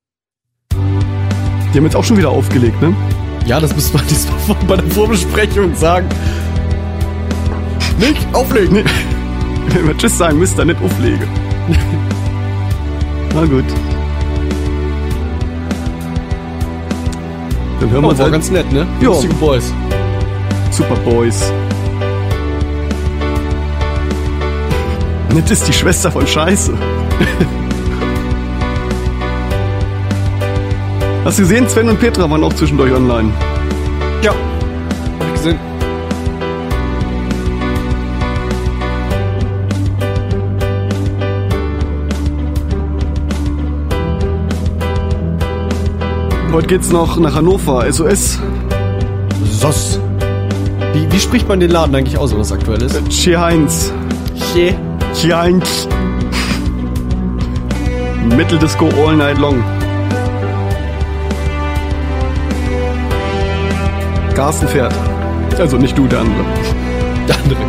haben jetzt auch schon wieder aufgelegt, ne? Ja, das müssen wir diesmal bei der Vorbesprechung sagen. Nicht auflegen. Nee. Wenn wir Tschüss sagen müsst, dann nicht auflegen. Na gut. Dann hören wir Oh, uns war halt. ganz nett, ne? Ja. Lustige Boys. Super Boys. Nett ist die Schwester von Scheiße. Hast du gesehen, Sven und Petra waren auch zwischendurch online. Ja. Hab ich gesehen. Heute geht's noch nach Hannover, S O S. Sos. Wie, wie spricht man den Laden eigentlich aus, was aktuell ist? Che Heinz. Che. Che Heinz. Metal Disco all night long. Carsten fährt. Also nicht du, der andere. Der andere.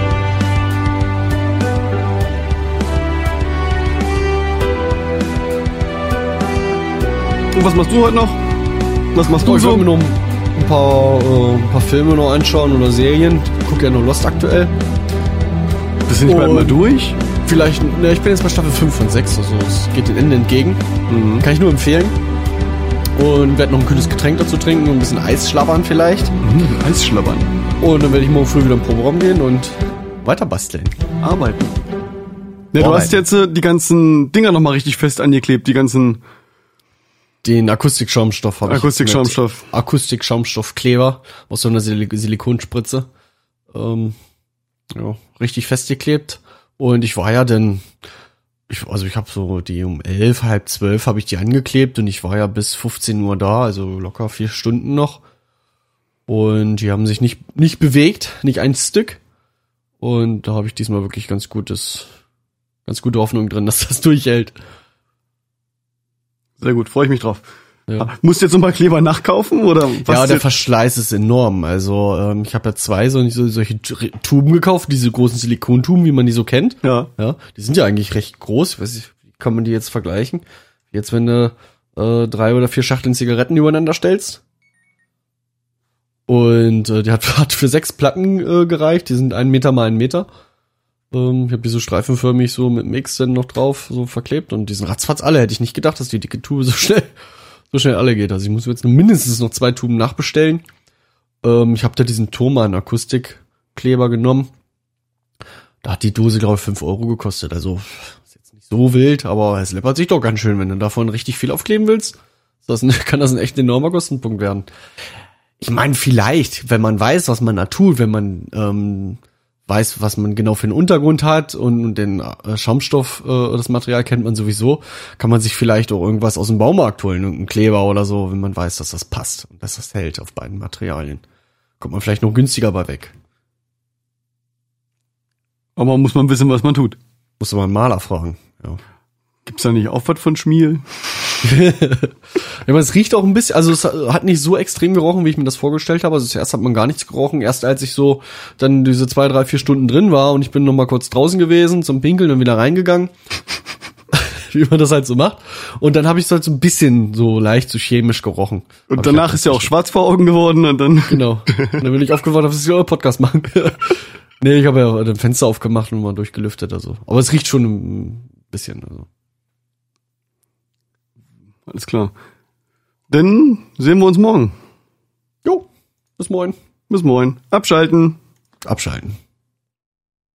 Und was machst du heute noch? Was machst du Oh, ich so? wollte mir noch ein paar, äh, ein paar Filme noch anschauen oder Serien. Ich gucke ja noch Lost aktuell. Bist du nicht bald Und mal durch? Vielleicht, ne, ich bin jetzt bei Staffel fünf von sechs, also es geht dem Ende entgegen. Mhm. Kann ich nur empfehlen. Und werde noch ein kühles Getränk dazu trinken und ein bisschen Eis schlabbern vielleicht. Mhm, Eis schlabbern. Und dann werde ich morgen früh wieder im Proberaum gehen und weiter basteln. Arbeiten. Ja, du Arbeiten. hast jetzt äh, die ganzen Dinger nochmal richtig fest angeklebt, die ganzen Den Akustikschaumstoff habe ich. Akustikschaumstoff. mit Akustikschaumstoffkleber aus so einer Sil- Silikonspritze. Ähm, ja, richtig festgeklebt. Und ich war ja dann, ich, also ich habe so die um elf, halb zwölf habe ich die angeklebt und ich war ja bis fünfzehn Uhr da, also locker vier Stunden noch. Und die haben sich nicht, nicht bewegt, nicht ein Stück. Und da habe ich diesmal wirklich ganz gutes, ganz gute Hoffnung drin, dass das durchhält. Sehr gut, freue ich mich drauf. Ja. Musst du jetzt nochmal Kleber nachkaufen oder was? Ja, ist der jetzt? Verschleiß ist enorm. Also ähm, ich habe ja zwei so, so solche T- Tuben gekauft, diese großen Silikontuben, wie man die so kennt. Ja. Ja, die sind ja eigentlich recht groß. Ich weiß nicht, wie kann man die jetzt vergleichen? Jetzt, wenn du äh, drei oder vier Schachteln Zigaretten übereinander stellst. Und äh, die hat, hat für sechs Platten äh, gereicht. Die sind ein Meter mal ein Meter. Ähm, ich habe die so streifenförmig so mit dem X dann noch drauf so verklebt. Und die sind ratzfatz alle. Hätte ich nicht gedacht, dass die dicke Tube so schnell so schnell alle geht. Also ich muss jetzt mindestens noch zwei Tuben nachbestellen. Ähm, ich habe da diesen Thomann Akustikkleber genommen. Da hat die Dose, glaube ich, fünf Euro gekostet. Also ist jetzt nicht so wild, aber es läppert sich doch ganz schön, wenn du davon richtig viel aufkleben willst. Das kann das ein echt enormer Kostenpunkt werden. Ich meine, vielleicht, wenn man weiß, was man da tut, wenn man ähm, weiß, was man genau für einen Untergrund hat und, und den äh, Schaumstoff, äh, das Material kennt man sowieso, kann man sich vielleicht auch irgendwas aus dem Baumarkt holen, irgendeinen Kleber oder so, wenn man weiß, dass das passt und dass das hält auf beiden Materialien. Kommt man vielleicht noch günstiger bei weg. Aber muss man wissen, was man tut. Muss man einen Maler fragen. Ja. Gibt's da nicht auch was von Schmiel? Ja, aber es riecht auch ein bisschen, also es hat nicht so extrem gerochen, wie ich mir das vorgestellt habe. Also zuerst hat man gar nichts gerochen. Erst als ich so dann diese zwei, drei, vier Stunden drin war und ich bin noch mal kurz draußen gewesen zum Pinkeln und wieder reingegangen, wie man das halt so macht. Und dann habe ich es halt so ein bisschen so leicht so chemisch gerochen. Und Hab danach ich halt ist ja auch schwarz vor Augen geworden und dann... Genau. Und dann bin ich aufgewacht, dass ich einen Podcast machen. Nee, ich habe ja das Fenster aufgemacht und mal durchgelüftet. Also. Aber es riecht schon ein bisschen. Also. Alles klar. Dann sehen wir uns morgen. Jo, bis morgen. Bis morgen. Abschalten. Abschalten.